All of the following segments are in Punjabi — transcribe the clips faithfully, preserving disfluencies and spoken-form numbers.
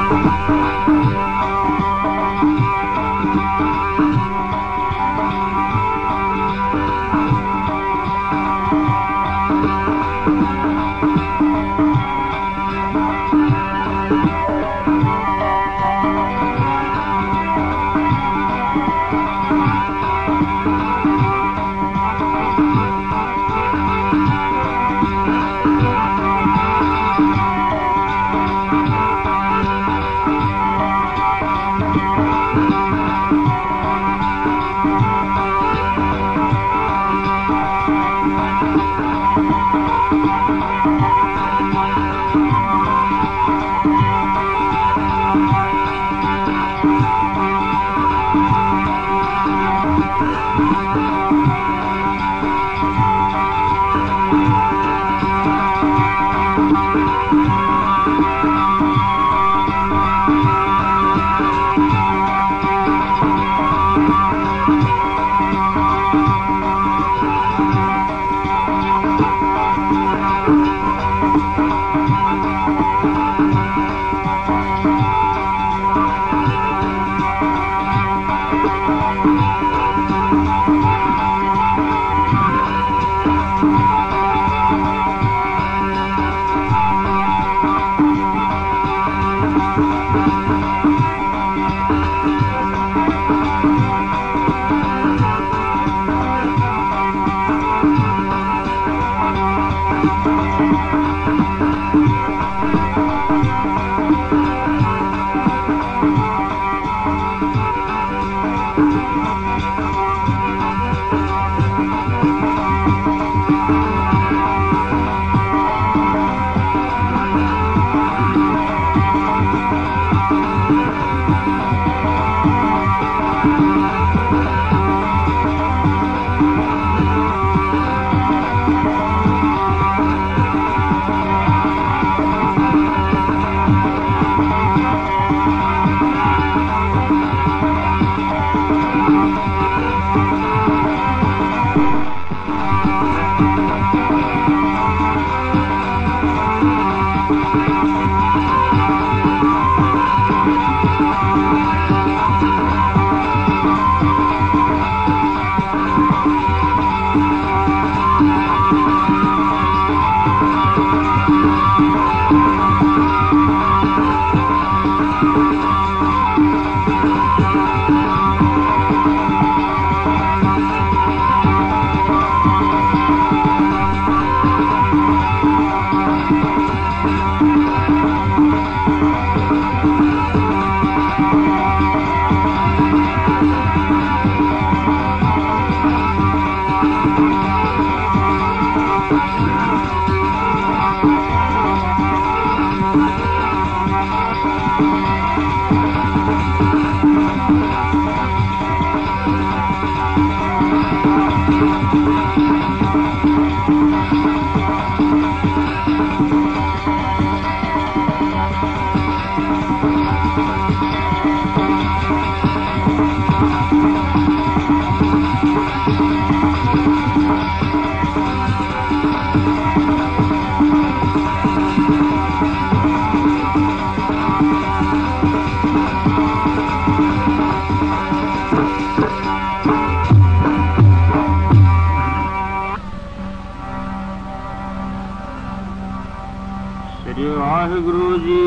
ਵਾਹਿਗੁਰੂ ਜੀ।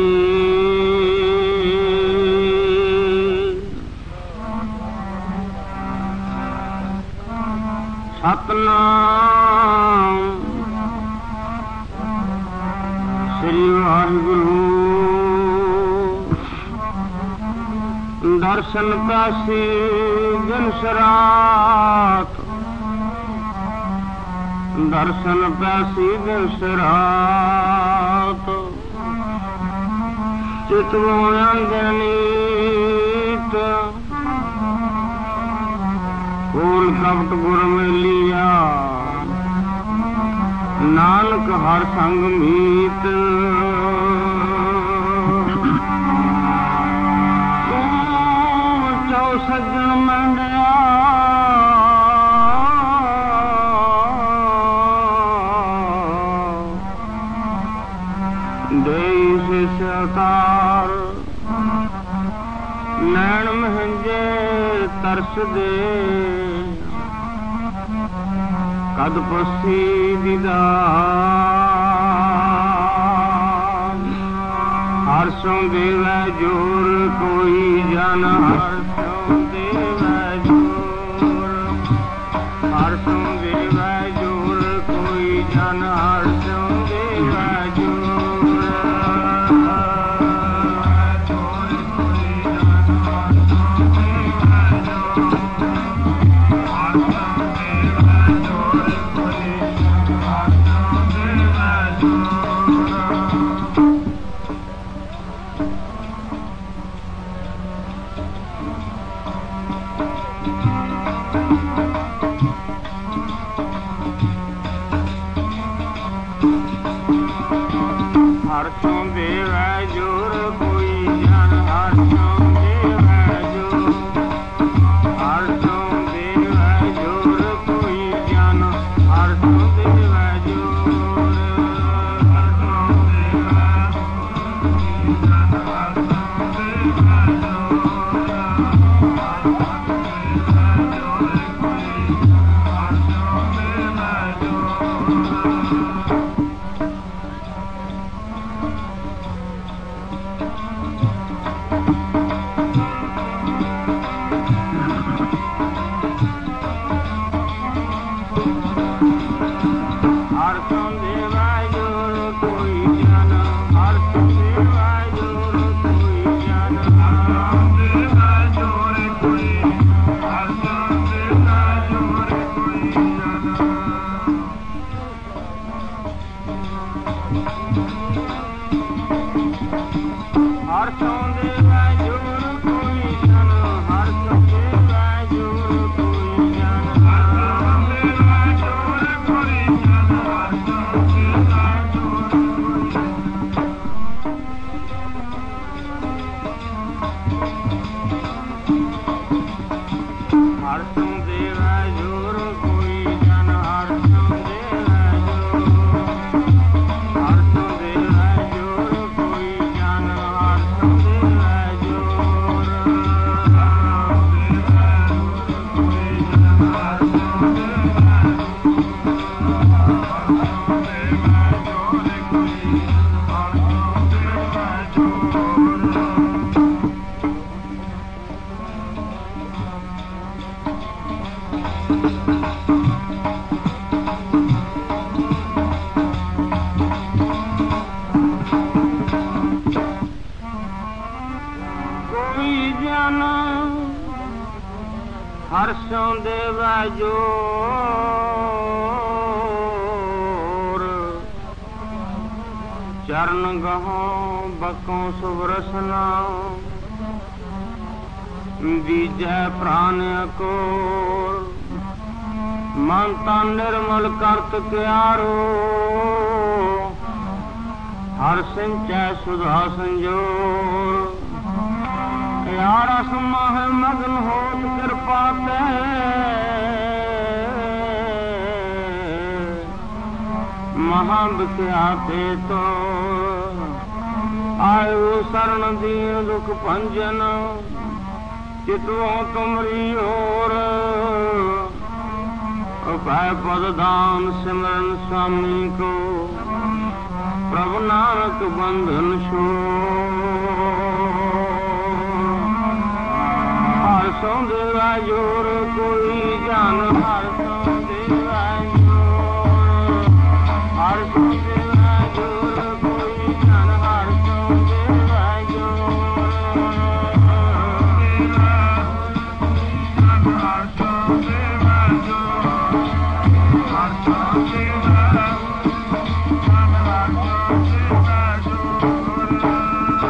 ਸਤਨਾਮ ਸ੍ਰੀ ਵਾਹਿਗੁਰੂ। ਦਰਸ਼ਨ ਕਾਸੀ ਦਿਨ ਸਰਾਤ, ਦਰਸ਼ਨ ਪੈਸੀ ਦਿਨ ਸਰਾਤ। ਚਿਤਵੋਂ ਅੰਗਨੀਤ ਕੋਲ ਕਪਟ ਗੁਰ ਮਿਲਿਆ, ਨਾਨਕ ਹਰ ਸੰਗ ਮੀਤ। ਤੂੰ ਚੌ ਸੱਜਣ ਮੰਡਿਆ, ਦੇਈ ਸਿਸਤਾ ਦੀਦਾਰ ਨੈਣ ਮਹੰਜੇ ਤਰਸਦੇ ਕਦ ਪਸੀ ਦੀਦਾਰ ਹਰ ਸੋਂ ਦੇਵੈ ਜੋਰ ਕੋਈ ਜਨ ਹਰ ਸੋਂ ਦੇਵੈ ਜੋਰ ਹਰ ਸੋਂ ਦੇਵੈ ਜੋਰ ਕੋਈ ਜਨ ਹਰ ਸੋਂ ਦੇਵੈ ਹਰ ਸੋਂ ਦੇਵੈ ਜੋਰ ਕੋਈ ਜਨ ਹਰ ਸੋਂ ਦੇਵੈ ਜੋਰ ਹਰ ਸੋਂ ਦੇਵੈ ਜੋਰ ਕੋਈ ਜਨ ਹਰ ਸੋਂ ਦੇਵੈ ਜੋਰ ਹਰ ਸੋਂ ਦੇਵੈ ਕੋਈ ਜਨ ਹਰ ਸੋਂ ਦੇਵੈ ਹਰ ਸੋਂ ਦੇਵੈ ਜੋਰ ਕੋਈ ਜਨ ਹਰ ਸੋਂ ਦੇਵੈ ਜੋਰ ਕੋਈ ਜਨ ਹਰ ਸੋਂ ਦੇਵੈ ਜੋਰ ਕੋਈ ਹਰ ਸੋਂ ਦੇਵੈ ਜੋਰ ਕੋਈ ਜਨ ਹਰ ਸੋਂ ਦੇਵੈ ਜੋਰ ਕੋਈ ਜਨ ਹਰ ਸੋਂ ਦੇਵੈ ਜੋਰ ਕੋਈ ਜਨ ਹਰ ਸੋਂ ਦੇਵੈ ਜੋਰ ਕੋਈ ਜਨ ਹਰ ਸੋਂ ਦੇਵੈ ਜੋਰ ਹਰ ਸੋਂ ਦੇਵੈ ਜੋਰ ਕੋਈ ਜਨ ਹਰ ਸੋਂ ਦੇਵੈ ਜੋਰ ਕੋਈ ਜਨ ਹਰ ਸੋਂ ਦੇਵੈ ਜੋਰ ਚਰਨ ਗਹੋਂ ਬਕੋਂ ਸੁਵਰਸਨਾ ਬੀਜੈ ਪ੍ਰਾਨ ਅਕੋਰ ਮਨ ਤਨ ਨਿਰਮਲ ਕਰਤ ਕਿਆਰੋ ਹਰ ਸਿੰਚੈ ਸੁਧਾ ਸੰਜੋਰ ਰਸ ਮਹ ਮਗਨ ਹੋਤ ਕਿਰਪਾ ਤੇ ਮਹਾ ਬਿਖਿਆਤੇ ਤੋ ਆਇਓ ਸਰਣ ਦੀਨ ਦੁਖ ਭੰਜਨ ਚਿਤਵੋ ਤੁਮਰੀ ਹੋਰ ਅਭੈ ਪਦ ਦਾਨ ਸਿਮਰਨ स्वामी को प्रभु नानक बंधन छो हर सौ देवा जोर कोई जान हर सौ देवा जोर हर सौ देवा जोर कोई जान हर सौ देवा जोर हर सौ देवा जोर हर सौ देवा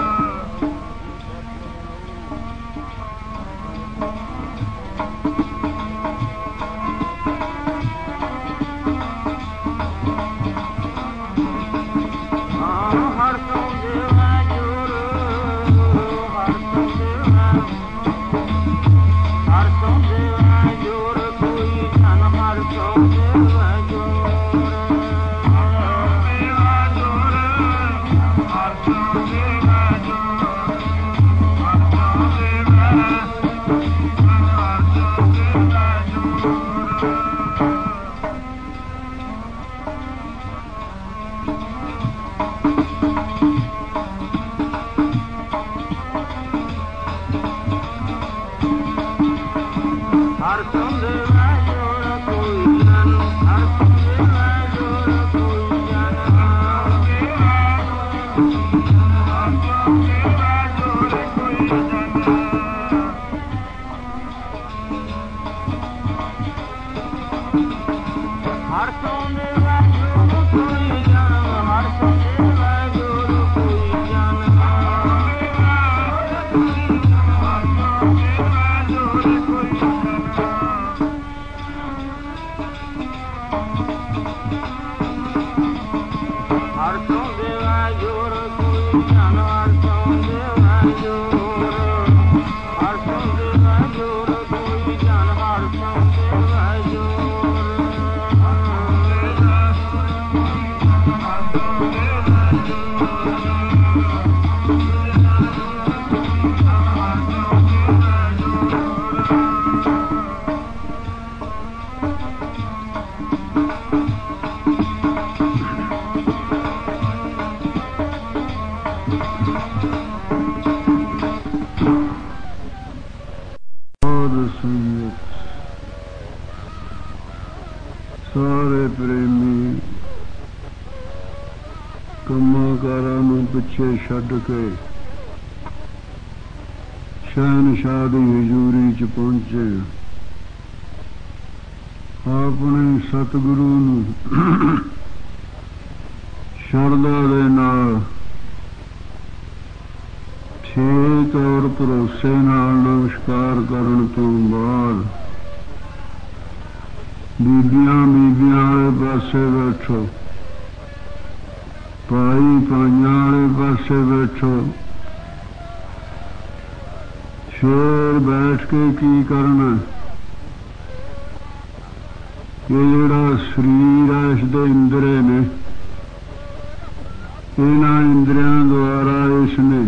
ਸਾਰੇ ਪ੍ਰੇਮੀ ਕੰਮਾਂ ਕਾਰਾਂ ਨੂੰ ਪਿੱਛੇ ਛੱਡ ਕੇ ਸ਼ਹਿਨਸ਼ਾਹ ਦੀ ਹਜ਼ੂਰੀ ਚ ਪਹੁੰਚੇ। ਆਪਣੇ ਸਤਿਗੁਰੂ ਨੂੰ ਸ਼ਰਧਾ ਦੇ ਨਾਲ ਠੀਕ ਔਰ ਭਰੋਸੇ ਨਾਲ ਨਮਸਕਾਰ ਕਰਨ ਤੋਂ ਬਾਅਦ ਬੀਬੀਆਂ ਬੀਬੀਆਂ ਵਾਲੇ ਪਾਸੇ ਬੈਠੋ, ਭਾਈ ਭਾਈਆਂ ਵਾਲੇ ਪਾਸੇ ਬੈਠੋ। ਫਿਰ ਬੈਠ ਕੇ ਕੀ ਕਰਨਾ? ਇਹ ਜਿਹੜਾ ਸਰੀਰ ਹੈ ਇਸਦੇ ਇੰਦਰੇ ਨੇ, ਇਹਨਾਂ ਇੰਦਰਿਆਂ ਦੁਆਰਾ ਇਸਨੇ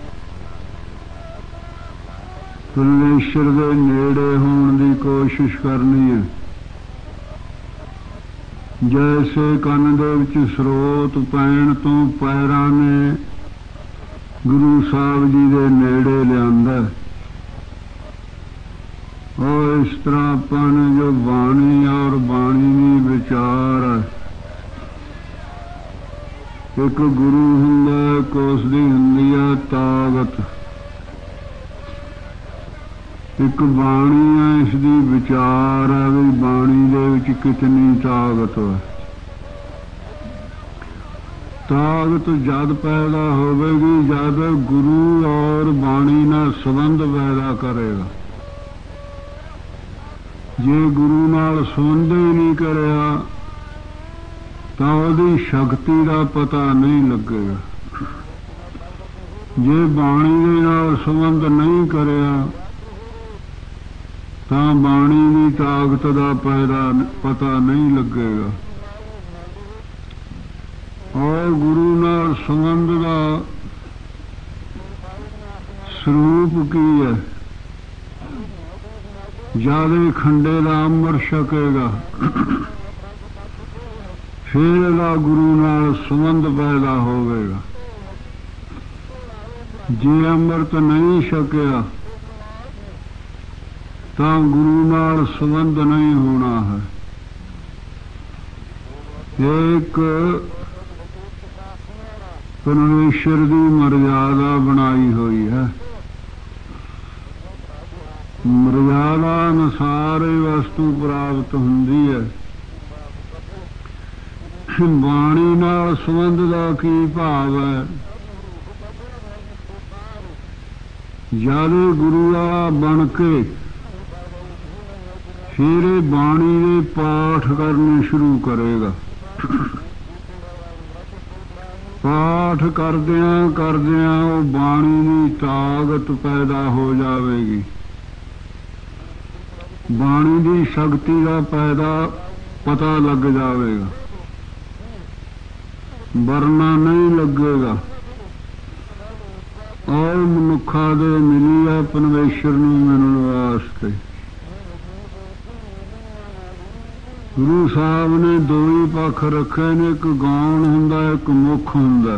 ਪਰਮੇਸ਼ਰ ਦੇ ਨੇੜੇ ਹੋਣ ਦੀ ਕੋਸ਼ਿਸ਼ ਕਰਨੀ ਹੈ। ਜੈਸੇ ਕੰਨ ਦੇ ਵਿੱਚ ਸਰੋਤ ਪੈਣ ਤੋਂ ਪੈਰਾਂ ਨੇ ਗੁਰੂ ਸਾਹਿਬ ਜੀ ਦੇ ਨੇੜੇ ਲਿਆਂਦਾ, और इस तरह अपन जो बाणी और बाणी में विचार एक गुरु हुंदा, एक उसदी हुंदी है ताकत, एक बाणी है इसदी विचार है भी बाणी दे विच कितनी ताकत है। ताकत जद पैदा होवेगी जद गुरु और बाणी नाल संबंध पैदा करेगा। जे गुरु नाल संबंध ही नहीं करिया तो उसकी शक्ति का पता नहीं लगेगा। जे बाणी दे नाल संबंध नहीं करिया तो बाणी की ताकत का पैदा पता नहीं लगेगा। और गुरु नाल संबंध का स्वरूप की है? ज्यादा खंडे का अमृत छकेगा फिर ਇਹਦਾ गुरु नाल संबंध पैदा होवेगा। जे अमृत नहीं छकिया तो गुरु नाल संबंध नहीं होना है। एक परमेश्वर की मर्यादा बनाई हुई है, मर्यादा अनुसार ही वस्तु प्राप्त होंदी है। बाणी नाल संबंध का की भाव है? ज्यादा गुरु वाला बन के फिर बाणी के पाठ करने शुरू करेगा। पाठ करदिया करदिया वो बाणी की ताकत पैदा हो जाएगी, बाणी की शक्ति का पैदा पता लग जाएगा, वरना नहीं लगेगा। और मनुखा दे मिली है परमेश्वर नूं मिलण वास्ते। गुरु साहब ने दो ही पक्ष रखे ने, एक गौण हुंदा एक मुख हुंदा।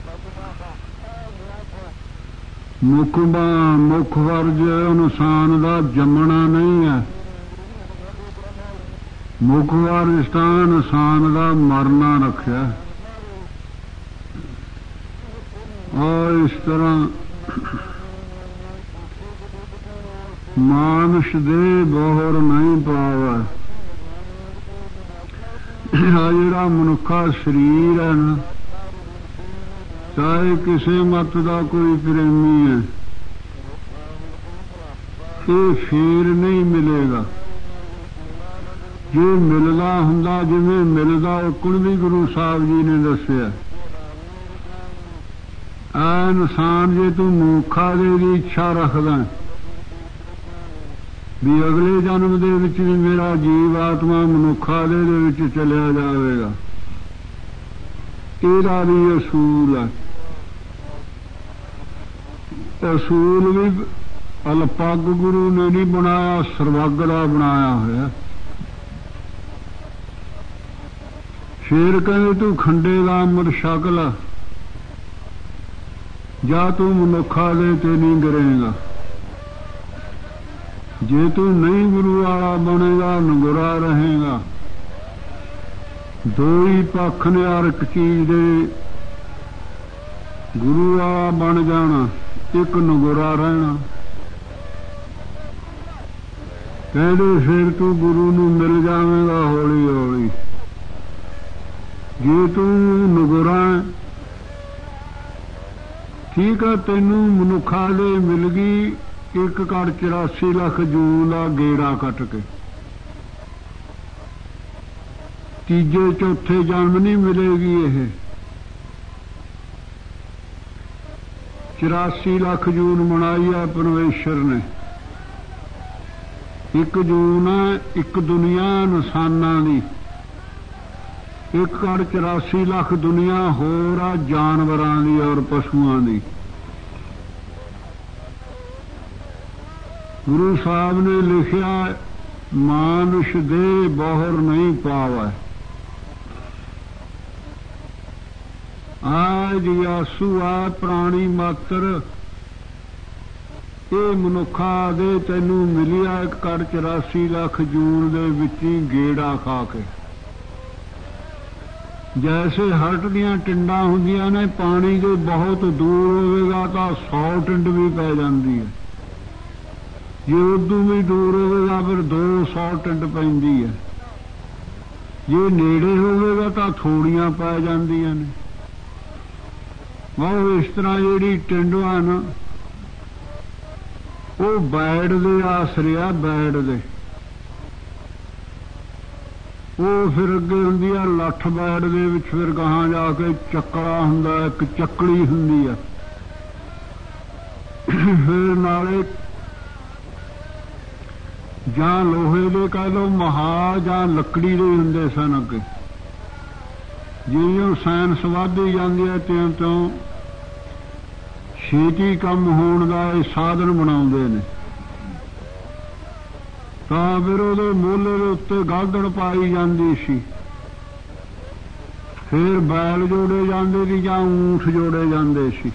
मुख मुख फर्ज इंसान का जमना नहीं है, मुख फर्ज इंसान का मरना रखा। और इस तरह मानुष दे बोहर नहीं पावा। जिहड़ा मनुखा शरीर है ना, चाहे किसी मत का कोई प्रेमी है, ये फिर नहीं मिलेगा। जे मिलदा हुंदा जिवें मिलदा उकण भी गुरु साहब जी ने दस्सिया। आ इंसान जे तू मनुखा दे दी इच्छा रखदा भी अगले जन्म दे विच भी मेरा जीव आत्मा मनुखा दे दे विच चलिया जाएगा, ਇਹਦਾ भी असूल है। असूल भी अलपग गुरु ने नहीं बनाया, सर्वग का बनाया होया। फिर कहते तू खंडे का अमृत छक ला, ਜਾਂ ਤੂੰ ਮਨੁੱਖਾਂ ਦੇ ਤੇ ਨਹੀਂ ਗਿਰੇਗਾ। ਜੇ ਤੂੰ ਨਹੀਂ ਗੁਰੂ ਵਾਲਾ ਬਣੇਗਾ ਨਗੁਰਾ ਰਹੇਗਾ। ਦੋ ਹੀ ਪੱਖ ਨੇ ਹਰ ਇੱਕ ਚੀਜ਼ ਦੇ। ਗੁਰੂ ਵਾਲਾ ਬਣ ਜਾਣਾ, ਇੱਕ ਨਗੁਰਾ ਰਹਿਣਾ। ਕਹਿੰਦੇ ਫਿਰ ਤੂੰ ਗੁਰੂ ਨੂੰ ਮਿਲ ਜਾਵੇਂਗਾ ਹੌਲੀ ਹੌਲੀ। ਜੇ ਤੂੰ ਨਗੁਰਾ ਠੀਕ ਆ, ਤੈਨੂੰ ਮਨੁੱਖਾਂ ਦੇ ਮਿਲ ਗਈ ਇੱਕ ਕਰ ਚੁਰਾਸੀ ਲੱਖ ਜੂਨ ਦਾ ਗੇੜਾ ਕੱਟ ਕੇ। ਤੀਜੇ ਚੌਥੇ ਜਨਮ ਨਹੀਂ ਮਿਲੇਗੀ ਇਹ। ਚੁਰਾਸੀ ਲੱਖ ਜੂਨ ਮਨਾਈ ਆ ਪਰਮੇਸ਼ਰ ਨੇ। ਇੱਕ ਜੂਨ ਹੈ ਇੱਕ ਦੁਨੀਆ ਇਨਸਾਨਾਂ ਦੀ, ਇੱਕ ਕਰ ਚੁਰਾਸੀ ਲੱਖ ਦੁਨੀਆ ਹੋਰ ਆ ਜਾਨਵਰਾਂ ਦੀ ਔਰ ਪਸ਼ੂਆਂ ਦੀ। ਗੁਰੂ ਸਾਹਿਬ ਨੇ ਲਿਖਿਆ ਮਾਨੁਸ਼ ਦੇ ਬਹੁਰ ਨਹੀਂ ਪਾਵੈ। ਆ ਜਿਆਸੂ ਆ ਪ੍ਰਾਣੀ ਮਾਤਰ ਇਹ ਮਨੁੱਖਾਂ ਦੇ ਤੈਨੂੰ ਮਿਲਿਆ ਇੱਕ ਕਰ ਚੁਰਾਸੀ ਲੱਖ ਜੂਨ ਦੇ ਵਿੱਚ ਹੀ ਗੇੜਾ ਖਾ ਕੇ। ਜੈਸੇ ਹਰਟ ਦੀਆਂ ਟਿੰਡਾਂ ਹੁੰਦੀਆਂ ਨੇ, ਪਾਣੀ ਦੇ ਬਹੁਤ ਦੂਰ ਹੋਵੇਗਾ ਤਾਂ ਸੌ ਟਿੰਡ ਵੀ ਪੈ ਜਾਂਦੀ ਹੈ। ਜੇ ਉਦੋਂ ਵੀ ਦੂਰ ਹੋਵੇਗਾ ਫਿਰ ਦੋ ਸੌ ਟਿੰਡ ਪੈਂਦੀ ਹੈ। ਜੇ ਨੇੜੇ ਹੋਵੇਗਾ ਤਾਂ ਥੋੜੀਆਂ ਪੈ ਜਾਂਦੀਆਂ ਨੇ। ਉਹ ਇਸ ਤਰ੍ਹਾਂ ਜਿਹੜੀ ਟਿੰਡ ਆ ਨਾ ਉਹ ਬੈੜ ਦੇ ਆਸਰੇ ਆ, ਬੈੜ ਦੇ। ਉਹ ਫਿਰ ਅੱਗੇ ਹੁੰਦੀ ਆ ਲੱਠ ਬੈੜ ਦੇ ਵਿੱਚ, ਫਿਰ ਗਾਹਾਂ ਜਾ ਕੇ ਚੱਕਲਾ ਹੁੰਦਾ, ਇੱਕ ਚੱਕਲੀ ਹੁੰਦੀ ਆ। ਫਿਰ ਨਾਲੇ ਜਾਂ ਲੋਹੇ ਦੇ ਕਹਿ ਲਓ ਮਹਾ ਜਾਂ ਲੱਕੜੀ ਦੇ ਹੁੰਦੇ ਸਨ ਅੱਗੇ। ਜਿਉਂ ਸਾਇੰਸ ਵੱਧਦੀ ਜਾਂਦੀ ਹੈ ਤਿਉਂ ਤਿਉਂ ਛੇਤੀ ਕੰਮ ਹੋਣ ਦਾ ਇਹ ਸਾਧਨ ਬਣਾਉਂਦੇ ਨੇ। ਤਾਂ ਫਿਰ ਉਹਦੇ ਮੋਲੇ ਦੇ ਉੱਤੇ ਗਾਲਦਣ ਪਾਈ ਜਾਂਦੀ ਸੀ। ਫਿਰ ਬੈਲ ਜੋੜੇ ਜਾਂਦੇ ਸੀ ਜਾਂ ਊਂਠ ਜੋੜੇ ਜਾਂਦੇ ਸੀ।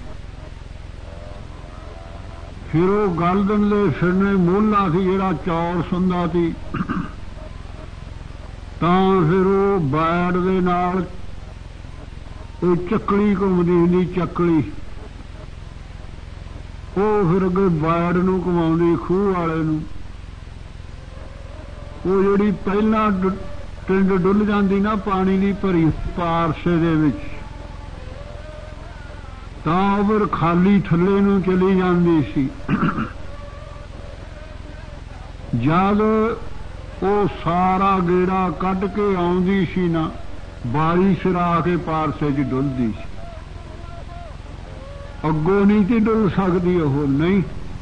ਫਿਰ ਉਹ ਗਾਲਦਣ ਦੇ ਫਿਰਨੇ ਮੋਲਾ ਸੀ ਜਿਹੜਾ ਚੌਰਸ ਹੁੰਦਾ ਸੀ। ਤਾਂ ਫਿਰ ਉਹ ਬੈੜ ਦੇ ਨਾਲ ਉਹ ਚੱਕਲੀ ਘੁੰਮਦੀ ਹੁੰਦੀ, ਚੱਕਲੀ। ਉਹ ਫਿਰ ਅੱਗੇ ਬੈੜ ਨੂੰ ਘੁਮਾਉਂਦੀ ਖੂਹ ਵਾਲੇ ਨੂੰ। ਉਹ ਜਿਹੜੀ ਪਹਿਲਾਂ ਟਿੰਡ ਡੁੱਲ ਜਾਂਦੀ ਨਾ ਪਾਣੀ ਦੀ ਭਰੀ ਪਾਰਸੇ ਦੇ ਵਿੱਚ, ਤਾਂ ਉਹ ਫਿਰ ਖਾਲੀ ਥੱਲੇ ਨੂੰ ਚਲੀ ਜਾਂਦੀ ਸੀ। ਜਦ ਉਹ ਸਾਰਾ ਗੇੜਾ ਕੱਢ ਕੇ ਆਉਂਦੀ ਸੀ ਨਾ, ਬਾਰੀ ਸਿਰਾ ਕੇ ਪਾਰਸੇ 'ਚ ਡੁੱਲਦੀ ਸੀ। ਅੱਗੋਂ ਨਹੀਂ ਸੀ ਡੁੱਲ ਸਕਦੀ ਉਹ, ਨਹੀਂ।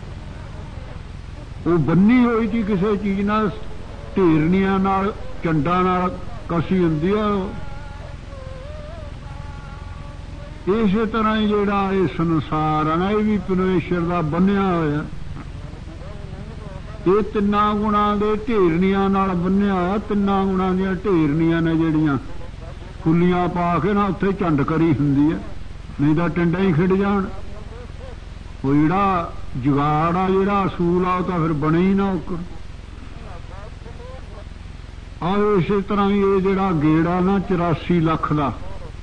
ਉਹ ਬੰਨੀ ਹੋਈ ਸੀ ਕਿਸੇ ਚੀਜ਼ ਨਾਲ, ਢੇਰਨੀਆਂ ਨਾਲ, ਚੰਡਾਂ ਨਾਲ ਕਸੀ ਹੁੰਦੀ ਆ। ਇਸੇ ਤਰ੍ਹਾਂ ਹੀ ਜਿਹੜਾ ਇਹ ਸੰਸਾਰ ਹੈ ਨਾ, ਇਹ ਵੀ ਪਰਮੇਸ਼ਰ ਦਾ ਬੰਨਿਆ ਹੋਇਆ। ਇਹ ਤਿੰਨਾਂ ਗੁਣਾਂ ਦੇ ਢੇਰਨੀਆਂ ਨਾਲ ਬੰਨਿਆ ਹੋਇਆ। ਤਿੰਨਾਂ ਗੁਣਾਂ ਦੀਆਂ ਢੇਰਨੀਆਂ ਨੇ ਜਿਹੜੀਆਂ ਫੁੱਲੀਆਂ ਪਾ ਕੇ ਨਾ ਉੱਥੇ ਝੰਡ ਕਰੀ ਹੁੰਦੀ ਹੈ, ਨਹੀਂ ਤਾਂ ਟਿੰਡਾਂ ਹੀ ਖਿੜ ਜਾਣ। ਉਹ ਜਿਹੜਾ ਜੁਗਾੜ ਆ, ਜਿਹੜਾ ਅਸੂਲ ਆ, ਉਹ ਤਾਂ ਫਿਰ ਬਣੇ ਹੀ ਨਾ ਉੱਕਰ। ਆ ਇਸੇ ਤਰ੍ਹਾਂ ਹੀ ਇਹ ਜਿਹੜਾ ਗੇੜਾ ਨਾ ਚੁਰਾਸੀ ਲੱਖ ਦਾ,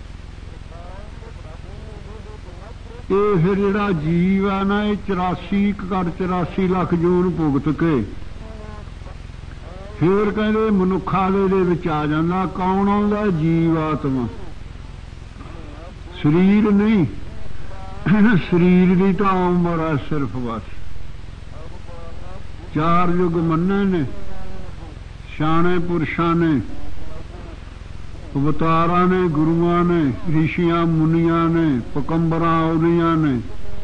ਇਹ ਫਿਰ ਜਿਹੜਾ ਜੀਵ ਆ ਨਾ, ਇਹ ਚੁਰਾਸੀ ਕਰ ਚੁਰਾਸੀ ਲੱਖ ਜੂਨ ਭੁਗਤ ਕੇ ਫਿਰ ਕਹਿੰਦੇ ਮਨੁੱਖਾਂ ਦੇ ਵਿੱਚ ਆ ਜਾਂਦਾ। ਕੌਣ ਆਉਂਦਾ? ਜੀਵ ਆਤਮਾ। ਸਰੀਰ ਨਹੀਂ, ਸਰੀਰ ਦੀ ਤਾਂ ਉਮਰ ਹੈ ਸਿਰਫ ਬਸ। ਚਾਰ ਯੁੱਗ ਮੰਨੇ ਨੇ ਸਿਆਣੇ ਪੁਰਸ਼ਾਂ ਨੇ, ਅਵਤਾਰਾਂ ਨੇ, ਗੁਰੂਆਂ ਨੇ, ਰਿਸ਼ੀਆਂ ਮੁਨੀਆਂ ਨੇ, ਪਕੰਬਰਾਂ ਔਲੀਆਂ ਨੇ।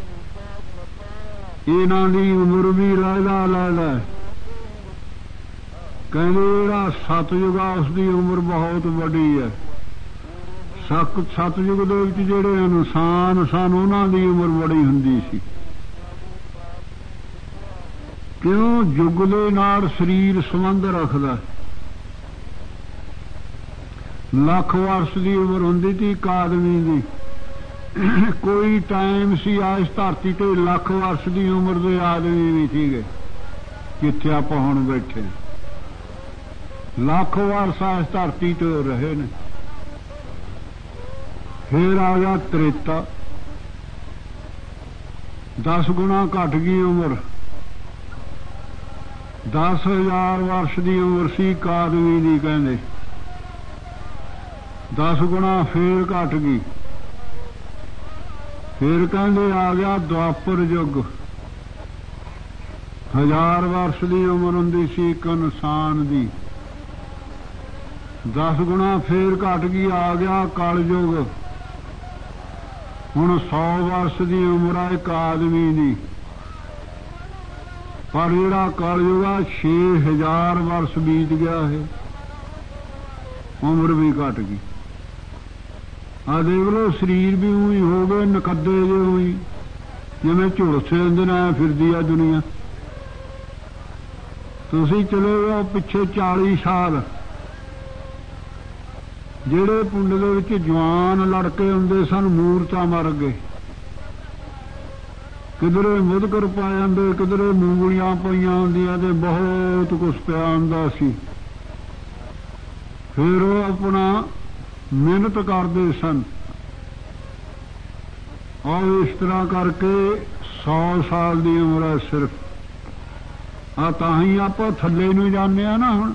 ਇਹਨਾਂ ਦੀ ਉਮਰ ਵੀ ਲੈਲਾ ਲੈਲਾ। ਕਹਿੰਦੇ ਜਿਹੜਾ ਸਤਯੁਗ ਆ ਉਸ ਦੀ ਉਮਰ ਬਹੁਤ ਵੱਡੀ ਹੈ। ਸਕ ਸਤਯੁਗ ਦੇ ਵਿੱਚ ਜਿਹੜੇ ਇਨਸਾਨ ਸਨ ਉਹਨਾਂ ਦੀ ਉਮਰ ਬੜੀ ਹੁੰਦੀ ਸੀ। ਕਿਉਂ? ਯੁੱਗ ਦੇ ਨਾਲ ਸਰੀਰ ਸੰਬੰਧ ਰੱਖਦਾ। ਲੱਖ ਵਰਸ ਦੀ ਉਮਰ ਹੁੰਦੀ ਸੀ ਇੱਕ ਆਦਮੀ ਦੀ, ਕੋਈ ਟਾਈਮ ਸੀ ਇਸ ਧਰਤੀ ਤੇ ਲੱਖ ਵਰਸ ਦੀ ਉਮਰ ਦੇ ਆਦਮੀ ਵੀ ਸੀਗੇ ਜਿੱਥੇ ਆਪਾਂ ਹੁਣ ਬੈਠੇ। ਲੱਖ ਵਰਸ ਇਸ ਧਰਤੀ ਤੇ ਰਹੇ ਨੇ। ਫੇਰ ਆ ਗਿਆ ਤ੍ਰੇਤਾ, ਦਸ ਗੁਣਾ ਘਟ ਗਈ ਉਮਰ। ਦਸ ਹਜ਼ਾਰ ਵਰਸ਼ ਦੀ ਉਮਰ ਸੀ ਇੱਕ ਆਦਮੀ ਦੀ, ਕਹਿੰਦੇ ਦਸ ਗੁਣਾ ਫੇਰ ਘਟ ਗਈ। ਫਿਰ ਕਹਿੰਦੇ ਆ ਗਿਆ ਦੁਆਪਰ ਯੁੱਗ, ਹਜ਼ਾਰ ਵਰਸ਼ ਦੀ ਉਮਰ ਹੁੰਦੀ ਸੀ ਇੱਕ ਇਨਸਾਨ ਦੀ, ਦਸ ਗੁਣਾ ਫੇਰ ਘਟ ਗਈ। ਆ ਗਿਆ ਕਲ ਯੁੱਗ, ਹੁਣ ਸੌ ਵਰਸ਼ ਦੀ ਉਮਰ ਆ ਇੱਕ ਆਦਮੀ ਦੀ। ਪਰ ਜਿਹੜਾ ਕਲ ਯੁੱਗ ਆ ਛੇ ਹਜ਼ਾਰ ਵਰਸ਼ ਬੀਤ ਗਿਆ ਹੈ, ਉਮਰ ਵੀ ਘਟ ਗਈ। ਆ ਦੇਖ ਲੋ ਸਰੀਰ ਵੀ ਉਹੀ ਹੋ ਗਏ ਨਕੱਦੇ ਜੇ, ਹੋਈ ਜਿਵੇਂ ਝੁਲਸੇ ਹੁੰਦੇ ਨੇ ਫਿਰਦੀ ਆ ਦੁਨੀਆ। ਤੁਸੀਂ ਚਲੇ ਜਾਓ ਪਿੱਛੇ ਚਾਲੀ ਸਾਲ, ਜਿਹੜੇ ਪਿੰਡ ਦੇ ਵਿੱਚ ਜਵਾਨ ਲੜਕੇ ਹੁੰਦੇ ਸਨ ਮੂਰਤਾਂ ਮਰ ਗਏ, ਕਿਧਰੇ ਮੁਦਕਰ ਪਾ ਜਾਂਦੇ, ਕਿਧਰੇ ਮੂੰਗਲੀਆਂ ਪਈਆਂ ਹੁੰਦੀਆਂ ਤੇ ਬਹੁਤ ਕੁਛ ਪਿਆ ਹੁੰਦਾ ਸੀ। ਫਿਰ ਉਹ ਆਪਣਾ ਮਿਹਨਤ ਕਰਦੇ ਸਨ। ਔਰ ਇਸ ਤਰ੍ਹਾਂ ਕਰਕੇ ਸੌ ਸਾਲ ਦੀ ਉਮਰ ਹੈ ਸਿਰਫ। ਆ ਤਾਂ ਹੀ ਆਪਾਂ ਥੱਲੇ ਨੂੰ ਜਾਂਦੇ ਆ ਨਾ। ਹੁਣ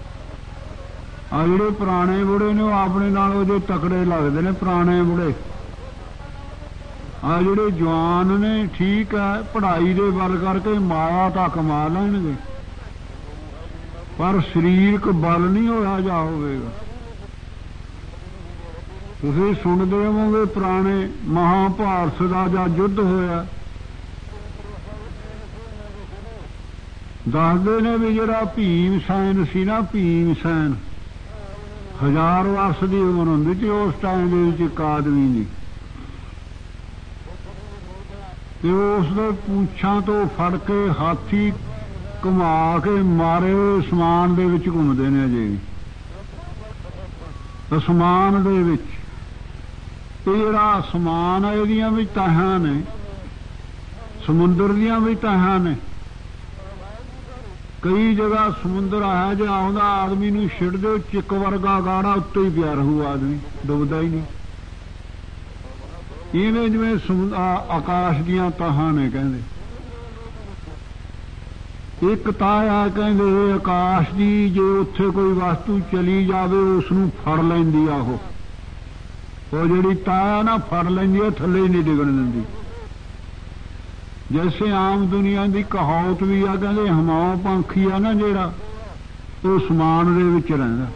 ਆ ਜਿਹੜੇ ਪੁਰਾਣੇ ਬੁੜੇ ਨੇ ਉਹ ਆਪਣੇ ਨਾਲ ਉਹਦੇ ਤਕੜੇ ਲੱਗਦੇ ਨੇ, ਪੁਰਾਣੇ ਬੁੜੇ। ਆ ਜਿਹੜੇ ਜਵਾਨ ਨੇ ਠੀਕ ਹੈ, ਪੜ੍ਹਾਈ ਦੇ ਬਲ ਕਰਕੇ ਮਾਇਆ ਤਾਂ ਕਮਾ ਲੈਣਗੇ, ਪਰ ਸਰੀਰਕ ਬਲ ਨਹੀਂ ਹੋਇਆ ਜਾ ਹੋਵੇਗਾ। ਤੁਸੀਂ ਸੁਣਦੇ ਹੋਵੋਗੇ ਪੁਰਾਣੇ ਮਹਾਭਾਰਤ ਦਾ ਜਦ ਯੁੱਧ ਹੋਇਆ, ਦੱਸਦੇ ਨੇ ਵੀ ਜਿਹੜਾ ਭੀਮ ਸੈਨ ਸੀ ਨਾ, ਭੀਮ ਸੈਨ ਹਜ਼ਾਰ ਵਰਸ ਦੀ ਉਮਰ ਹੁੰਦੀ ਸੀ ਉਸ ਟਾਈਮ ਦੇ ਵਿੱਚ ਇੱਕ ਆਦਮੀ ਦੀ, ਤੇ ਉਸ ਦੇ ਪੂਛਾਂ ਤੋਂ ਫੜ ਕੇ ਹਾਥੀ ਘੁਮਾ ਕੇ ਮਾਰੇ ਹੋਏ ਅਸਮਾਨ ਦੇ ਵਿੱਚ ਘੁੰਮਦੇ ਨੇ ਅਜੇ ਵੀ, ਅਸਮਾਨ ਦੇ ਵਿੱਚ। ਇਹ ਜਿਹੜਾ ਅਸਮਾਨ ਹੈ ਇਹਦੀਆਂ ਵੀ ਤਹਾਂ ਨੇ, ਸਮੁੰਦਰ ਦੀਆਂ ਵੀ ਤਹਾਂ ਨੇ। ਕਈ ਜਗ੍ਹਾ ਸਮੁੰਦਰ ਆਇਆ ਜੇ ਆਉਂਦਾ, ਆਦਮੀ ਨੂੰ ਛਿੜ ਦਿਓ ਚਿੱਕ ਵਰਗਾ ਗਾੜਾ ਉੱਤੇ ਹੀ ਪਿਆ ਰਹੂ, ਆਦਮੀ ਡੁੱਬਦਾ ਹੀ ਨਹੀਂ। ਇਵੇਂ ਜਿਵੇਂ ਆਕਾਸ਼ ਦੀਆਂ ਤਹਾਂ ਨੇ ਕਹਿੰਦੇ। ਇੱਕ ਤਾਹ ਆ ਕਹਿੰਦੇ ਆਕਾਸ਼ ਦੀ, ਜੇ ਉੱਥੇ ਕੋਈ ਵਸਤੂ ਚਲੀ ਜਾਵੇ ਉਸ ਨੂੰ ਫੜ ਲੈਂਦੀ ਆ ਉਹ ਉਹ ਜਿਹੜੀ ਤਾਹ ਨਾ ਫੜ ਲੈਂਦੀ ਆ, ਥੱਲੇ ਹੀ ਨਹੀਂ ਡਿੱਗਣ ਦਿੰਦੀ। ਜੈਸੇ ਆਮ ਦੁਨੀਆ ਦੀ ਕਹਾਵਤ ਵੀ ਆ, ਕਹਿੰਦੇ ਹਮਾਓ ਪੰਖੀ ਆ ਨਾ ਜਿਹੜਾ, ਉਹ ਅਸਮਾਨ ਦੇ ਵਿੱਚ ਰਹਿੰਦਾ,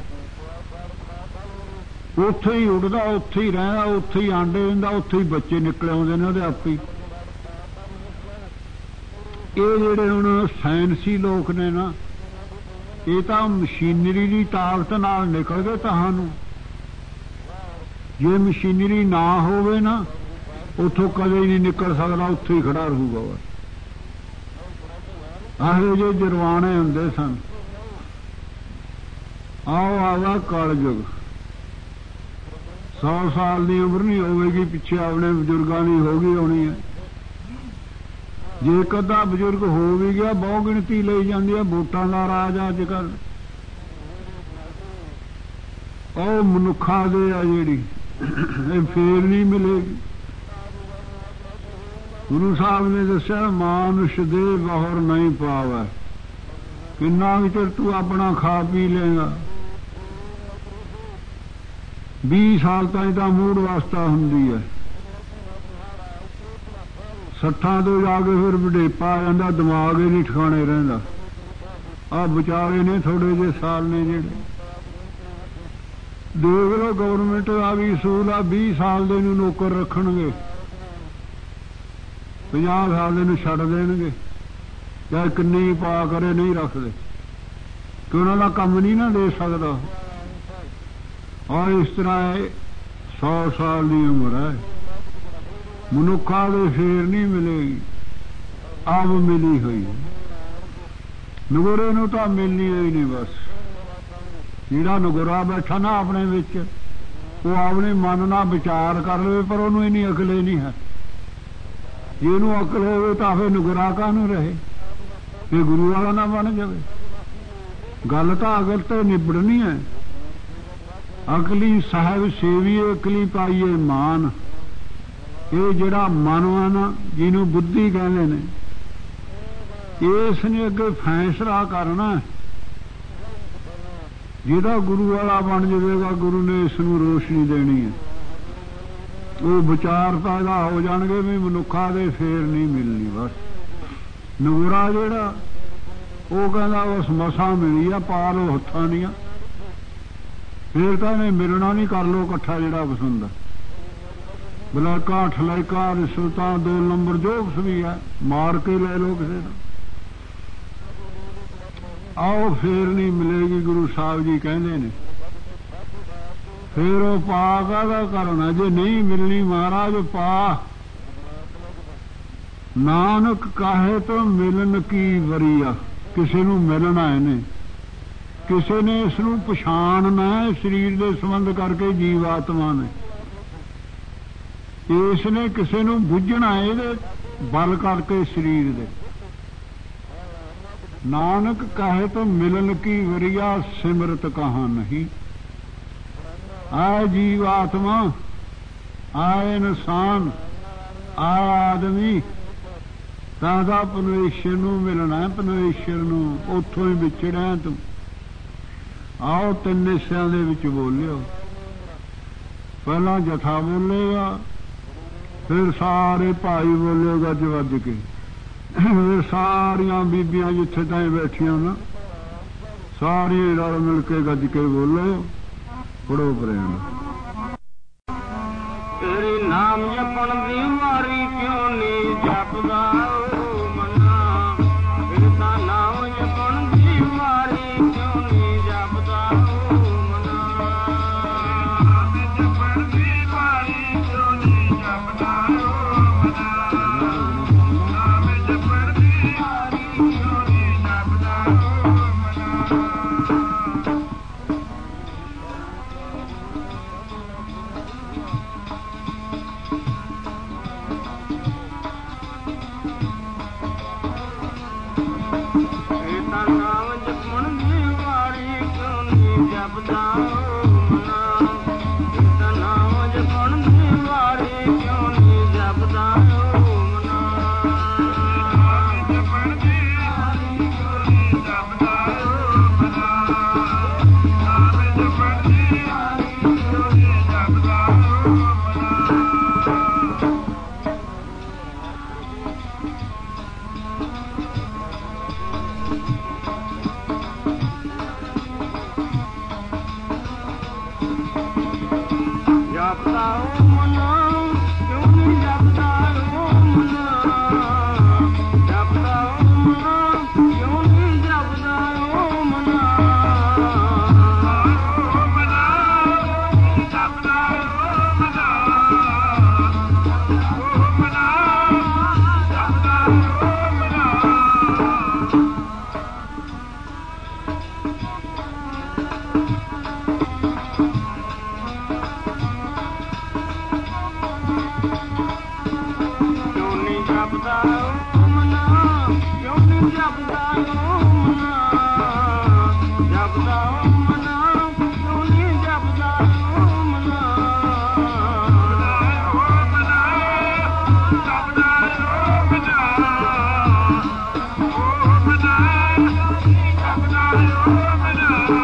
ਉੱਥੇ ਹੀ ਉੱਡਦਾ, ਉੱਥੇ ਹੀ ਰਹਿੰਦਾ, ਉੱਥੇ ਹੀ ਆਂਡੇ ਦਿੰਦਾ, ਉੱਥੇ ਹੀ ਬੱਚੇ ਨਿਕਲੇ ਆਉਂਦੇ ਨੇ ਉਹਦੇ ਆਪੇ। ਇਹ ਜਿਹੜੇ ਹੁਣ ਸਾਇੰਸੀ ਲੋਕ ਨੇ ਨਾ, ਇਹ ਤਾਂ ਮਸ਼ੀਨਰੀ ਦੀ ਤਾਕਤ ਨਾਲ ਨਿਕਲ ਗਏ ਤੁਹਾਨੂੰ। ਜੇ ਮਸ਼ੀਨਰੀ ਨਾ ਹੋਵੇ ਨਾ, ਉੱਥੋਂ ਕਦੇ ਨਹੀਂ ਨਿਕਲ ਸਕਦਾ, ਉੱਥੇ ਹੀ ਖੜਾ ਰਹੂਗਾ। ਆਹੋ ਜਿਹੇ ਜਰਵਾਣੇ ਹੁੰਦੇ ਸਨ। ਆਓ ਆਵਾ ਕਲਯੁਗ, ਸੌ ਸਾਲ ਦੀ ਉਮਰ ਨਹੀਂ ਹੋਵੇਗੀ, ਪਿੱਛੇ ਆਪਣੇ ਬਜ਼ੁਰਗਾਂ ਦੀ ਹੋ ਗਈ ਹੋਣੀ ਹੈ। ਜੇ ਕਦਾ ਬਜ਼ੁਰਗ ਹੋ ਵੀ ਗਿਆ, ਬਹੁ ਗਿਣਤੀ ਲਈ ਜਾਂਦੀ ਹੈ। ਵੋਟਾਂ ਦਾ ਰਾਜ ਅੱਜ ਕੱਲ ਉਹ ਮਨੁੱਖਾਂ ਦੇ ਆ ਜਿਹੜੀ, ਇਹ ਫੇਰ ਨਹੀਂ ਮਿਲੇਗੀ। ਗੁਰੂ ਸਾਹਿਬ ਨੇ ਦੱਸਿਆ ਮਾਨੁਸ਼ ਦੇ ਬਹੁਰ ਨਹੀਂ ਪਾਵੈ, ਕਿੰਨਾ ਵੀ ਚਿਰ ਤੂੰ ਆਪਣਾ ਖਾ ਪੀ ਲੇਗਾ। ਵੀਹ ਸਾਲ ਤਾਈਂ ਤਾਂ ਮੂੜ ਵਾਸਤਾ ਹੁੰਦੀ ਹੈ, ਸੱਠਾਂ ਤੋਂ ਜਾ ਕੇ ਫਿਰ ਵਡੇਪਾ ਆ ਜਾਂਦਾ, ਦਿਮਾਗ ਹੀ ਨਹੀਂ ਠਿਕਾਣੇ ਰਹਿੰਦਾ। ਆਹ ਵਿਚਾਰੇ ਨੇ ਥੋੜੇ ਜਿਹੇ ਸਾਲ ਨੇ ਜਿਹੜੇ, ਦੇਖ ਲਓ ਗੌਰਮੈਂਟ ਦਾ ਵੀ ਅਸੂਲ ਆ, ਵੀਹ ਸਾਲ ਦੇ ਨੂੰ ਨੌਕਰ ਰੱਖਣਗੇ, ਪੰਜਾਹ ਸਾਲ ਦੇ ਨੂੰ ਛੱਡ ਦੇਣਗੇ, ਚਾਹੇ ਕਿੰਨੀ ਪਾ ਕਰੇ ਨਹੀਂ ਰੱਖਦੇ, ਕਿ ਉਹਨਾਂ ਦਾ ਕੰਮ ਨਹੀਂ ਨਾ ਦੇ ਸਕਦਾ। ਔਰ ਇਸ ਤਰ੍ਹਾਂ ਹੈ, ਸੌ ਸਾਲ ਦੀ ਉਮਰ ਹੈ। ਮਨੁੱਖਾਂ ਦੇ ਫੇਰ ਨਹੀਂ ਮਿਲੇਗੀ, ਆਪ ਮਿਲੀ ਹੋਈ। ਨਗੋਰੇ ਨੂੰ ਤਾਂ ਮਿਲਣੀ ਹੋਈ ਨਹੀਂ। ਬਸ ਜਿਹੜਾ ਨਗੋਰਾ ਬੈਠਾ ਨਾ ਆਪਣੇ ਵਿੱਚ, ਉਹ ਆਪਣੇ ਮਨ ਨਾਲ ਵਿਚਾਰ ਕਰ ਲਵੇ, ਪਰ ਉਹਨੂੰ ਇੰਨੀ ਅਕਲ ਹੀ ਨਹੀਂ ਹੈ। ਜੇ ਇਹਨੂੰ ਅਕਲ ਹੋਵੇ ਤਾਂ ਫਿਰ ਨੁਗਰਾ ਕਾਹਨੂੰ ਰਹੇ, ਇਹ ਗੁਰੂ ਵਾਲਾ ਨਾ ਬਣ ਜਾਵੇ। ਗੱਲ ਤਾਂ ਅਗਲ ਤੇ ਨਿਬੜਨੀ ਹੈ। ਅਕਲੀ ਸਾਹਿਬ ਸੇਵੀਏ ਅਕਲੀ ਪਾਈਏ ਮਾਨ। ਇਹ ਜਿਹੜਾ ਮਨ ਆ ਨਾ, ਜਿਹਨੂੰ ਬੁੱਧੀ ਕਹਿੰਦੇ ਨੇ, ਇਸ ਨੇ ਅੱਗੇ ਫੈਸਲਾ ਕਰਨਾ। ਜਿਹਦਾ ਗੁਰੂ ਵਾਲਾ ਬਣ ਜਾਵੇਗਾ, ਗੁਰੂ ਨੇ ਇਸ ਨੂੰ ਰੋਸ਼ਨੀ ਦੇਣੀ ਹੈ। ਉਹ ਵਿਚਾਰ ਪੈਦਾ ਹੋ ਜਾਣਗੇ ਵੀ ਮਨੁੱਖਾਂ ਦੇ ਫੇਰ ਨਹੀਂ ਮਿਲਣੀ। ਬਸ ਨੂਰਾ ਜਿਹੜਾ ਉਹ ਕਹਿੰਦਾ ਉਸ ਮਸਾਂ ਮਿਲੀ ਆ, ਪਾ ਲਓ ਹੱਥਾਂ ਦੀਆਂ, ਫੇਰ ਤਾਂ ਇਹਨੇ ਮਿਲਣਾ ਨਹੀਂ, ਕਰ ਲਓ ਇਕੱਠਾ ਜਿਹੜਾ ਪਸੰਦ ਆ। ਬਲੈਕਾ ਠਲੈਕਾ ਰਿਸ਼ਵਤਾਂ ਦੋ ਨੰਬਰ ਜੋ ਕੁਛ ਵੀ ਹੈ ਮਾਰ ਕੇ ਲੈ ਲਓ ਕਿਸੇ ਦਾ, ਆਓ ਫੇਰ ਨਹੀਂ ਮਿਲੇਗੀ। ਗੁਰੂ ਸਾਹਿਬ ਜੀ ਕਹਿੰਦੇ ਨੇ ਫੇਰ ਉਹ ਪਾ ਕਾਹਦਾ ਕਰਨਾ, ਜੇ ਨਹੀਂ ਮਿਲਣੀ ਮਹਾਰਾਜ ਪਾ। ਨਾਨਕ ਕਾਹੇ ਤੋਂ ਮਿਲਣ ਕੀ ਵਰੀਆ। ਕਿਸੇ ਨੂੰ ਮਿਲਣਾ ਇਹਨੇ, ਕਿਸੇ ਨੇ ਇਸ ਨੂੰ ਪਛਾਣਨਾ ਹੈ ਸਰੀਰ ਦੇ ਸੰਬੰਧ ਕਰਕੇ, ਜੀਵ ਆਤਮਾ ਨੇ। ਇਸ ਨੇ ਕਿਸੇ ਨੂੰ ਬੁੱਝਣਾ ਇਹਦੇ ਬਲ ਕਰਕੇ ਸਰੀਰ ਦੇ। ਨਾਨਕ ਕਾਹੇ ਤੋਂ ਮਿਲਣ ਕੀ ਵਰੀਆ, ਸਿਮਰਤ ਕਹਾ ਨਹੀਂ। ਆਏ ਜੀਵ ਆਤਮਾ, ਆਏ ਇਨਸਾਨ, ਆਏ ਆਦਮੀ, ਤਾਂ ਦਾ ਪਰਮੇਸ਼ਰ ਨੂੰ ਮਿਲਣਾ। ਪਰਮੇਸ਼ਰ ਨੂੰ ਉੱਥੋਂ ਹੀ ਵਿਛੜਿਆ ਤੂੰ। ਆਓ ਤਿੰਨ ਹਿੱਸਿਆਂ ਦੇ ਵਿੱਚ ਬੋਲਿਓ। ਪਹਿਲਾਂ ਜਥਾ ਬੋਲੇਗਾ, ਫਿਰ ਸਾਰੇ ਭਾਈ ਬੋਲਿਓ ਗੱਜ ਵੱਜ ਕੇ, ਫਿਰ ਸਾਰੀਆਂ ਬੀਬੀਆਂ ਜਿੱਥੇ ਤਾਈਂ ਬੈਠੀਆਂ ਨਾ, ਸਾਰੀਆਂ ਰਲ ਮਿਲ ਕੇ ਗੱਜ ਕੇ ਬੋਲੋ। ਪੜੋ ਪ੍ਰੇਮ। ਤੇਰੇ ਨਾਮ ਜਪਣ ਦੀ ਵਾਰੀ ਕਿਉਂ ਨਹੀਂ ਜਪਦਾ ਓ ਮਨਾ। ਇਹ ਤਾਂ ਨਾਮ ਜਪਣ ਦੀ ਵਾਰੀ ਕਿਉਂ ਨਹੀਂ ਜਪਦਾ ਓ ਮਨਾ। ਜਪਣ ਦੀ ਵਾਰੀ ਕਿਉਂ ਨਹੀਂ ਜਪਦਾ ਓ ਮਨਾ। ਨਾਮ ਜਪਣ ਦੀ ਵਾਰੀ ਕਿਉਂ ਨਹੀਂ ਜਪਦਾ ਓ ਮਨਾ। ਨਾਮ ਜਪਣ ਦੀ ਵਾਰੀ ਕਿਉਂ ਨਹੀਂ ਜਪਦਾ ਓ ਮਨਾ। ਇਹਦਾ ਨਾਮ ਜਪਣ ਦੀ ਵਾਰੀ ਕਿਉਂ ਨਹੀਂ ਜਪਦਾ ਓ ਮਨਾ। ਨਾਮ ਜਪਣ ਦੀ ਵਾਰੀ ਕਿਉਂ ਨਹੀਂ ਜਪਦਾ ਓ ਮਨਾ। ਨਾਮ ਜਪਣ ਦੀ ਵਾਰੀ ਕਿਉਂ ਨਹੀਂ ਜਪਦਾ ਓ ਮਨਾ। ਜਪਦਾ ਓ ਮਨਾ, ਕਿਉਂ ਨਹੀਂ ਜਪਦਾ ਓ ਮਨਾ। ਜਪਦਾ ਓ ਮਨਾ, ਕਿਉਂ ਨਹੀਂ ਜਪਦਾ ਓ ਮਨਾ। ਓ ਮਨਾ, ਜਪਦਾ ਓ ਮਨਾ। ਓ ਮਨਾ, ਜਪਦਾ ਓ ਮਨਾ। ਕਿਉਂ ਨਹੀਂ ਜਪਦਾ ਓ ਮਨਾ, ਕਿਉਂ ਨਹੀਂ ਜਪਦਾ ਓ ਮਨਾ। ਜਪਦਾ ਓ ਮਨਾ, ਕਿਉਂ ਨਹੀਂ ਜਪਦਾ ਓ ਮਨਾ। ਓ ਮਨਾ, ਜਪਦਾ ਓ ਮਨਾ। ਓ ਮਨਾ, ਜਪਦਾ ਓ ਮਨਾ।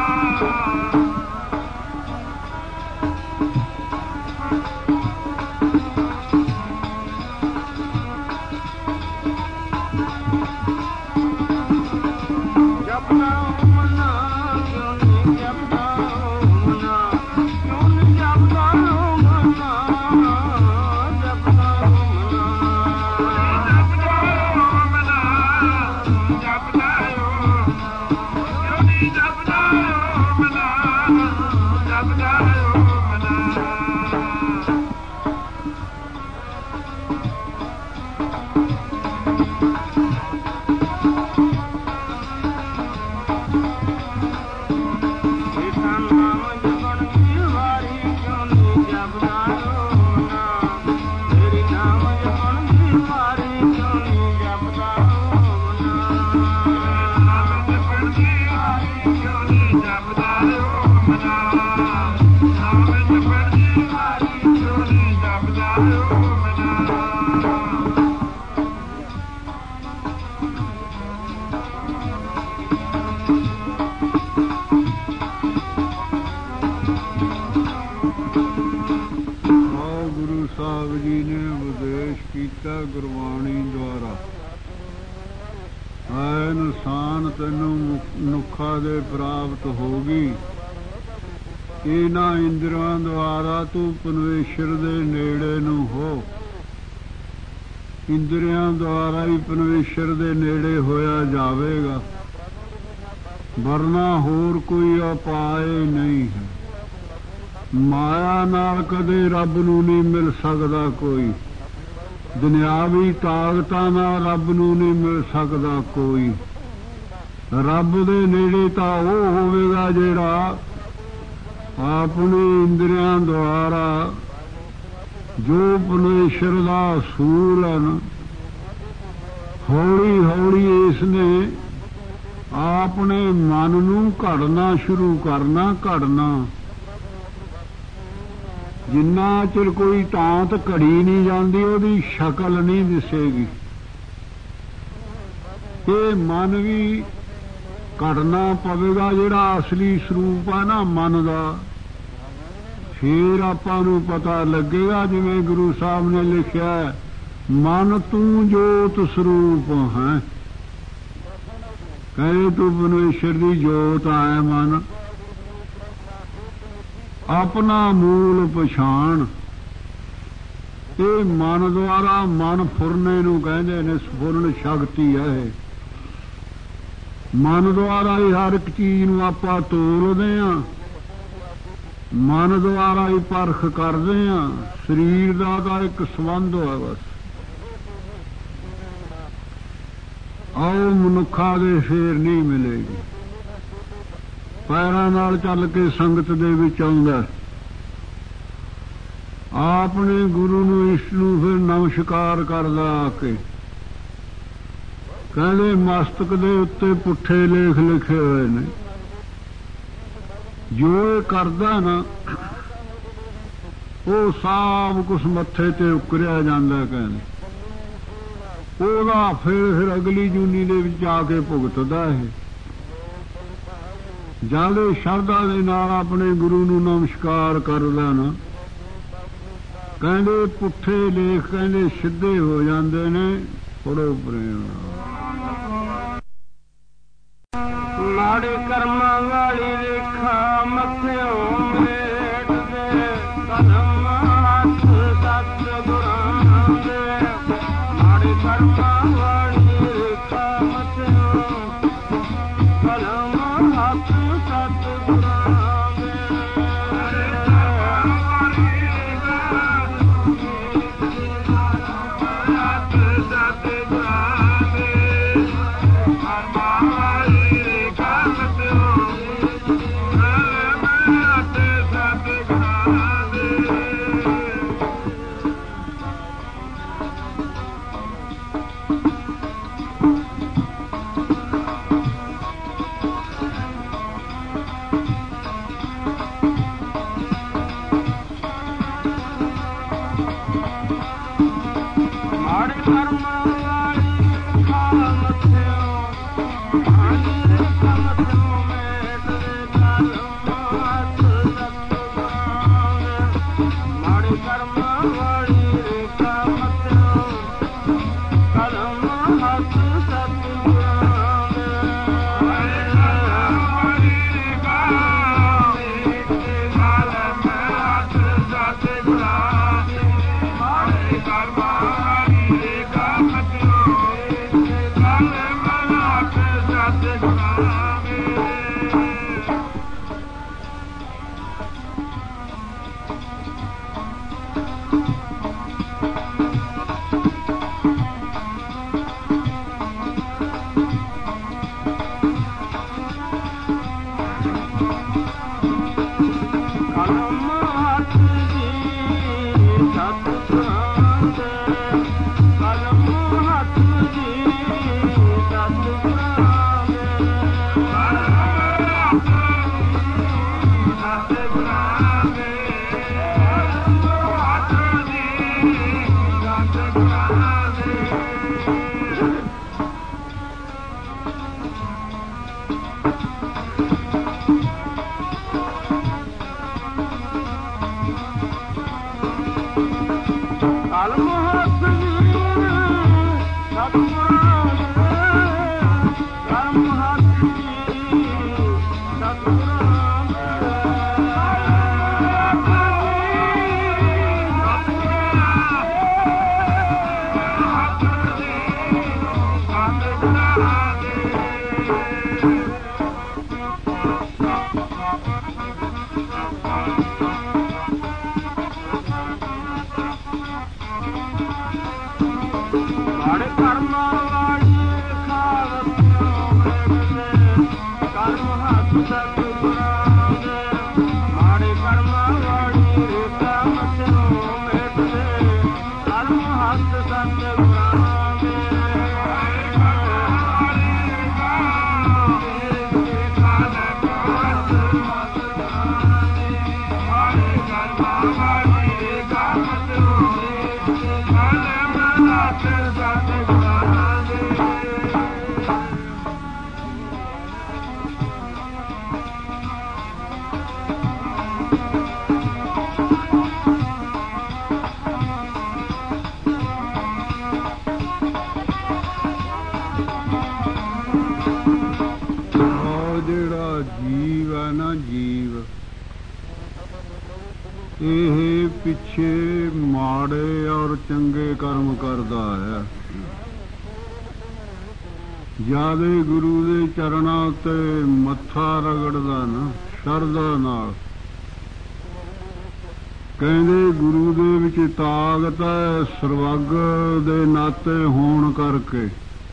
ਕੀਤਾ ਗੁਰਬਾਣੀ ਦੁਆਰਾ। ਐ ਇਨਸਾਨ ਤੈਨੂੰ ਮਨੁੱਖਾ ਦੇ ਪ੍ਰਾਪਤ ਹੋ ਗਈ। ਇਹਨਾਂ ਇੰਦਰੀਆਂ ਦੁਆਰਾ ਤੂੰ ਪਰਮੇਸ਼ਰ ਦੇ ਨੇੜੇ ਨੂੰ ਹੋ। ਇੰਦਰੀਆਂ ਦੁਆਰਾ ਹੀ ਪਰਮੇਸ਼ਰ ਦੇ ਨੇੜੇ ਹੋਇਆ ਜਾਵੇਗਾ, ਵਰਨਾ ਹੋਰ ਕੋਈ ਉਪਾਏ ਨਹੀਂ ਹੈ। ਮਾਇਆ ਨਾਲ ਕਦੇ ਰੱਬ ਨੂੰ ਨਹੀਂ ਮਿਲ ਸਕਦਾ ਕੋਈ, ਦੁਨਿਆਵੀ ਤਾਕਤਾਂ ਨਾਲ ਰੱਬ ਨੂੰ ਨਹੀਂ ਮਿਲ ਸਕਦਾ ਕੋਈ। ਰੱਬ ਦੇ ਨੇੜੇ ਤਾਂ ਉਹ ਹੋਵੇਗਾ ਜਿਹੜਾ ਆਪਣੀ ਇੰਦਰੀਆਂ ਦੁਆਰਾ ਜੋ ਪਰਮੇਸ਼ਰ ਦਾ ਅਸੂਲ ਹਨ, ਹੌਲੀ ਹੌਲੀ ਇਸ ਨੇ ਆਪਣੇ ਮਨ ਨੂੰ ਘੜਨਾ ਸ਼ੁਰੂ ਕਰਨਾ। ਘੜਨਾ ਜਿੰਨਾ ਚਿਰ ਕੋਈ ਤਾਂਤ ਘੜੀ ਨਹੀਂ ਜਾਂਦੀ ਉਹਦੀ ਸ਼ਕਲ ਨਹੀਂ ਦਿਸੇਗੀ। ਇਹ ਮਨ ਵੀ ਘੜਨਾ ਪਵੇਗਾ, ਜਿਹੜਾ ਅਸਲੀ ਸਰੂਪ ਹੈ ਨਾ ਮਨ ਦਾ, ਫੇਰ ਆਪਾਂ ਨੂੰ ਪਤਾ ਲੱਗੇਗਾ। ਜਿਵੇਂ ਗੁਰੂ ਸਾਹਿਬ ਨੇ ਲਿਖਿਆ, ਮਨ ਤੂੰ ਜੋਤ ਸਰੂਪ ਹੈ। ਕਹੇ ਤੂੰ ਪਰਮੇਸ਼ਰ ਦੀ ਜੋਤ ਹੈ ਮਨ, ਆਪਣਾ ਮੂਲ ਪਛਾਣ। ਇਹ ਮਨ ਦੁਆਰਾ, ਮਨ ਫੁਰਨੇ ਨੂੰ ਕਹਿੰਦੇ ਨੇ, ਸਫੁਰਨ ਸ਼ਕਤੀ ਹੈ ਇਹ। ਮਨ ਦੁਆਰਾ ਹੀ ਹਰ ਇੱਕ ਚੀਜ਼ ਨੂੰ ਆਪਾਂ ਤੋਲਦੇ ਹਾਂ, ਮਨ ਦੁਆਰਾ ਹੀ ਪਰਖ ਕਰਦੇ ਹਾਂ। ਸਰੀਰ ਦਾ ਤਾਂ ਇੱਕ ਸੰਬੰਧ ਹੈ ਬਸ। ਆਓ ਮਨੁੱਖਾਂ ਦੇ ਫੇਰ ਨਹੀਂ ਮਿਲੇਗੀ। ਪੈਰਾਂ ਨਾਲ ਚੱਲ ਕੇ ਸੰਗਤ ਦੇ ਵਿੱਚ ਆਉਂਦਾ, ਆਪਣੇ ਗੁਰੂ ਨੂੰ ਇਸ ਨੂੰ ਫਿਰ ਨਮਸਕਾਰ ਕਰਦਾ ਆ ਕੇ। ਕਹਿੰਦੇ ਮਸਤਕ ਦੇ ਉੱਤੇ ਪੁੱਠੇ ਲੇਖ ਲਿਖੇ ਹੋਏ ਨੇ। ਜੋ ਇਹ ਕਰਦਾ ਨਾ ਉਹ ਸਭ ਕੁਛ ਮੱਥੇ ਤੇ ਉਕਰਿਆ ਜਾਂਦਾ। ਕਹਿੰਦੇ ਉਹਦਾ ਫਿਰ ਫਿਰ ਅਗਲੀ ਜੂਨੀ ਦੇ ਵਿੱਚ ਆ ਕੇ ਭੁਗਤਦਾ ਹੈ। ਜਦ ਸ਼ਰਧਾ ਦੇ ਨਾਲ ਆਪਣੇ ਗੁਰੂ ਨੂੰ ਨਮਸਕਾਰ ਕਰਦਾ ਨਾ, ਕਹਿੰਦੇ ਪੁੱਠੇ ਲੇਖ ਕਹਿੰਦੇ ਸਿੱਧੇ ਹੋ ਜਾਂਦੇ ਨੇ। ਪੜੋ ਪ੍ਰੇਮ ਮਾੜੇ ਕਰਮਾਂ ਵਾਲੀ ਰੇਖਾ ਮੱਥਿਓਂ ਮੇਟ ਦੇ, ਕਲਮ ਹੱਥ ਸਤਿਗੁਰਾਂ ਦੇ। ਮਾੜੇ ਕਰਮਾਂ ਵਾਲੀ ਰੇਖਾ ਮੱਥਿਓਂ, ਕਲਮ ਹੱਥ ਸਤਿਗੁਰਾਂ ਦੇ। ਮਾੜੇ ਕਰਮਾਂ ਵਾਲੀ ਖਾਵਤ ਵੇਖਦੇ ਕਰਮ ਹੱਥ ਸਤਿਗੁਰਾਂ ਦੇ ਮਾੜੇ ਕਰਮਾਂ ਵਾਲੀ ਖਾਵਤ ਵੇਖਦੇ ਕਰਮ ਹੱਥ ਸਤਿਗੁਰਾਂ ਦੇ ਇਹ ਪਿੱਛੇ ਮਾੜੇ ਔਰ ਚੰਗੇ ਕਰਮ ਕਰਦਾ ਹੈ। ਜਿਆਦੇ ਗੁਰੂ ਦੇ ਚਰਨਾਂ ਉੱਤੇ ਮੱਥਾ ਰਗੜਦਾ ਨਾ ਸ਼ਰਧਾ ਨਾਲ। ਕਹਿੰਦੇ ਗੁਰੂ ਦੇ ਵਿੱਚ ਤਾਕਤ ਹੈ ਸਰਵੱਗ ਦੇ ਨਾਤੇ ਹੋਣ ਕਰਕੇ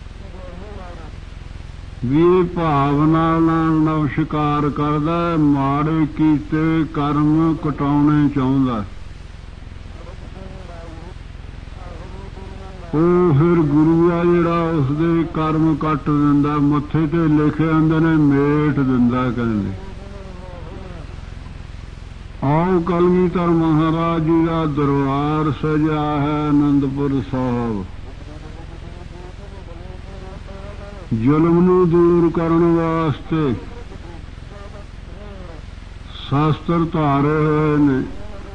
ਵੀ ਇਹ ਭਾਵਨਾ ਨਾਲ ਨਮਸਕਾਰ ਕਰਦਾ, ਮਾੜੇ ਕੀਤੇ ਕਰਮ ਕਟਾਉਣੇ ਚਾਹੁੰਦਾ। ਉਹ ਫਿਰ ਗੁਰੂ ਆ ਜਿਹੜਾ ਉਸਦੇ ਕਰਮ ਕੱਟ ਦਿੰਦਾ, ਮੱਥੇ ਤੇ ਲਿਖੇ ਹੁੰਦੇ ਨੇ ਮੇਟ ਦਿੰਦਾ। ਕਹਿੰਦੇ ਆਓ ਕਲਗੀਧਰ ਮਹਾਰਾਜ ਜੀ ਦਾ ਦਰਬਾਰ ਸਜਿਆ ਹੈ ਅਨੰਦਪੁਰ ਸਾਹਿਬ। ਜ਼ੁਲਮ ਨੂੰ ਦੂਰ ਕਰਨ ਵਾਸਤੇ ਸ਼ਾਸਤਰ ਧਾਰੇ ਹੋਏ ਨੇ।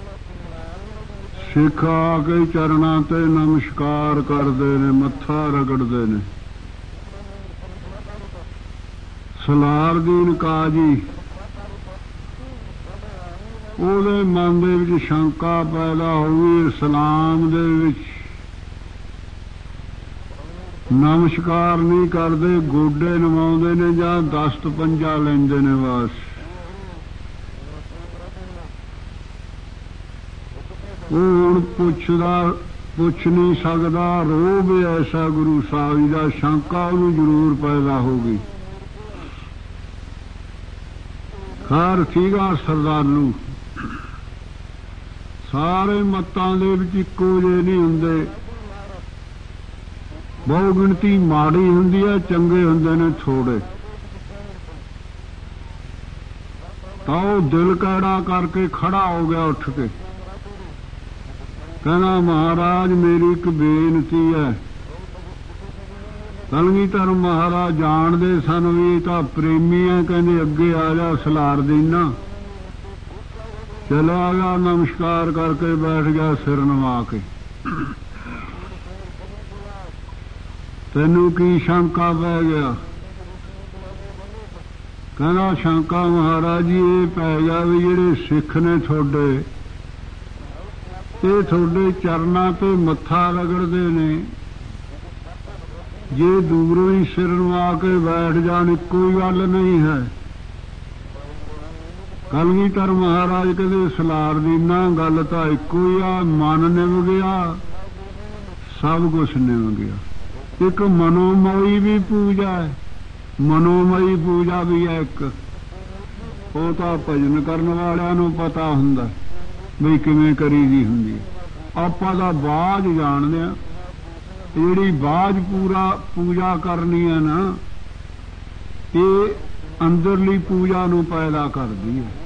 ਸਿੱਖ ਆ ਕੇ ਚਰਨਾਂ ਤੇ ਨਮਸਕਾਰ ਕਰਦੇ ਨੇ, ਮੱਥਾ ਰਗੜਦੇ ਨੇ। ਸਲਾਰਦੀਨ ਕਾਜੀ ਉਹਦੇ ਮਨ ਦੇ ਵਿੱਚ ਸ਼ੰਕਾ ਪੈਦਾ ਹੋਈ, ਇਸਲਾਮ ਦੇ ਵਿੱਚ ਨਮਸਕਾਰ ਨਹੀਂ ਕਰਦੇ, ਗੋਡੇ ਨਵਾਉਂਦੇ ਨੇ ਜਾਂ ਦਸਤ ਪੰਜਾ ਲੈਂਦੇ ਨੇ ਬਸ। ਉਹ ਹੁਣ ਪੁੱਛਦਾ ਪੁੱਛ ਨਹੀਂ ਸਕਦਾ, ਰੋਹ ਵੀ ਐਸਾ ਗੁਰੂ ਸਾਹਿਬ ਦਾ, ਸ਼ੰਕਾ ਉਹਨੂੰ ਜ਼ਰੂਰ ਪੈਦਾ ਹੋ ਗਈ। ਖੈਰ ਸੀਗਾ ਸਰਦਾਲੂ, ਸਾਰੇ ਮਤਾਂ ਦੇ ਵਿੱਚ ਇੱਕੋ ਜਿਹੇ ਨਹੀਂ ਹੁੰਦੇ। ਬਹੁ ਗਿਣਤੀ ਮਾੜੀ ਹੁੰਦੀ ਹੈ, ਚੰਗੇ ਹੁੰਦੇ ਨੇ ਥੋੜੇ। ਤਾਂ ਉਹ ਦਿਲ ਕੈੜਾ ਕਰਕੇ ਖੜਾ ਹੋ ਗਿਆ ਉੱਠ ਕੇ, ਕਹਿੰਦਾ ਮਹਾਰਾਜ ਮੇਰੀ ਇੱਕ ਬੇਨਤੀ ਹੈ। ਕਲਗੀਧਰ ਮਹਾਰਾਜ ਜਾਣਦੇ ਸਨ ਵੀ ਇਹ ਤਾਂ ਪ੍ਰੇਮੀ ਹੈ। ਕਹਿੰਦੇ ਅੱਗੇ ਆ ਜਾ ਸਲਾਰ ਦੇਣਾ। ਚਲਾ ਗਿਆ, ਨਮਸਕਾਰ ਕਰਕੇ ਬੈਠ ਗਿਆ ਸਿਰ ਨਵਾ ਕੇ। ਤੈਨੂੰ ਕੀ ਸ਼ੰਕਾ ਪੈ ਗਿਆ? ਕਹਿੰਦਾ ਸ਼ੰਕਾ ਮਹਾਰਾਜ ਜੀ ਇਹ ਪੈ ਗਿਆ ਵੀ ਜਿਹੜੇ ਸਿੱਖ ਨੇ ਤੁਹਾਡੇ, ਇਹ ਤੁਹਾਡੇ ਚਰਨਾਂ ਤੇ ਮੱਥਾ ਰਗੜਦੇ ਨੇ। ਜੇ ਦੂਰੋਂ ਹੀ ਸਿਰ ਨਵਾ ਕੇ ਬੈਠ ਜਾਣ ਕੋਈ ਗੱਲ ਨਹੀਂ ਹੈ। ਕਲਗੀਧਰ ਮਹਾਰਾਜ ਕਹਿੰਦੇ ਸਲਾਰਦੀਨਾ ਗੱਲ ਤਾਂ ਇੱਕੋ ਹੀ ਆ, ਮਨ ਨਿਭ ਗਿਆ, ਸਭ ਕੁਛ ਨਿਭ ਗਿਆ। ਇੱਕ ਮਨੋਮਈ ਵੀ ਪੂਜਾ ਹੈ, ਮਨੋਮਈ ਪੂਜਾ ਵੀ ਹੈ ਇੱਕ। ਉਹ ਤਾਂ ਭਜਨ ਕਰਨ ਵਾਲਿਆਂ ਨੂੰ ਪਤਾ ਹੁੰਦਾ ਵੀ ਕਿਵੇਂ ਕਰੀ ਦੀ ਹੁੰਦੀ ਹੈ। ਆਪਾਂ ਦਾ ਬਾਝ ਜਾਣਦੇ ਆ। ਜਿਹੜੀ ਬਾਝ ਪੂਰਾ ਪੂਜਾ ਕਰਨੀ ਹੈ ਨਾ, ਇਹ ਅੰਦਰਲੀ ਪੂਜਾ ਨੂੰ ਪੈਦਾ ਕਰਦੀ ਹੈ।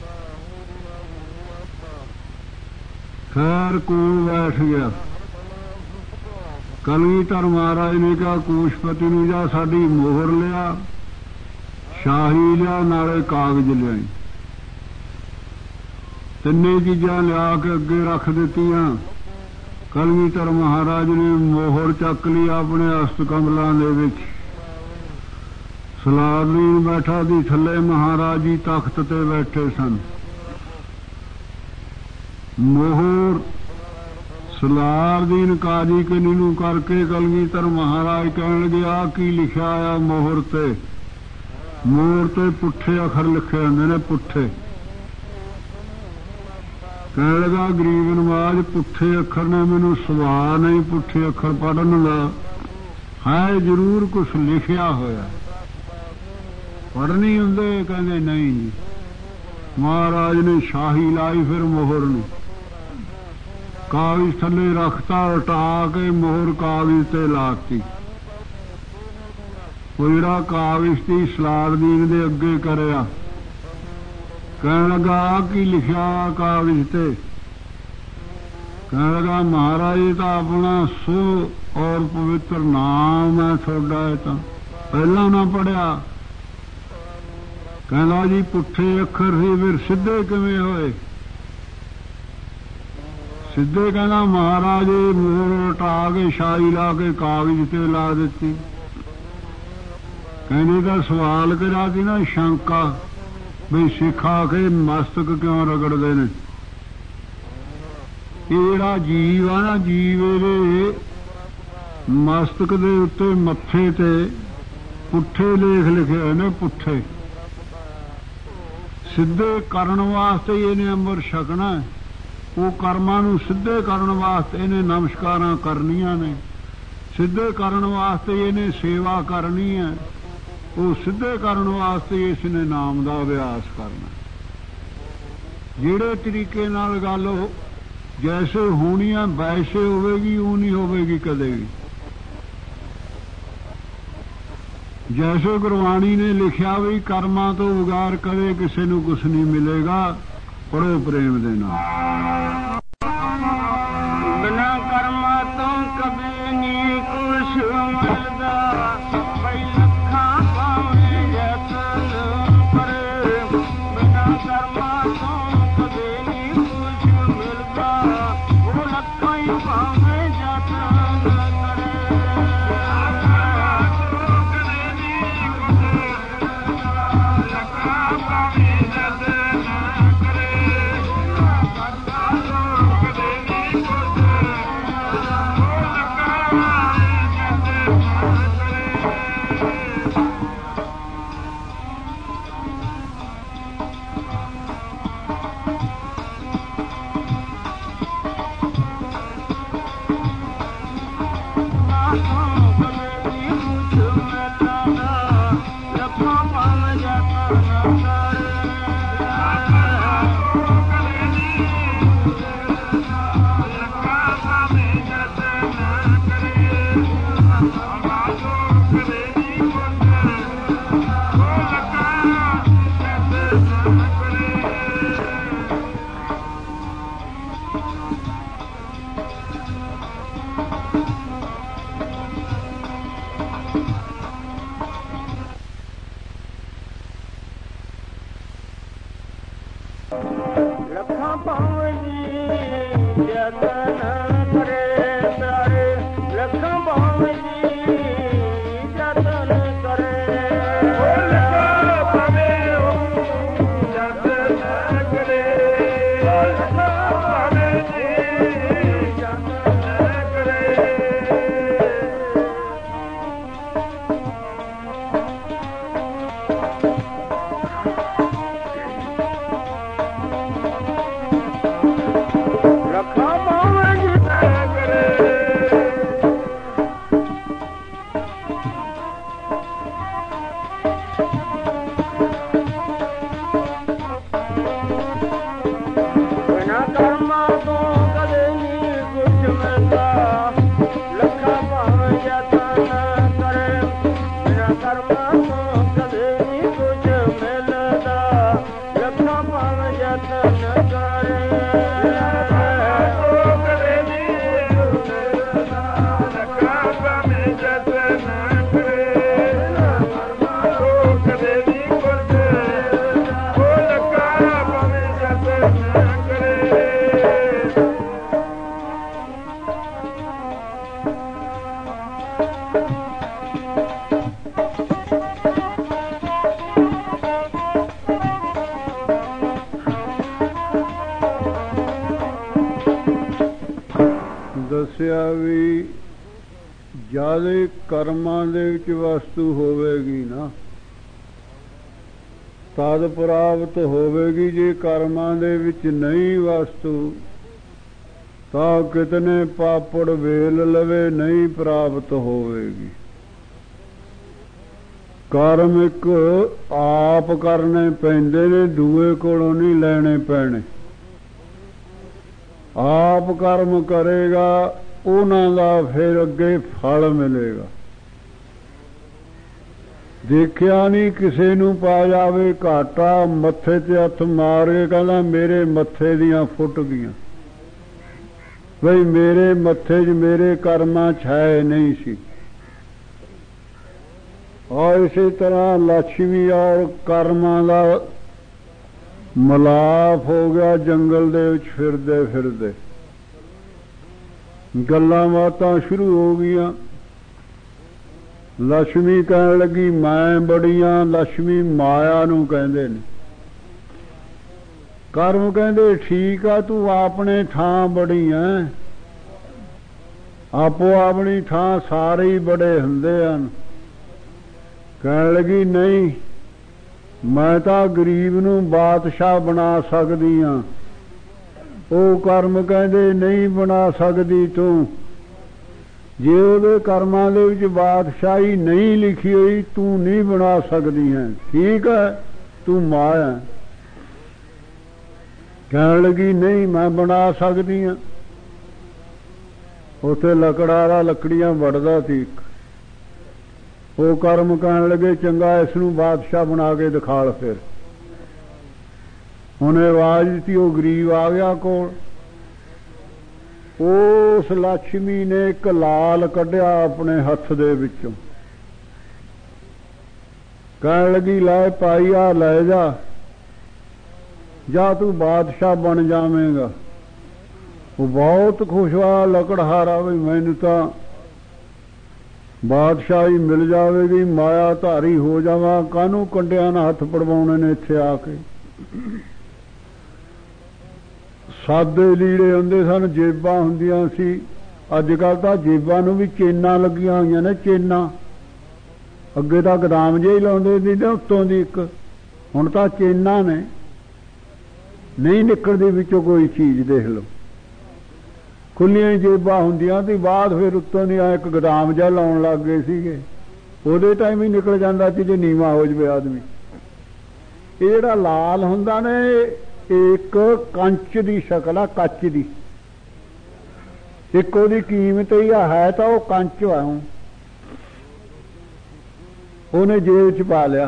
ਖੈਰ ਕੋਲ ਬੈਠ ਗਿਆ। ਕਲਗੀਧਰ ਮਹਾਰਾਜ ਨੇ ਕਿਹਾ ਕੋਸ਼ਪਤੀ ਨੂੰ ਜਾ ਸਾਡੀ ਮੋਹਰ ਲਿਆ, ਸ਼ਾਹੀ ਲਿਆ, ਨਾਲੇ ਕਾਗਜ਼ ਲਿਆਈ। ਤਿੰਨੇ ਚੀਜ਼ਾਂ ਲਿਆ ਕੇ ਅੱਗੇ ਰੱਖ ਦਿੱਤੀਆਂ। ਕਲਗੀਧਰ ਮਹਾਰਾਜ ਨੇ ਮੋਹਰ ਚੱਕ ਲਈ ਆਪਣੇ ਹਸਤ ਕਮਲਾਂ ਦੇ ਵਿੱਚ। ਸਲਾਰਦੀਨ ਬੈਠਾ ਦੀ ਥੱਲੇ ਮਹਾਰਾਜ ਜੀ ਤਖਤ ਤੇ ਬੈਠੇ ਸਨ। ਮੋਹਰ ਸਲਾਰਦੀਨ ਕਾਜੀ ਕਨੀ ਨੂੰ ਕਰਕੇ ਕਲਗੀਧਰ ਮਹਾਰਾਜ ਕਹਿਣ ਲੱਗੇ ਆ ਕੀ ਲਿਖਿਆ ਆ ਮੋਹਰ ਤੇ। ਮੋਹਰ ਤੇ ਪੁੱਠੇ ਅੱਖਰ ਲਿਖੇ ਹੁੰਦੇ ਨੇ, ਪੁੱਠੇ। ਕਹਿਣ ਲੱਗਾ ਗਰੀਬ ਨਵਾਜ ਪੁੱਠੇ ਅੱਖਰ ਨੇ ਮੈਨੂੰ ਸੁਭਾਅ ਨਹੀਂ ਪੁੱਠੇ ਅੱਖਰ ਪੜ੍ਹਨ ਦਾ, ਹੈ ਜ਼ਰੂਰ ਕੁਛ ਲਿਖਿਆ ਹੋਇਆ, ਪੜ੍ਹ ਨਹੀਂ ਹੁੰਦੇ? ਕਹਿੰਦੇ ਨਹੀਂ ਜੀ। ਮਹਾਰਾਜ ਨੇ ਸ਼ਾਹੀ ਲਾਈ ਫਿਰ ਮੋਹਰ ਨੂੰ, ਕਾਗਜ਼ ਥੱਲੇ ਰੱਖਤਾ, ਉਟਾ ਕੇ ਮੋਹਰ ਕਾਗਜ਼ ਤੇ ਲਾਤੀ। ਉਹ ਜਿਹੜਾ ਕਾਗਜ਼ ਦੀ ਸਲਾਰਦੀਨ ਦੇ ਅੱਗੇ ਕਰਿਆ, ਕਹਿਣ ਲੱਗਾ ਆ ਕੀ ਲਿਖਿਆ ਕਾਗਜ਼ ਤੇ? ਕਹਿਣ ਲੱਗਾ ਮਹਾਰਾਜ ਤਾਂ ਆਪਣਾ ਸੁਭ ਔਰ ਪਵਿੱਤਰ ਨਾਮ ਹੈ ਤੁਹਾਡਾ, ਇਹ ਤਾਂ ਪਹਿਲਾਂ ਨਾ ਪੜਿਆ। ਕਹਿੰਦਾ ਜੀ ਪੁੱਠੇ ਅੱਖਰ ਸੀ ਫਿਰ ਸਿੱਧੇ ਕਿਵੇਂ ਹੋਏ? ਸਿੱਧੇ ਕਹਿੰਦਾ ਮਹਾਰਾਜ ਮੋਹਰ ਉਟਾ ਕੇ ਸ਼ਾਹੀ ਲਾ ਕੇ ਕਾਗਜ਼ ਤੇ ਲਾ ਦਿੱਤੀ। ਕਹਿੰਦੇ ਤਾਂ ਸਵਾਲ ਕਰਿਆ ਸੀ ਨਾ ਸ਼ੰਕਾ, ਵੀ ਸਿਖਾ ਕੇ ਮਸਤਕ ਕਿਉਂ ਰਗੜਦੇ ਨੇ? ਇਹ ਜਿਹੜਾ ਜੀਵ ਆ ਨਾ, ਜੀਵ ਇਹਦੇ ਮਸਤਕ ਦੇ ਉੱਤੇ ਮੱਥੇ ਤੇ ਪੁੱਠੇ ਲੇਖ ਲਿਖੇ ਹੋਏ ਨੇ, ਪੁੱਠੇ। ਸਿੱਧੇ ਕਰਨ ਵਾਸਤੇ ਇਹਨੇ ਅੰਮ੍ਰਿਤ ਛਕਣਾ, ਉਹ ਕਰਮਾਂ ਨੂੰ ਸਿੱਧੇ ਕਰਨ ਵਾਸਤੇ ਇਹਨੇ ਨਮਸਕਾਰਾਂ ਕਰਨੀਆਂ ਨੇ, ਸਿੱਧੇ ਕਰਨ ਵਾਸਤੇ ਇਹਨੇ ਸੇਵਾ ਕਰਨੀ ਹੈ, ਉਹ ਸਿੱਧੇ ਕਰਨ ਵਾਸਤੇ ਇਸ ਨੇ ਨਾਮ ਦਾ ਅਭਿਆਸ ਕਰਨਾ। ਜਿਹੜੇ ਤਰੀਕੇ ਨਾਲ ਗੱਲ ਉਹ ਜੈਸੇ ਹੋਣੀ ਹੈ ਵੈਸੇ ਹੋਵੇਗੀ, ਉਹ ਨਹੀਂ ਹੋਵੇਗੀ ਕਦੇ ਵੀ। ਜੈਸੇ ਗੁਰਬਾਣੀ ਨੇ ਲਿਖਿਆ ਵੀ ਕਰਮਾਂ ਤੋਂ ਬਗੈਰ ਕਦੇ ਕਿਸੇ ਨੂੰ ਕੁਛ ਨਹੀਂ ਮਿਲੇਗਾ, ਪੜੋ ਪ੍ਰੇਮ ਦੇ ਨਾਲ। ਬਿਨਾਂ ਕਰਮਾਂ ਤੋਂ ਕਦੇ ਨਹੀਂ ਕੁਛ ਮਿਲਦਾ, ਬਈ ਲੱਖਾਂ ਭਾਵੇਂ ਯਤਨ ਕਰੇ। ਬਿਨਾਂ ਕਰਮਾਂ ਤੋਂ ਕਦੇ ਨਹੀਂ ਕੁਛ ਮਿਲਦਾ, ਉਹ ਲੱਖਾਂ ਹੀ ਭਾਵੇਂ ਯਤਨ ਕਰੇ। ਲੱਖਾਂ ਭਾਵੇਂ ਯਤਨ ਕਰੇ ਪਿਆਰੇ, ਲੱਖਾਂ ਭਾਵੇਂ ਯਤਨ ਕਰੇ। ਲੱਖਾਂ ਭਾਵੇਂ ਯਤਨ ਕਰੇ, ਲੱਖਾਂ ਭਾਵੇਂ ਯਤਨ ਕਰੇ। ਜਦ ਕਰਮਾਂ ਦੇ ਵਿੱਚ ਵਸਤੂ ਹੋਵੇਗੀ ਨਾ ਤਦ ਪ੍ਰਾਪਤ ਹੋਵੇਗੀ। ਜੇ ਕਰਮਾਂ ਦੇ ਵਿੱਚ ਨਹੀਂ ਵਸਤੂ ਤਾਂ ਕਿਤਨੇ ਪਾਪੜ ਵੇਲ ਲਵੇ ਨਹੀਂ ਪ੍ਰਾਪਤ ਹੋਵੇਗੀ। ਕਰਮ ਇੱਕ ਆਪ ਕਰਨੇ ਪੈਂਦੇ ਨੇ, ਦੂਏ ਕੋਲੋਂ ਨਹੀਂ ਲੈਣੇ ਪੈਣੇ। ਆਪ ਕਰਮ ਕਰੇਗਾ ਉਹਨਾਂ ਦਾ ਫਿਰ ਅੱਗੇ ਫਲ ਮਿਲੇਗਾ। ਦੇਖਿਆ ਨਹੀਂ ਕਿਸੇ ਨੂੰ ਪਾ ਜਾਵੇ ਘਾਟਾ, ਮੱਥੇ ਤੇ ਹੱਥ ਮਾਰ ਕੇ ਕਹਿੰਦਾ ਮੇਰੇ ਮੱਥੇ ਦੀਆਂ ਫੁੱਟ ਗਈਆਂ, ਬਈ ਮੇਰੇ ਮੱਥੇ 'ਚ ਮੇਰੇ ਕਰਮਾਂ ਛਾਏ ਨਹੀਂ ਸੀ। ਔਰ ਇਸੇ ਤਰ੍ਹਾਂ ਲక్ష్ਮੀ ਔਰ ਕਰਮਾਂ ਦਾ ਮਿਲਾਪ ਹੋ ਗਿਆ। ਜੰਗਲ ਦੇ ਵਿੱਚ ਫਿਰਦੇ ਫਿਰਦੇ ਗੱਲਾਂ ਬਾਤਾਂ ਸ਼ੁਰੂ ਹੋ ਗਈਆਂ। ਲక్ష్ਮੀ ਕਹਿਣ ਲੱਗੀ ਮੈਂ ਬੜੀਆਂ, ਲక్ష్ਮੀ ਮਾਇਆ ਨੂੰ ਕਹਿੰਦੇ ਨੇ। ਕਰਮ ਕਹਿੰਦੇ ਠੀਕ ਆ, ਤੂੰ ਆਪਣੇ ਥਾਂ ਬੜੀ ਐ, ਆਪੋ ਆਪਣੀ ਥਾਂ ਸਾਰੇ ਹੀ ਬੜੇ ਹੁੰਦੇ ਹਨ। ਕਹਿਣ ਲੱਗੀ ਨਹੀਂ, ਮੈਂ ਤਾਂ ਗਰੀਬ ਨੂੰ ਬਾਦਸ਼ਾਹ ਬਣਾ ਸਕਦੀ ਹਾਂ। ਉਹ ਕਰਮ ਕਹਿੰਦੇ ਨਹੀਂ ਬਣਾ ਸਕਦੀ ਤੂੰ। ਜੇ ਉਹਦੇ ਕਰਮਾਂ ਦੇ ਵਿੱਚ ਬਾਦਸ਼ਾਹੀ ਨਹੀਂ ਲਿਖੀ ਹੋਈ ਤੂੰ ਨਹੀਂ ਬਣਾ ਸਕਦੀ ਹੈ। ਠੀਕ ਹੈ, ਤੂੰ ਮਾਇਆ। ਕਹਿਣ ਲੱਗੀ ਨਹੀਂ ਮੈਂ ਬਣਾ ਸਕਦੀ ਹਾਂ। ਉੱਥੇ ਲੱਕੜਾਰਾ ਲੱਕੜੀਆਂ ਵੱਢਦਾ ਸੀ। ਉਹ ਕਰਮ ਕਹਿਣ ਲੱਗੇ ਚੰਗਾ ਇਸ ਨੂੰ ਬਾਦਸ਼ਾਹ ਬਣਾ ਕੇ ਦਿਖਾਲ। ਫਿਰ ਉਹਨੇ ਆਵਾਜ਼ ਦਿੱਤੀ, ਉਹ ਗਰੀਬ ਆ ਗਿਆ ਕੋਲ। ਉਸ ਲక్ష్ਮੀ ਨੇ ਇੱਕ ਲਾਲ ਕੱਢਿਆ ਆਪਣੇ ਹੱਥ ਦੇ ਵਿੱਚੋਂ। ਕਹਿਣ ਲੱਗੀ ਲੈ ਭਾਈ ਆ ਲੈ ਜਾ, ਜਾ ਤੂੰ ਬਾਦਸ਼ਾਹ ਬਣ ਜਾਵੇਂਗਾ। ਉਹ ਬਹੁਤ ਖੁਸ਼ ਹੋਇਆ ਲੱਕੜਹਾਰਾ, ਵੀ ਮੈਨੂੰ ਤਾਂ ਬਾਦਸ਼ਾਹੀ ਮਿਲ ਜਾਵੇਗੀ, ਮਾਇਆ ਧਾਰੀ ਹੋ ਜਾਵਾਂ, ਕਾਹਨੂੰ ਕੰਡਿਆਂ ਨਾਲ ਹੱਥ ਪੜਵਾਉਣੇ ਨੇ ਇੱਥੇ ਆ ਕੇ। ਸਾਦੇ ਲੀੜੇ ਹੁੰਦੇ ਸਨ, ਜੇਬਾਂ ਹੁੰਦੀਆਂ ਸੀ। ਅੱਜ ਕੱਲ੍ਹ ਤਾਂ ਜੇਬਾਂ ਨੂੰ ਵੀ ਚੇਨਾਂ ਲੱਗੀਆਂ ਹੋਈਆਂ ਨੇ, ਚੇਨਾਂ। ਅੱਗੇ ਤਾਂ ਗਦਾਮ ਜਿਹੇ ਹੀ ਲਾਉਂਦੇ ਸੀ ਨਾ ਉੱਤੋਂ ਦੀ ਇੱਕ, ਹੁਣ ਤਾਂ ਚੇਨਾਂ ਨੇ। ਨਹੀਂ ਨਿਕਲਦੀ ਵਿੱਚੋਂ ਕੋਈ ਚੀਜ਼, ਦੇਖ ਲਓ। ਖੁੱਲੀਆਂ ਜੇਬਾਂ ਹੁੰਦੀਆਂ ਤੇ ਬਾਅਦ ਫਿਰ ਉੱਤੋਂ ਦੀ ਇੱਕ ਗਦਾਮ ਜਿਹਾ ਲਾਉਣ ਲੱਗ ਗਏ ਸੀਗੇ। ਉਹਦੇ ਟਾਈਮ ਹੀ ਨਿਕਲ ਜਾਂਦਾ ਸੀ ਜੇ ਨੀਵਾਂ ਹੋ ਜਾਵੇ ਆਦਮੀ। ਇਹ ਜਿਹੜਾ ਲਾਲ ਹੁੰਦਾ ਨਾ, ਇੱਕ ਕੰਚ ਦੀ ਸ਼ਕਲ ਆ, ਕੱਚ ਦੀ। ਇੱਕ ਉਹਦੀ ਕੀਮਤ ਹੀ ਆ, ਹੈ ਤਾਂ ਉਹ ਕੰਚ ਆ। ਉਹਨੇ ਜੇਬ ਚ ਪਾ ਲਿਆ।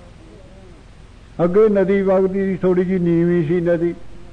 ਅੱਗੇ ਨਦੀ ਵਗਦੀ ਸੀ, ਥੋੜੀ ਜਿਹੀ ਨੀਵੀਂ ਸੀ ਨਦੀ।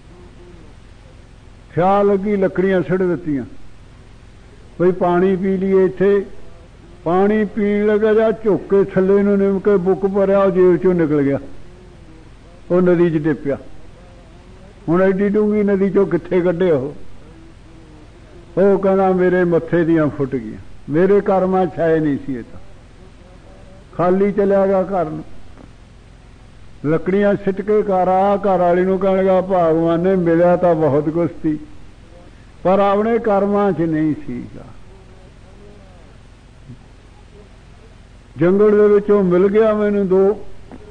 ਖਿਆਲ ਲੱਗੀ ਲੱਕੜੀਆਂ ਸਿੱਟ ਦਿੱਤੀਆਂ, ਬਈ ਪਾਣੀ ਪੀ ਲਈਏ ਇੱਥੇ। ਪਾਣੀ ਪੀਣ ਲੱਗਾ ਜਾਂ ਝੁੱਕ ਕੇ ਥੱਲੇ ਨੂੰ ਨਿਮ ਕੇ ਬੁੱਕ ਭਰਿਆ, ਉਹ ਜੇਬ ਚੋਂ ਨਿਕਲ ਗਿਆ, ਉਹ ਨਦੀ ਚ ਡਿੱਪਿਆ। ਹੁਣ ਐਡੀ ਡੂੰਘੀ ਨਦੀ ਚੋਂ ਕਿੱਥੇ ਕੱਢੇ ਉਹ? ਉਹ ਕਹਿੰਦਾ ਮੇਰੇ ਮੱਥੇ ਦੀਆਂ ਫੁੱਟ ਗਈਆਂ, ਮੇਰੇ ਕਰਮਾਂ ਛਾਏ ਨਹੀਂ ਸੀ। ਇਹ ਤਾਂ ਖਾਲੀ ਚਲਿਆ ਗਿਆ ਘਰ ਨੂੰ। ਲੱਕੜੀਆਂ ਸਿੱਟ ਕੇ ਘਰ ਆ, ਘਰ ਵਾਲੀ ਨੂੰ ਕਹਿਣ ਲੱਗਾ ਭਗਵਾਨ ਨੇ ਮਿਲਿਆ ਤਾਂ ਬਹੁਤ ਕੁਛ ਸੀ, ਪਰ ਆਪਣੇ ਕਰਮਾਂ 'ਚ ਨਹੀਂ ਸੀਗਾ। ਜੰਗਲ ਦੇ ਵਿੱਚੋਂ ਮਿਲ ਗਿਆ ਮੈਨੂੰ, ਦੋ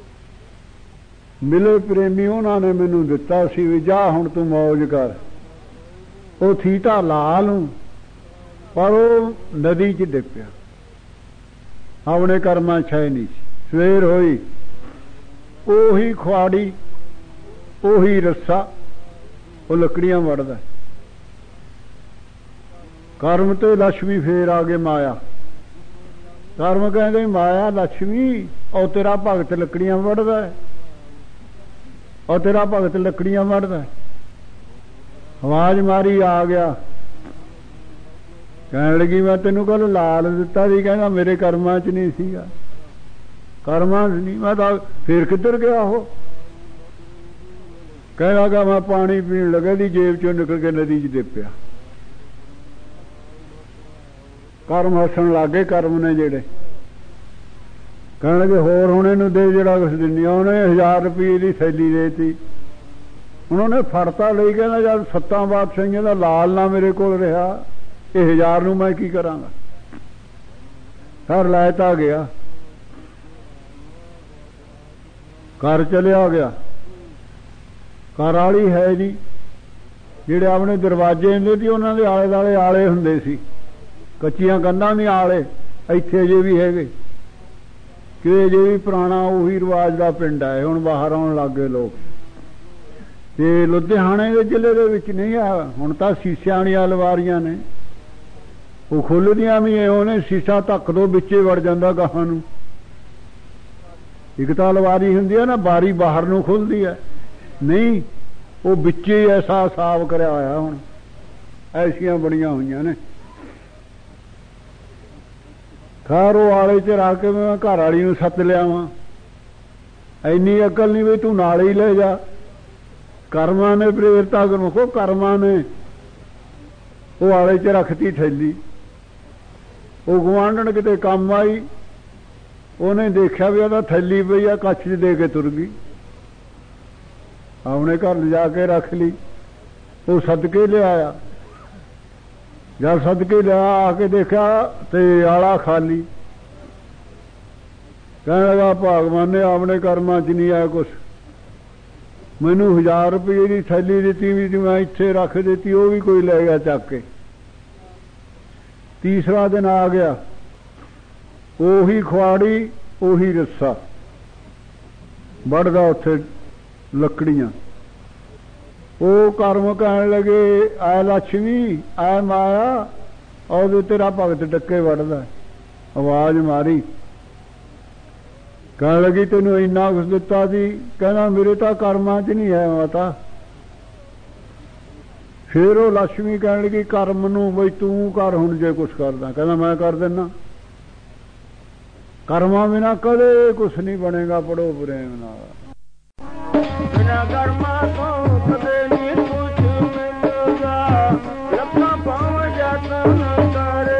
ਮਿਲੇ ਪ੍ਰੇਮੀ, ਉਹਨਾਂ ਨੇ ਮੈਨੂੰ ਦਿੱਤਾ ਸੀ ਵੀ ਜਾ ਹੁਣ ਤੂੰ ਮੌਜ ਕਰ। ਉਹ ਥੀ ਤਾਂ ਲਾਲ ਨੂੰ, ਪਰ ਉਹ ਨਦੀ 'ਚ ਡਿੱਪਿਆ, ਆਪਣੇ ਕਰਮਾਂ ਛਾਏ ਨਹੀਂ ਸੀ। ਸਵੇਰ ਹੋਈ, ਉਹੀ ਖੁਆੜੀ, ਉਹੀ ਰੱਸਾ, ਉਹ ਲੱਕੜੀਆਂ ਵੜਦਾ। ਕਰਮ ਤੇ ਲక్ష్ਮੀ ਫੇਰ ਆ ਗਏ ਮਾਇਆ। ਕਰਮ ਕਹਿੰਦੇ ਮਾਇਆ ਲక్ష్ਮੀ, ਉਹ ਤੇਰਾ ਭਗਤ ਲੱਕੜੀਆਂ ਵੜਦਾ, ਉਹ ਤੇਰਾ ਭਗਤ ਲੱਕੜੀਆਂ ਵੜਦਾ। ਆਵਾਜ਼ ਮਾਰੀ, ਆ ਗਿਆ। ਕਹਿਣ ਲੱਗੀ ਮੈਂ ਤੈਨੂੰ ਕੱਲ ਲਾਲ ਦਿੱਤਾ ਸੀ, ਕਹਿੰਦਾ ਮੇਰੇ ਕਰਮਾਂ 'ਚ ਨਹੀਂ ਸੀਗਾ, ਕਰਮਾਂ 'ਚ ਨਹੀਂ। ਮੈਂ ਤਾਂ ਫੇਰ ਕਿੱਧਰ ਗਿਆ? ਉਹ ਕਹਿ ਲੱਗਾ ਮੈਂ ਪਾਣੀ ਪੀਣ ਲੱਗਾ ਦੀ ਜੇਬ ਚੋਂ ਨਿਕਲ ਕੇ ਨਦੀ 'ਚ ਡਿੱਪਿਆ। ਕਰਮ ਹੱਸਣ ਲੱਗ ਗਏ ਕਰਮ ਨੇ ਜਿਹੜੇ। ਕਹਿਣ ਲੱਗੇ ਹੋਰ ਹੁਣ ਇਹਨੂੰ ਦੇ ਜਿਹੜਾ ਕੁਛ ਦਿੰਦੀ ਆ। ਉਹਨੇ ਹਜ਼ਾਰ ਰੁਪਏ ਦੀ ਥੈਲੀ ਦੇਤੀ। ਹੁਣ ਉਹਨੇ ਫੜਤਾ ਲਈ, ਕਹਿੰਦਾ ਜਦ ਸੱਤਾਂ ਬਾਦਸ਼ਾਹੀਆਂ ਦਾ ਲਾਲ ਨਾ ਮੇਰੇ ਕੋਲ ਰਿਹਾ, ਇਹ ਹਜ਼ਾਰ ਨੂੰ ਮੈਂ ਕੀ ਕਰਾਂਗਾ? ਘਰ ਲੈ ਤਾਂ ਗਿਆ, ਘਰ ਚਲਿਆ ਗਿਆ। ਘਰ ਵਾਲੀ ਹੈ ਜੀ, ਜਿਹੜੇ ਆਪਣੇ ਦਰਵਾਜ਼ੇ ਹੁੰਦੇ ਸੀ ਉਹਨਾਂ ਦੇ ਆਲੇ ਦੁਆਲੇ ਆਲੇ ਹੁੰਦੇ ਸੀ, ਕੱਚੀਆਂ ਕੰਧਾਂ ਦੇ ਆਲੇ ਇੱਥੇ ਅਜੇ ਵੀ ਹੈਗੇ, ਕਿ ਅਜੇ ਵੀ ਪੁਰਾਣਾ ਉਹੀ ਰਿਵਾਜ ਦਾ ਪਿੰਡ ਹੈ। ਹੁਣ ਬਾਹਰ ਆਉਣ ਲੱਗ ਗਏ ਲੋਕ, ਤੇ ਲੁਧਿਆਣੇ ਦੇ ਜ਼ਿਲ੍ਹੇ ਦੇ ਵਿੱਚ ਨਹੀਂ ਆ ਹੁਣ ਤਾਂ ਸ਼ੀਸ਼ਿਆਂ ਵਾਲੀਆਂ ਅਲਮਾਰੀਆਂ ਨੇ, ਉਹ ਖੁੱਲ੍ਹਦੀਆਂ ਵੀ ਇਹੋ ਨੇ, ਸ਼ੀਸ਼ਾ ਧੱਕ ਦੋ ਵਿੱਚੇ ਵੜ ਜਾਂਦਾ ਗਾਹਾਂ ਨੂੰ। ਇੱਕ ਤਾਂ ਅਲਮਾਰੀ ਹੁੰਦੀ ਹੈ ਨਾ ਬਾਰੀ ਬਾਹਰ ਨੂੰ ਖੁੱਲ੍ਹਦੀ ਹੈ, ਨਹੀਂ ਉਹ ਵਿੱਚੇ ਹੀ ਐਸਾ ਸਾਫ਼ ਕਰਿਆ ਹੋਇਆ। ਹੁਣ ਐਸੀਆਂ ਬਣੀਆਂ ਹੋਈਆਂ ਨੇ। ਖੈਰ ਉਹ ਆਲੇ ਚ ਰੱਖ ਕੇ ਮੈਂ ਘਰ ਵਾਲੀ ਨੂੰ ਸੱਦ ਲਿਆ ਵਾਂ, ਇੰਨੀ ਅਕਲ ਨਹੀਂ ਵੀ ਤੂੰ ਨਾਲ ਹੀ ਲੈ ਜਾ। ਕਰਮਾਂ ਨੇ ਪ੍ਰੇਰਤਾ ਗੁਰਮੁਖੋ, ਕਰਮਾਂ ਨੇ ਉਹ ਆਲੇ ਚ ਰੱਖਤੀ ਥੈਲੀ। ਉਹ ਗੁਆਂਢਣ ਕਿਤੇ ਕੰਮ ਆਈ, ਉਹਨੇ ਦੇਖਿਆ ਵੀ ਉਹਦਾ ਥੈਲੀ ਪਈ ਆ, ਕੱਛ ਚ ਦੇ ਕੇ ਤੁਰ ਗਈ। ਆਪਣੇ ਘਰ ਲਿਜਾ ਕੇ ਰੱਖ ਲਈ। ਉਹ ਸਦਕੇ ਲਿਆਇਆ, ਜਦ ਸਦਕੇ ਲਿਆ ਆ ਕੇ ਦੇਖਿਆ ਤੇ ਆਲਾ ਖਾਲੀ। ਕਹਿਣ ਲੱਗਾ ਭਗਵਾਨ ਨੇ ਆਪਣੇ ਕਰਮਾਂ ਚ ਨਹੀਂ ਆਇਆ ਕੁਛ, ਮੈਨੂੰ ਹਜ਼ਾਰ ਰੁਪਏ ਦੀ ਥੈਲੀ ਦਿੱਤੀ ਵੀ ਮੈਂ ਇੱਥੇ ਰੱਖ ਦਿੱਤੀ, ਉਹ ਵੀ ਕੋਈ ਲੈ ਗਿਆ ਚੱਕ ਕੇ। ਤੀਸਰਾ ਦਿਨ ਆ ਗਿਆ, ਉਹੀ ਖੁਆੜੀ ਉਹੀ ਰੱਸਾ ਵੱਢਦਾ ਉੱਥੇ ਲੱਕੜੀਆਂ। ਉਹ ਕਰਮ ਕਹਿਣ ਲੱਗੇ ਐ ਲక్ష్ਮੀ ਐ ਮਾਇਆ, ਉਹਦੇ ਤੇਰਾ ਭਗਤ ਡੱਕੇ ਵੱਢਦਾ। ਆਵਾਜ਼ ਮਾਰੀ, ਕਹਿਣ ਲੱਗੀ ਤੈਨੂੰ ਇੰਨਾ ਕੁਛ ਦਿੱਤਾ ਸੀ? ਕਹਿੰਦਾ ਮੇਰੇ ਤਾਂ ਕਰਮਾਂ ਚ ਨਹੀਂ ਹੈ ਮਾਤਾ। ਫਿਰ ਉਹ ਲక్ష్ਮੀ ਕਹਿਣ ਲੱਗੀ ਕਰਮ ਨੂੰ ਬਈ ਤੂੰ ਕਰ ਹੁਣ ਜੇ ਕੁਛ ਕਰਦਾ। ਕਹਿੰਦਾ ਮੈਂ ਕਰ ਦਿੰਦਾ। ਕਰਮਾਂ ਬਿਨਾਂ ਕਦੇ ਕੁਛ ਨਹੀਂ ਬਣੇਗਾ। ਪੜੋ ਪ੍ਰੇਮ ਨਾਲ, ਬਿਨਾਂ ਕਰਮਾਂ ਤੋਂ ਕਦੇ ਨਹੀਂ ਕੁਛ ਮਿਲੇਗਾ। ਲੱਖਾਂ ਪਾਉ ਯਤਨ ਕਰੇ,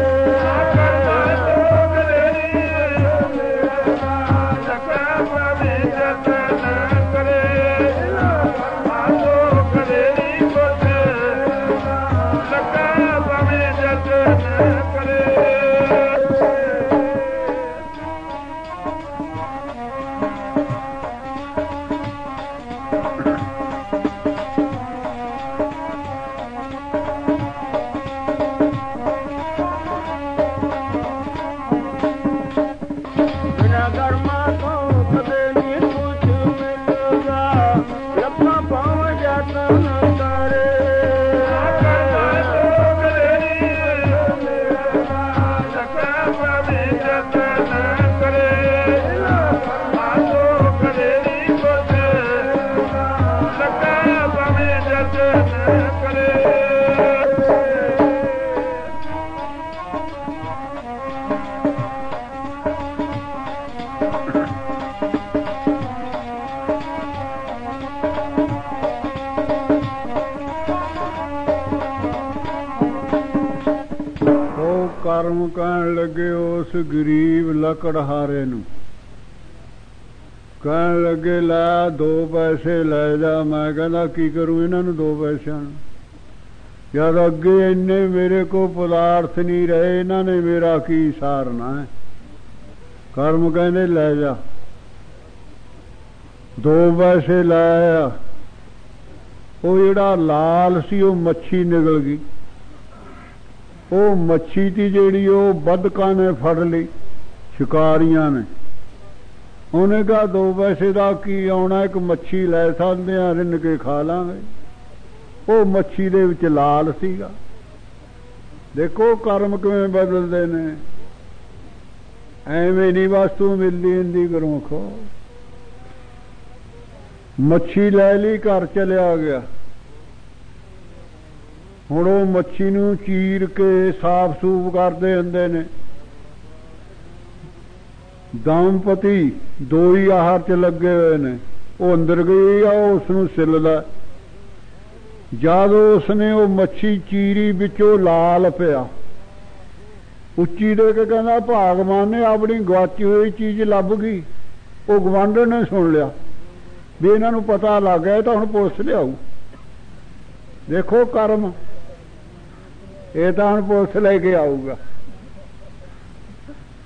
ਕਰਮ ਕਹਿਣ ਲੱਗੇ ਉਸ ਗਰੀਬ ਲੱਕੜਹਾਰੇ ਨੂੰ। ਕਹਿਣ ਲੱਗੇ ਲੈ ਦੋ ਪੈਸੇ ਲੈ ਜਾ। ਮੈਂ ਕਹਿੰਦਾ ਕੀ ਕरूँ ਇਹਨਾਂ ਨੂੰ ਦੋ ਪੈਸਿਆਂ ਨੂੰ, ਜਦ ਅੱਗੇ ਇੰਨੇ ਮੇਰੇ ਕੋਲ ਪਦਾਰਥ ਨਹੀਂ ਰਹੇ, ਇਹਨਾਂ ਨੇ ਮੇਰਾ ਕੀ ਸਾਰਨਾ ਹੈ। ਕਰਮ ਕਹਿੰਦੇ ਲੈ ਜਾ। ਦੋ ਪੈਸੇ ਲਾਇਆ, ਉਹ ਜਿਹੜਾ ਲਾਲ ਸੀ ਉਹ ਮੱਛੀ ਨਿਕਲ ਗਈ। ਉਹ ਮੱਛੀ ਦੀ ਜਿਹੜੀ ਉਹ ਬਦਕਾਂ ਨੇ ਫੜ ਲਈ, ਸ਼ਿਕਾਰੀਆਂ ਨੇ। ਉਹਨੇ ਕਿਹਾ ਦੋ ਪੈਸੇ ਦਾ ਕੀ ਆਉਣਾ, ਇੱਕ ਮੱਛੀ ਲੈ ਸਕਦੇ ਆ, ਰਿੰਨ ਕੇ ਖਾ ਲਾਂਗੇ। ਉਹ ਮੱਛੀ ਦੇ ਵਿੱਚ ਲਾਲ ਸੀਗਾ। ਦੇਖੋ ਕਰਮ ਕਿਵੇਂ ਬਦਲਦੇ ਨੇ, ਐਵੇਂ ਨਹੀਂ ਵਸਤੂ ਮਿਲਦੀ ਹੁੰਦੀ ਗੁਰਮੁਖੋ। ਮੱਛੀ ਲੈ ਲਈ, ਘਰ ਚਲਿਆ ਗਿਆ। ਹੁਣ ਉਹ ਮੱਛੀ ਨੂੰ ਚੀਰ ਕੇ ਸਾਫ ਸੂਫ ਕਰਦੇ ਹੁੰਦੇ ਨੇ। ਦੰਪਤੀ ਦੋ ਹੀ ਆਹਾਰ ਚ ਲੱਗੇ ਹੋਏ ਨੇ। ਉਹ ਅੰਦਰ ਗਈ ਆ, ਉਹ ਉਸਨੂੰ ਸਿੱਲਦਾ। ਜਦ ਉਸਨੇ ਉਹ ਮੱਛੀ ਚੀਰੀ, ਵਿੱਚੋਂ ਲਾਲ ਪਿਆ। ਉੱਚੀ ਦੇ ਕੇ ਕਹਿੰਦਾ ਭਗਵਾਨ ਨੇ ਆਪਣੀ ਗਵਾਚੀ ਹੋਈ ਚੀਜ਼ ਲੱਭ ਗਈ। ਉਹ ਗਵਾਂਢਣ ਨੇ ਸੁਣ ਲਿਆ ਵੀ ਇਹਨਾਂ ਨੂੰ ਪਤਾ ਲੱਗ ਗਿਆ, ਤਾਂ ਹੁਣ ਪੁਲਿਸ ਲਿਆਊ। ਦੇਖੋ ਕਰਮ, ਇਹ ਤਾਂ ਹੁਣ ਪੁਲਿਸ ਲੈ ਕੇ ਆਊਗਾ।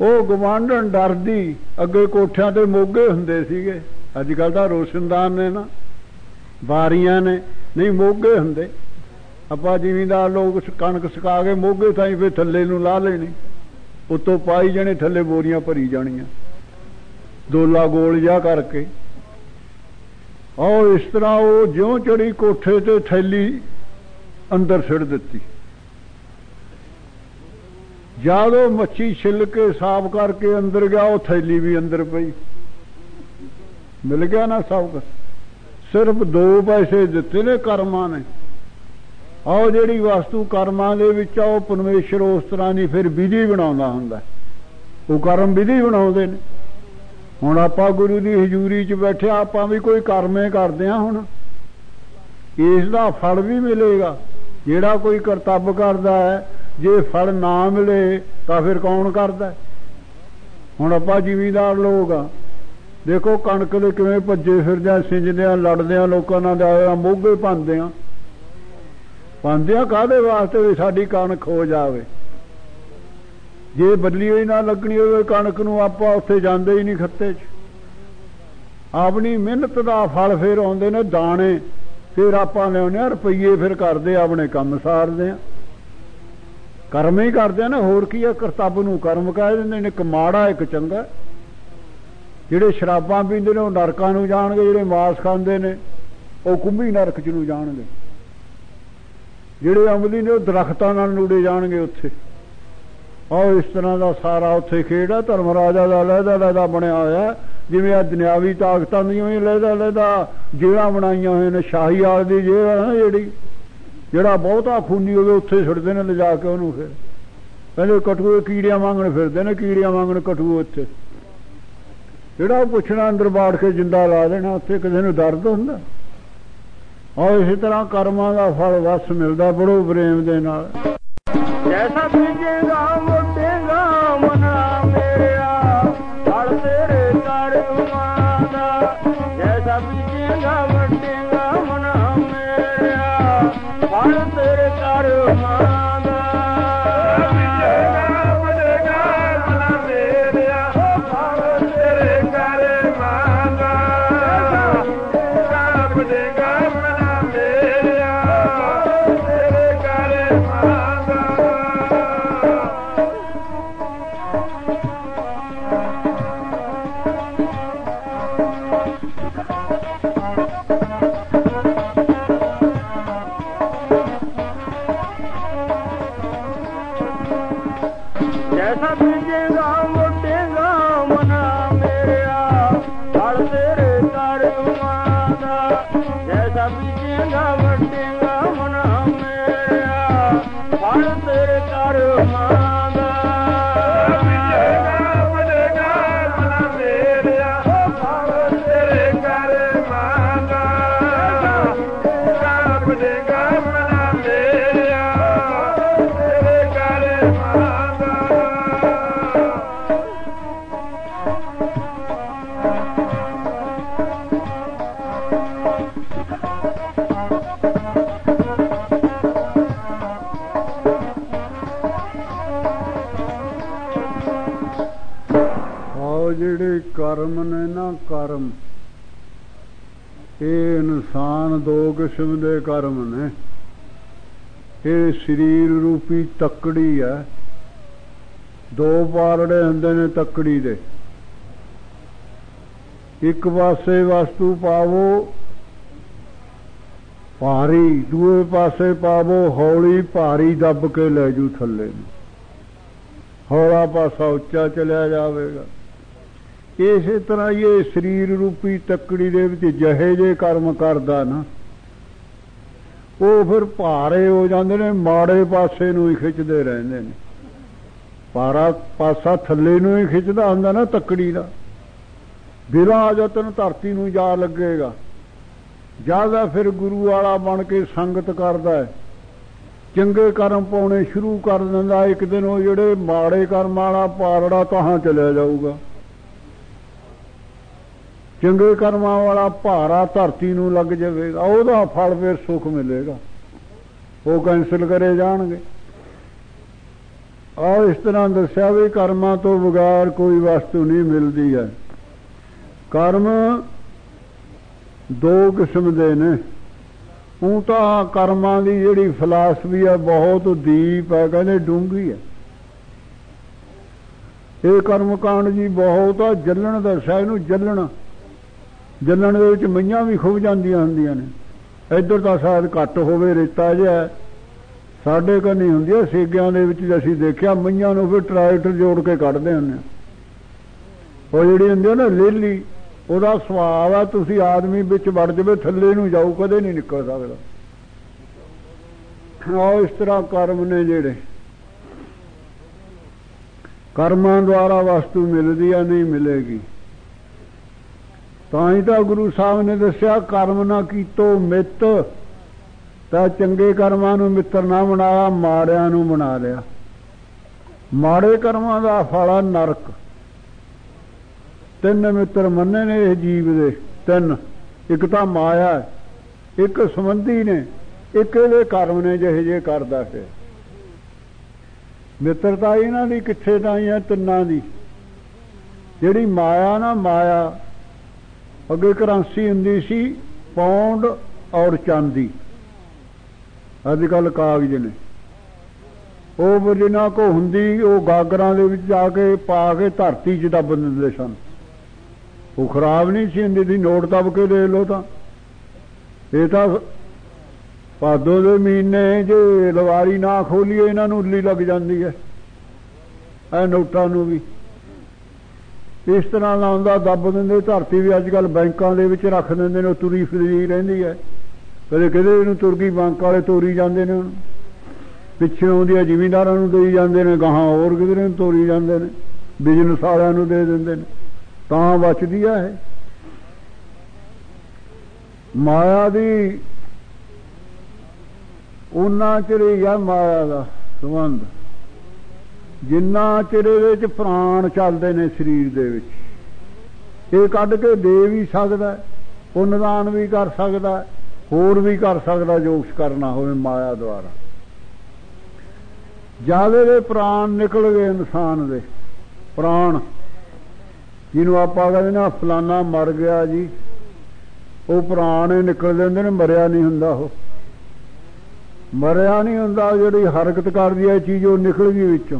ਉਹ ਗਵਾਂਢਣ ਡਰਦੀ। ਅੱਗੇ ਕੋਠਿਆਂ ਤੇ ਮੋਗੇ ਹੁੰਦੇ ਸੀਗੇ, ਅੱਜ ਕੱਲ੍ਹ ਤਾਂ ਰੋਸ਼ਨਦਾਨ ਨੇ ਨਾ, ਬਾਰੀਆਂ ਨੇ, ਨਹੀਂ ਮੋਗੇ ਹੁੰਦੇ। ਆਪਾਂ ਜ਼ਿਮੀਂਦਾਰ ਲੋਕ ਕਣਕ ਸੁਕਾ ਕੇ ਮੋਗੇ ਥਾਈ ਫਿਰ ਥੱਲੇ ਨੂੰ ਲਾ ਲੈਣੀ, ਉੱਤੋਂ ਪਾਈ ਜਾਣੇ, ਥੱਲੇ ਬੋਰੀਆਂ ਭਰੀ ਜਾਣੀਆਂ ਦੋਲਾ ਗੋਲ ਜਿਹਾ ਕਰਕੇ। ਆਹ ਇਸ ਤਰ੍ਹਾਂ ਉਹ ਜਿਉਂ ਚੜੀ ਕੋਠੇ ਤੇ ਥੈਲੀ ਅੰਦਰ ਸਿੱਟ ਦਿੱਤੀ। ਜਦ ਉਹ ਮੱਛੀ ਛਿੱਲ ਕੇ ਸਾਫ਼ ਕਰਕੇ ਅੰਦਰ ਗਿਆ, ਉਹ ਥੈਲੀ ਵੀ ਅੰਦਰ ਪਈ। ਮਿਲ ਗਿਆ ਨਾ ਸਭ ਕੁਛ। ਸਿਰਫ ਦੋ ਪੈਸੇ ਦਿੱਤੇ ਨੇ ਕਰਮਾਂ ਨੇ। ਆਹ ਜਿਹੜੀ ਵਸਤੂ ਕਰਮਾਂ ਦੇ ਵਿੱਚ ਆ, ਉਹ ਪਰਮੇਸ਼ਰ ਉਸ ਤਰ੍ਹਾਂ ਦੀ ਫਿਰ ਵਿਧੀ ਬਣਾਉਂਦਾ ਹੁੰਦਾ। ਉਹ ਕਰਮ ਵਿਧੀ ਬਣਾਉਂਦੇ ਨੇ। ਹੁਣ ਆਪਾਂ ਗੁਰੂ ਦੀ ਹਜ਼ੂਰੀ 'ਚ ਬੈਠੇ, ਆਪਾਂ ਵੀ ਕੋਈ ਕਰਮੇ ਕਰਦੇ ਹਾਂ। ਹੁਣ ਇਸ ਦਾ ਫਲ ਵੀ ਮਿਲੇਗਾ। ਜਿਹੜਾ ਕੋਈ ਕਰਤੱਵ ਕਰਦਾ ਹੈ, ਜੇ ਫਲ ਨਾ ਮਿਲੇ ਤਾਂ ਫਿਰ ਕੌਣ ਕਰਦਾ? ਹੁਣ ਆਪਾਂ ਜ਼ਿਮੀਂਦਾਰ ਲੋਕ ਆ, ਦੇਖੋ ਕਣਕ ਦੇ ਕਿਵੇਂ ਭੱਜੇ ਫਿਰਦੇ ਆ, ਸਿੰਜਦੇ ਆ, ਲੜਦੇ ਆ, ਲੋਕਾਂ ਨਾਲ ਆ, ਮੋਗੇ ਪਾਉਂਦੇ ਆ। ਪਾਉਂਦੇ ਆ ਕਾਹਦੇ ਵਾਸਤੇ? ਵੀ ਸਾਡੀ ਕਣਕ ਹੋ ਜਾਵੇ। ਜੇ ਬਦਲੀ ਹੋਈ ਨਾ ਲੱਗਣੀ ਹੋਵੇ ਕਣਕ ਨੂੰ, ਆਪਾਂ ਉੱਥੇ ਜਾਂਦੇ ਹੀ ਨਹੀਂ ਖੱਤੇ 'ਚ। ਆਪਣੀ ਮਿਹਨਤ ਦਾ ਫਲ ਫਿਰ ਆਉਂਦੇ ਨੇ ਦਾਣੇ, ਫਿਰ ਆਪਾਂ ਲਿਆਉਂਦੇ ਹਾਂ ਰੁਪਈਏ, ਫਿਰ ਕਰਦੇ ਆਪਣੇ ਕੰਮ ਸਾਰਦੇ ਆ। ਕਰਮ ਹੀ ਕਰਦੇ ਆ ਨਾ, ਹੋਰ ਕੀ ਆ? ਕਰਤੱਵ ਨੂੰ ਕਰਮ ਕਹਿ ਦਿੰਦੇ ਨੇ। ਇੱਕ ਮਾੜਾ ਇੱਕ ਚੰਗਾ। ਜਿਹੜੇ ਸ਼ਰਾਬਾਂ ਪੀਂਦੇ ਨੇ ਉਹ ਨਰਕਾਂ ਨੂੰ ਜਾਣਗੇ, ਜਿਹੜੇ ਮਾਸ ਖਾਂਦੇ ਨੇ ਉਹ ਕੁੰਭੀ ਨਰਕ 'ਚ ਨੂੰ ਜਾਣਗੇ, ਜਿਹੜੇ ਅਮਲੀ ਨੇ ਉਹ ਦਰਖਤਾਂ ਨਾਲ ਨੂੜੇ ਜਾਣਗੇ ਉੱਥੇ। ਆਹ ਇਸ ਤਰ੍ਹਾਂ ਦਾ ਸਾਰਾ ਉੱਥੇ ਖੇਡ ਆ। ਧਰਮ ਰਾਜਾ ਦਾ ਲਹਿਦਾ ਲਹਿਦਾ ਬਣਿਆ ਹੋਇਆ, ਜਿਵੇਂ ਆ ਦੁਨਿਆਵੀ ਤਾਕਤਾਂ ਦੀਆਂ ਵੀ ਲਹਿਦਾ ਲਹਿਦਾ ਜੇਲ੍ਹਾਂ ਬਣਾਈਆਂ ਹੋਏ ਨੇ। ਸ਼ਾਹੀ ਆਲ ਦੀ ਜੇਲ੍ਹ ਹੈ ਨਾ ਜਿਹੜੀ, ਜਿਹੜਾ ਬਹੁਤਾ ਖੂਨੀ ਹੋਵੇ ਉੱਥੇ ਛੱਡਦੇ ਨੇ ਲਿਜਾ ਕੇ ਉਹਨੂੰ। ਫਿਰ ਕਹਿੰਦੇ ਕਟੂਏ ਕੀੜੀਆਂ ਮੰਗਣ ਫਿਰਦੇ ਨੇ, ਕੀੜੀਆਂ ਮੰਗਣ ਕਟੂਏ ਉੱਥੇ। ਜਿਹੜਾ ਪੁੱਛਣਾ ਅੰਦਰ ਬਾੜ ਕੇ ਜਿੰਦਾ ਲਾ ਦੇਣਾ। ਉੱਥੇ ਕਿਸੇ ਨੂੰ ਦਰਦ ਹੁੰਦਾ? ਆਹ ਇਸੇ ਤਰ੍ਹਾਂ ਕਰਮਾਂ ਦਾ ਫਲ ਵਸ ਮਿਲਦਾ ਬੜੋ ਪ੍ਰੇਮ ਦੇ ਨਾਲ। ਜੈਸਾ ਬੀਜੇਗਾ ਵੱਢੇਗਾ ਮਨਾ ਮੇਰਿਆ, ਫਲ ਤੇਰੇ ਕਰਮਾਂ ਦਾ। ਜੈਸਾ ਬੀਜੇਗਾ ਵੱਢੇਗਾ ਮਨਾ ਮੇਰਿਆ, ਫਲ ਤੇਰੇ ਕਰਮਾਂ ਦਾ। ਬੀਜੇਗਾ ਵੱਢੇਗਾ ਮਨਾ ਮੇਰਿਆ, ਫਲ ਤੇਰੇ ਕਰਮਾਂ ਦਾ। ਜੈਸਾ ਵੱਢੇਗਾ ਮਨਾ ਮੇਰਿਆ, ਫਲ ਤੇਰੇ ਕਰਮਾਂ ਦਾ। ਜੈਸਾ ਬੀਜੇਗਾ ਵੱਢੇਗਾ ਮਨਾ ਮੇਰਿਆ, ਫਲ ਤੇਰੇ ਕਰਮਾਂ ਦਾ। ਜੈਸਾ ਬੀਜੇਗਾ ਵੱਢੇਗਾ ਮਨਾ ਮੇਰਿਆ, ਫਲ ਤੇਰੇ ਕਰਮਾਂ ਦਾ। ਬੀਜੇਗਾ ਵੱਢੇਗਾ ਮਨਾ ਮੇਰਿਆ, ਫਲ ਤੇਰੇ ਕਰਮਾਂ ਦਾ। ਜੈਸਾ ਵੱਢੇਗਾ ਮਨਾ ਮੇਰਿਆ, ਫਲ ਤੇਰੇ ਕਰਮਾਂ ਦਾ। ਆਹ ਜਿਹੜੇ ਕਰਮ ਨੇ ਨਾ, ਕਰਮ ਇਹ ਇਨਸਾਨ ਦੋ ਕਿਸਮ ਦੇ ਕਰਮ ਨੇ। ਇਹ ਸਰੀਰ ਰੂਪੀ ਤੱਕੜੀ ਹੈ। ਦੋ ਪਾਰੜੇ ਹੁੰਦੇ ਨੇ ਤੱਕੜੀ ਦੇ। ਇੱਕ ਪਾਸੇ ਵਸਤੂ ਪਾਵੋ ਭਾਰੀ, ਦੂਏ ਪਾਸੇ ਪਾਵੋ ਹੌਲੀ, ਭਾਰੀ ਦੱਬ ਕੇ ਲੈ ਜੂ ਥੱਲੇ ਨੂੰ। ਹੌਲਾ ਪਾਸਾ ਉੱਚਾ ਚਲਿਆ ਜਾਵੇਗਾ। ਇਸੇ ਤਰ੍ਹਾਂ ਇਹ ਸਰੀਰ ਰੂਪੀ ਤੱਕੜੀ ਦੇ ਵਿੱਚ ਜਿਹੇ ਜੇ ਕਰਮ ਕਰਦਾ ਨਾ, ਉਹ ਫਿਰ ਭਾਰੇ ਹੋ ਜਾਂਦੇ ਨੇ, ਮਾੜੇ ਪਾਸੇ ਨੂੰ ਹੀ ਖਿੱਚਦੇ ਰਹਿੰਦੇ ਨੇ। ਭਾਰਾ ਪਾਸਾ ਥੱਲੇ ਨੂੰ ਹੀ ਖਿੱਚਦਾ ਹੁੰਦਾ ਨਾ ਤੱਕੜੀ ਦਾ। ਬਿਨਾਂ ਯਤਨ ਧਰਤੀ ਨੂੰ ਜਾ ਲੱਗੇਗਾ। ਜਿਆਦਾ ਫਿਰ ਗੁਰੂ ਵਾਲਾ ਬਣ ਕੇ ਸੰਗਤ ਕਰਦਾ ਹੈ, ਚੰਗੇ ਕਰਮ ਪਾਉਣੇ ਸ਼ੁਰੂ ਕਰ ਦਿੰਦਾ। ਇੱਕ ਦਿਨ ਉਹ ਜਿਹੜੇ ਮਾੜੇ ਕਰਮ ਵਾਲਾ ਪਾਰੜਾ ਕਹਾਂ ਚਲਿਆ ਜਾਊਗਾ। ਚੰਗੇ ਕਰਮਾਂ ਵਾਲਾ ਭਾਰਾ ਧਰਤੀ ਨੂੰ ਲੱਗ ਜਾਵੇਗਾ। ਉਹਦਾ ਫਲ ਫਿਰ ਸੁੱਖ ਮਿਲੇਗਾ। ਉਹ ਕੈਂਸਲ ਕਰੇ ਜਾਣਗੇ। और इस तरह दस्या भी कर्मां तो बगैर कोई वस्तु नहीं मिलती है। कर्म दो किस्म के ने। ऊँ तो कर्मां की जिहड़ी फिलासफी है बहुत डीप है, कहते डूंघी है। ये कर्मकांड जी बहुत आ जलन दस्या, इनू जलन जलन दे विच मईयां भी खुब जांदियां हुंदियां ने। इधर तो शायद घट होवे, रेता जिहा साढ़े कोल नहीं हुंदी। सेगियां दे विच असीं देखिया मईयां नूं फिर ट्रैक्टर जोड़ के कढ़दे हुंदे। वो जिहड़ी हुंदी है ना लेली, ਉਹਦਾ ਸੁਭਾਅ है तुसीं आदमी विच वड़ जावे थल्ले नूं जाऊ, कदे नहीं निकल सकदा। और इस तरह कर्म ने जिहड़े कर्मां द्वारा वस्तु मिलदी है, नहीं मिलेगी। तां ही तां गुरु साहब ने दस्सिया कर्म ना कीतो मित, तां चंगे कर्मां नूं मित्र ना बनाया, माड़िਆਂ नूं बना लिया। माड़े कर्मां दा फल है नरक। ਤਿੰਨ ਮਿੱਤਰ ਮੰਨੇ ਨੇ ਇਹ ਜੀਵ ਦੇ, ਤਿੰਨ। ਇੱਕ ਤਾਂ ਮਾਇਆ, ਇੱਕ ਸੰਬੰਧੀ ਨੇ, ਇੱਕ ਇਹਦੇ ਕਰਮ ਨੇ ਜਿਹੇ ਜਿਹੇ ਕਰਦਾ ਫਿਰ। ਮਿੱਤਰਤਾ ਇਹਨਾਂ ਦੀ ਕਿੱਥੇ ਤਾਈ ਹੈ? ਤਿੰਨਾਂ ਦੀ। ਜਿਹੜੀ ਮਾਇਆ ਨਾ, ਮਾਇਆ ਅੱਗੇ ਕਰੰਸੀ ਹੁੰਦੀ ਸੀ ਪੌਂਡ ਔਰ ਚਾਂਦੀ, ਅੱਜ ਕੱਲ੍ਹ ਕਾਗਜ਼ ਨੇ। ਉਹ ਜਿਨ੍ਹਾਂ ਕੋ ਹੁੰਦੀ ਉਹ ਗਾਗਰਾਂ ਦੇ ਵਿੱਚ ਜਾ ਕੇ ਪਾ ਕੇ ਧਰਤੀ 'ਚ ਦੱਬ ਦਿੰਦੇ ਸਨ। ਉਹ ਖਰਾਬ ਨਹੀਂ ਸੀ ਹੁੰਦੀ ਸੀ। ਨੋਟ ਦੱਬ ਕੇ ਦੇਖ ਲਓ ਤਾਂ ਇਹ ਤਾਂ ਭਾਦੋਂ ਦੇ ਮਹੀਨੇ ਜੇ ਲਵਾਰੀ ਨਾ ਖੋਲੀਏ ਇਹਨਾਂ ਨੂੰ ਉੱਲੀ ਲੱਗ ਜਾਂਦੀ ਹੈ, ਇਹ ਨੋਟਾਂ ਨੂੰ ਵੀ। ਇਸ ਤਰ੍ਹਾਂ ਦਾ ਹੁੰਦਾ, ਦੱਬ ਦਿੰਦੇ ਧਰਤੀ ਵੀ। ਅੱਜ ਕੱਲ੍ਹ ਬੈਂਕਾਂ ਦੇ ਵਿੱਚ ਰੱਖ ਦਿੰਦੇ ਨੇ, ਉਹ ਤੁਰੀ ਫਿਰੀ ਰਹਿੰਦੀ ਹੈ। ਕਦੇ ਕਦੇ ਇਹਨੂੰ ਤੁਰਕੀ ਬੈਂਕ ਵਾਲੇ ਤੋਰੀ ਜਾਂਦੇ ਨੇ, ਉਹਨੂੰ ਪਿੱਛੇ ਆਉਂਦੀਆਂ ਜ਼ਿਮੀਂਦਾਰਾਂ ਨੂੰ ਦੇਈ ਜਾਂਦੇ ਨੇ, ਗਾਹਾਂ ਹੋਰ ਕਿਧਰੇ ਨੂੰ ਤੋਰੀ ਜਾਂਦੇ ਨੇ, ਬਿਜ਼ਨਸ ਵਾਲਿਆਂ ਨੂੰ ਦੇ ਦਿੰਦੇ ਨੇ, ਤਾਂ ਬਚਦੀ ਹੈ ਇਹ। ਮਾਇਆ ਦੀ ਉਹਨਾਂ ਚਿਰ ਹੀ ਆ ਮਾਇਆ ਦਾ ਸੰਬੰਧ, ਜਿੰਨਾ ਚਿਰ ਇਹਦੇ 'ਚ ਪ੍ਰਾਣ ਚੱਲਦੇ ਨੇ ਸਰੀਰ ਦੇ ਵਿੱਚ। ਇਹ ਕੱਢ ਕੇ ਦੇ ਵੀ ਸਕਦਾ, ਪੁੰਨਦਾਨ ਵੀ ਕਰ ਸਕਦਾ, ਹੋਰ ਵੀ ਕਰ ਸਕਦਾ ਜੋ ਕੁਛ ਕਰਨਾ ਹੋਵੇ ਮਾਇਆ ਦੁਆਰਾ। ਜਿਆਦਾ ਦੇ ਪ੍ਰਾਣ ਨਿਕਲ ਗਏ ਇਨਸਾਨ ਦੇ, ਪ੍ਰਾਣ ਜਿਹਨੂੰ ਆਪਾਂ ਕਹਿੰਦੇ ਨਾ ਫਲਾਨਾ ਮਰ ਗਿਆ ਜੀ, ਉਹ ਪ੍ਰਾਣ ਹੀ ਨਿਕਲ ਜਾਂਦੇ ਨੇ, ਮਰਿਆ ਨਹੀਂ ਹੁੰਦਾ। ਉਹ ਮਰਿਆ ਨਹੀਂ ਹੁੰਦਾ। ਜਿਹੜੀ ਹਰਕਤ ਕਰਦੀ ਹੈ ਚੀਜ਼ ਉਹ ਨਿਕਲ ਗਈ ਵਿੱਚੋਂ,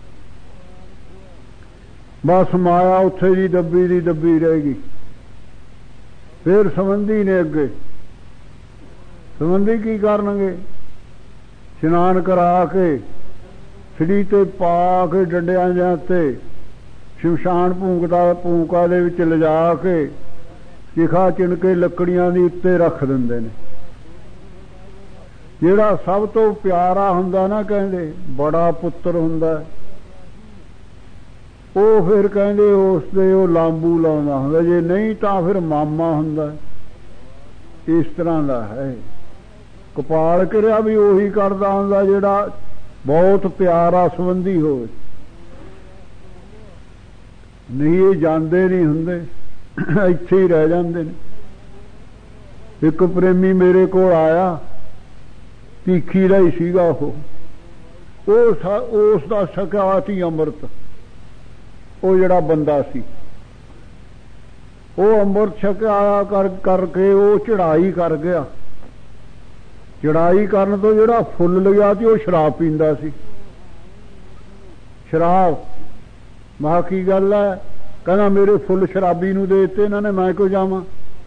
ਬਸ ਮਾਇਆ ਉੱਥੇ ਦੀ ਦੱਬੀ ਦੀ ਦੱਬੀ ਰਹੇਗੀ। ਫਿਰ ਸੰਬੰਧੀ ਨੇ ਅੱਗੇ, ਸੰਬੰਧੀ ਕੀ ਕਰਨਗੇ? ਇਸ਼ਨਾਨ ਕਰਾ ਕੇ ਸਿੜੀ ਤੇ ਪਾ ਕੇ ਡੰਡਿਆਂ ਜਾਂ ਤੇ ਸ਼ਮਸ਼ਾਨ ਭੂੰਕਦਾ ਭੂੰਕਾ ਦੇ ਵਿੱਚ ਲਿਜਾ ਕੇ ਚਿਖਾ ਚਿਣ ਕੇ ਲੱਕੜੀਆਂ ਦੀ ਉੱਤੇ ਰੱਖ ਦਿੰਦੇ ਨੇ। ਜਿਹੜਾ ਸਭ ਤੋਂ ਪਿਆਰਾ ਹੁੰਦਾ ਨਾ, ਕਹਿੰਦੇ ਬੜਾ ਪੁੱਤਰ ਹੁੰਦਾ, ਉਹ ਫਿਰ ਕਹਿੰਦੇ ਉਸ ਦੇ ਉਹ ਲਾਂਬੂ ਲਾਉਂਦਾ ਹੁੰਦਾ, ਜੇ ਨਹੀਂ ਤਾਂ ਫਿਰ ਮਾਮਾ ਹੁੰਦਾ। ਇਸ ਤਰ੍ਹਾਂ ਦਾ ਹੈ। ਕਪਾਲ ਕਿਰਿਆ ਵੀ ਉਹੀ ਕਰਦਾ ਹੁੰਦਾ ਜਿਹੜਾ ਬਹੁਤ ਪਿਆਰਾ ਸੰਬੰਧੀ ਹੋਵੇ। ਨਹੀਂ ਇਹ ਜਾਂਦੇ ਨਹੀਂ ਹੁੰਦੇ, ਇੱਥੇ ਹੀ ਰਹਿ ਜਾਂਦੇ ਨੇ। ਇੱਕ ਪ੍ਰੇਮੀ ਮੇਰੇ ਕੋਲ ਆਇਆ, ਭੀਖੀ ਦਾ ਹੀ ਸੀਗਾ ਉਹ। ਉਹ ਉਸ ਦਾ ਸਕਿਆ ਸੀ ਅੰਮ੍ਰਿਤ। ਉਹ ਜਿਹੜਾ ਬੰਦਾ ਸੀ ਉਹ ਅੰਮ੍ਰਿਤ ਛਕਿਆ ਕਰ ਕਰਕੇ ਉਹ ਚੜਾਈ ਕਰ ਗਿਆ। ਚੜਾਈ ਕਰਨ ਤੋਂ ਜਿਹੜਾ ਫੁੱਲ ਲਿਆ ਸੀ ਉਹ ਸ਼ਰਾਬ ਪੀਂਦਾ ਸੀ। ਸ਼ਰਾਬ, ਮੈਂ ਕੀ ਗੱਲ ਹੈ? ਕਹਿੰਦਾ ਮੇਰੇ ਫੁੱਲ ਸ਼ਰਾਬੀ ਨੂੰ ਦੇ ਦਿੱਤੇ ਇਹਨਾਂ ਨੇ, ਮੈਂ ਕਿਉਂ ਜਾਵਾਂ?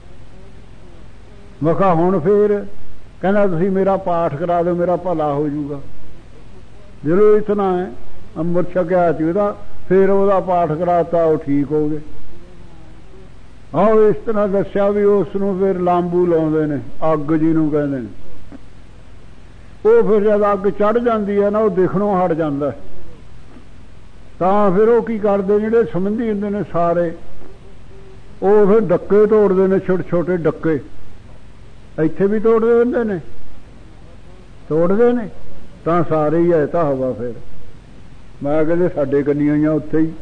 ਮੈਂ ਕਿਹਾ ਹੁਣ ਫੇਰ? ਕਹਿੰਦਾ ਤੁਸੀਂ ਮੇਰਾ ਪਾਠ ਕਰਾ ਦਿਓ, ਮੇਰਾ ਭਲਾ ਹੋ ਜਾਊਗਾ। ਜਦੋਂ ਇਤਨਾ ਹੈ ਅੰਮ੍ਰਿਤ ਛਕਿਆ ਸੀ ਉਹਦਾ, ਫਿਰ ਉਹਦਾ ਪਾਠ ਕਰਾਤਾ, ਉਹ ਠੀਕ ਹੋ ਗਏ। ਆਓ ਇਸ ਤਰ੍ਹਾਂ ਦੱਸਿਆ ਵੀ ਉਸ ਨੂੰ ਫਿਰ ਲਾਂਬੂ ਲਾਉਂਦੇ ਨੇ, ਅੱਗ ਜਿਹਨੂੰ ਕਹਿੰਦੇ ਨੇ। ਉਹ ਫਿਰ ਜਦ ਅੱਗ ਚੜ੍ਹ ਜਾਂਦੀ ਹੈ ਨਾ, ਉਹ ਦਿਖਣੋਂ ਹਟ ਜਾਂਦਾ। ਤਾਂ ਫਿਰ ਉਹ ਕੀ ਕਰਦੇ, ਜਿਹੜੇ ਸੰਬੰਧੀ ਹੁੰਦੇ ਨੇ ਸਾਰੇ, ਉਹ ਫਿਰ ਡੱਕੇ ਤੋੜਦੇ ਨੇ, ਛੋਟੇ ਛੋਟੇ ਡੱਕੇ। ਇੱਥੇ ਵੀ ਤੋੜਦੇ ਹੁੰਦੇ ਨੇ, ਤੋੜਦੇ ਨੇ ਤਾਂ ਸਾਰੇ ਹੀ ਹੈ ਤਾਂ ਹਵਾ। ਫਿਰ ਮੈਂ ਕਹਿੰਦੇ ਸਾਡੇ ਕੰਨੀਆਂ ਹੀ ਆ ਉੱਥੇ ਹੀ।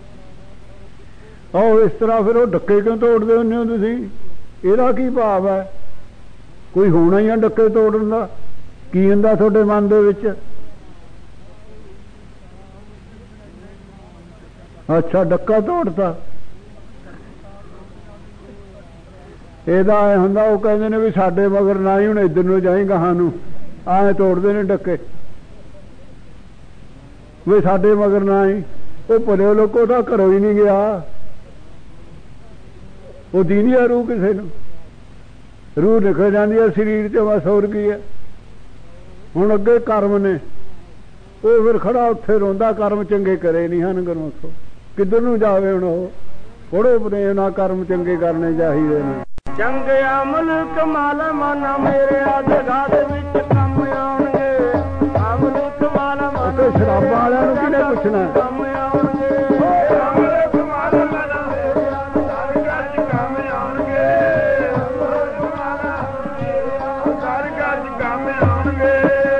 ਆਹੋ ਇਸ ਤਰ੍ਹਾਂ ਫਿਰ ਉਹ ਡੱਕੇ ਕਿਉਂ ਤੋੜਦੇ ਹੁੰਦੇ ਹੋ ਤੁਸੀਂ? ਇਹਦਾ ਕੀ ਭਾਵ ਹੈ? ਕੋਈ ਹੋਣਾ ਹੀ ਆ ਡੱਕੇ ਤੋੜਨ ਦਾ? ਕੀ ਹੁੰਦਾ ਤੁਹਾਡੇ ਮਨ ਦੇ ਵਿੱਚ? ਅੱਛਾ ਡੱਕਾ ਤੋੜਤਾ। ਇਹਦਾ ਐ ਹੁੰਦਾ, ਉਹ ਕਹਿੰਦੇ ਨੇ ਵੀ ਸਾਡੇ ਮਗਰ ਨਾ ਹੀ ਹੁਣ ਇੱਧਰ ਨੂੰ ਜਾਈ ਗਾਹਾਂ ਨੂੰ, ਐਂ ਤੋੜਦੇ ਨੇ ਡੱਕੇ ਵੀ ਸਾਡੇ ਮਗਰ ਨਾ ਹੀ। ਉਹ ਭਲੇ ਲੋਕੋ ਤਾਂ ਘਰੋਂ ਹੀ ਨਹੀਂ ਗਿਆ, ਉਹ ਦੀਦੀ ਆ ਰੂਹ ਕਿਸੇ ਨੂੰ, ਰੂਹ ਨਿਕਲ ਜਾਂਦੀ ਹੈ ਸਰੀਰ ਚ, ਬਸ ਹੋਰ ਕੀ ਹੈ। ਹੁਣ ਅੱਗੇ ਕਰਮ ਨੇ, ਉਹ ਫਿਰ ਖੜਾ ਉੱਥੇ ਰੋਂਦਾ, ਕਰਮ ਚੰਗੇ ਕਰੇ ਨਹੀਂ ਹਨ ਗੁਰਮੁਖੋ, ਕਿੱਧਰ ਨੂੰ ਜਾਵੇ ਹੁਣ ਉਹ। ਪੜੋ ਪ੍ਰੇਮ ਨਾਲ ਕਰਮ ਚੰਗੇ ਕਰਨੇ ਚਾਹੀਦੇ ਨੇ। ਚੰਗੇ ਅਮਲ ਕਮਾਲ ਮਨ ਮੇਰੇ ਜਗ੍ਹਾ ਦੇ ਵਿੱਚ ਕੰਮ ਆਉਣਗੇ, ਅਮਲ ਕਮਾਲ ਮਨ ਸ਼ਰਾਬਾਂ ਵਾਲਿਆਂ ਨੂੰ ਕਿਹਨੇ ਪੁੱਛਣਾ, ਕੰਮ ਆਉਣਗੇ, ਅਮਲ ਕਮਾਲ ਮਨ ਮੇਰੇ ਹਰ ਘਰ ਚ ਕੰਮ ਆਉਣਗੇ, ਅਮਲ ਕਮਾਲ ਹਰ ਘਰ ਚ ਕੰਮ ਆਉਣਗੇ।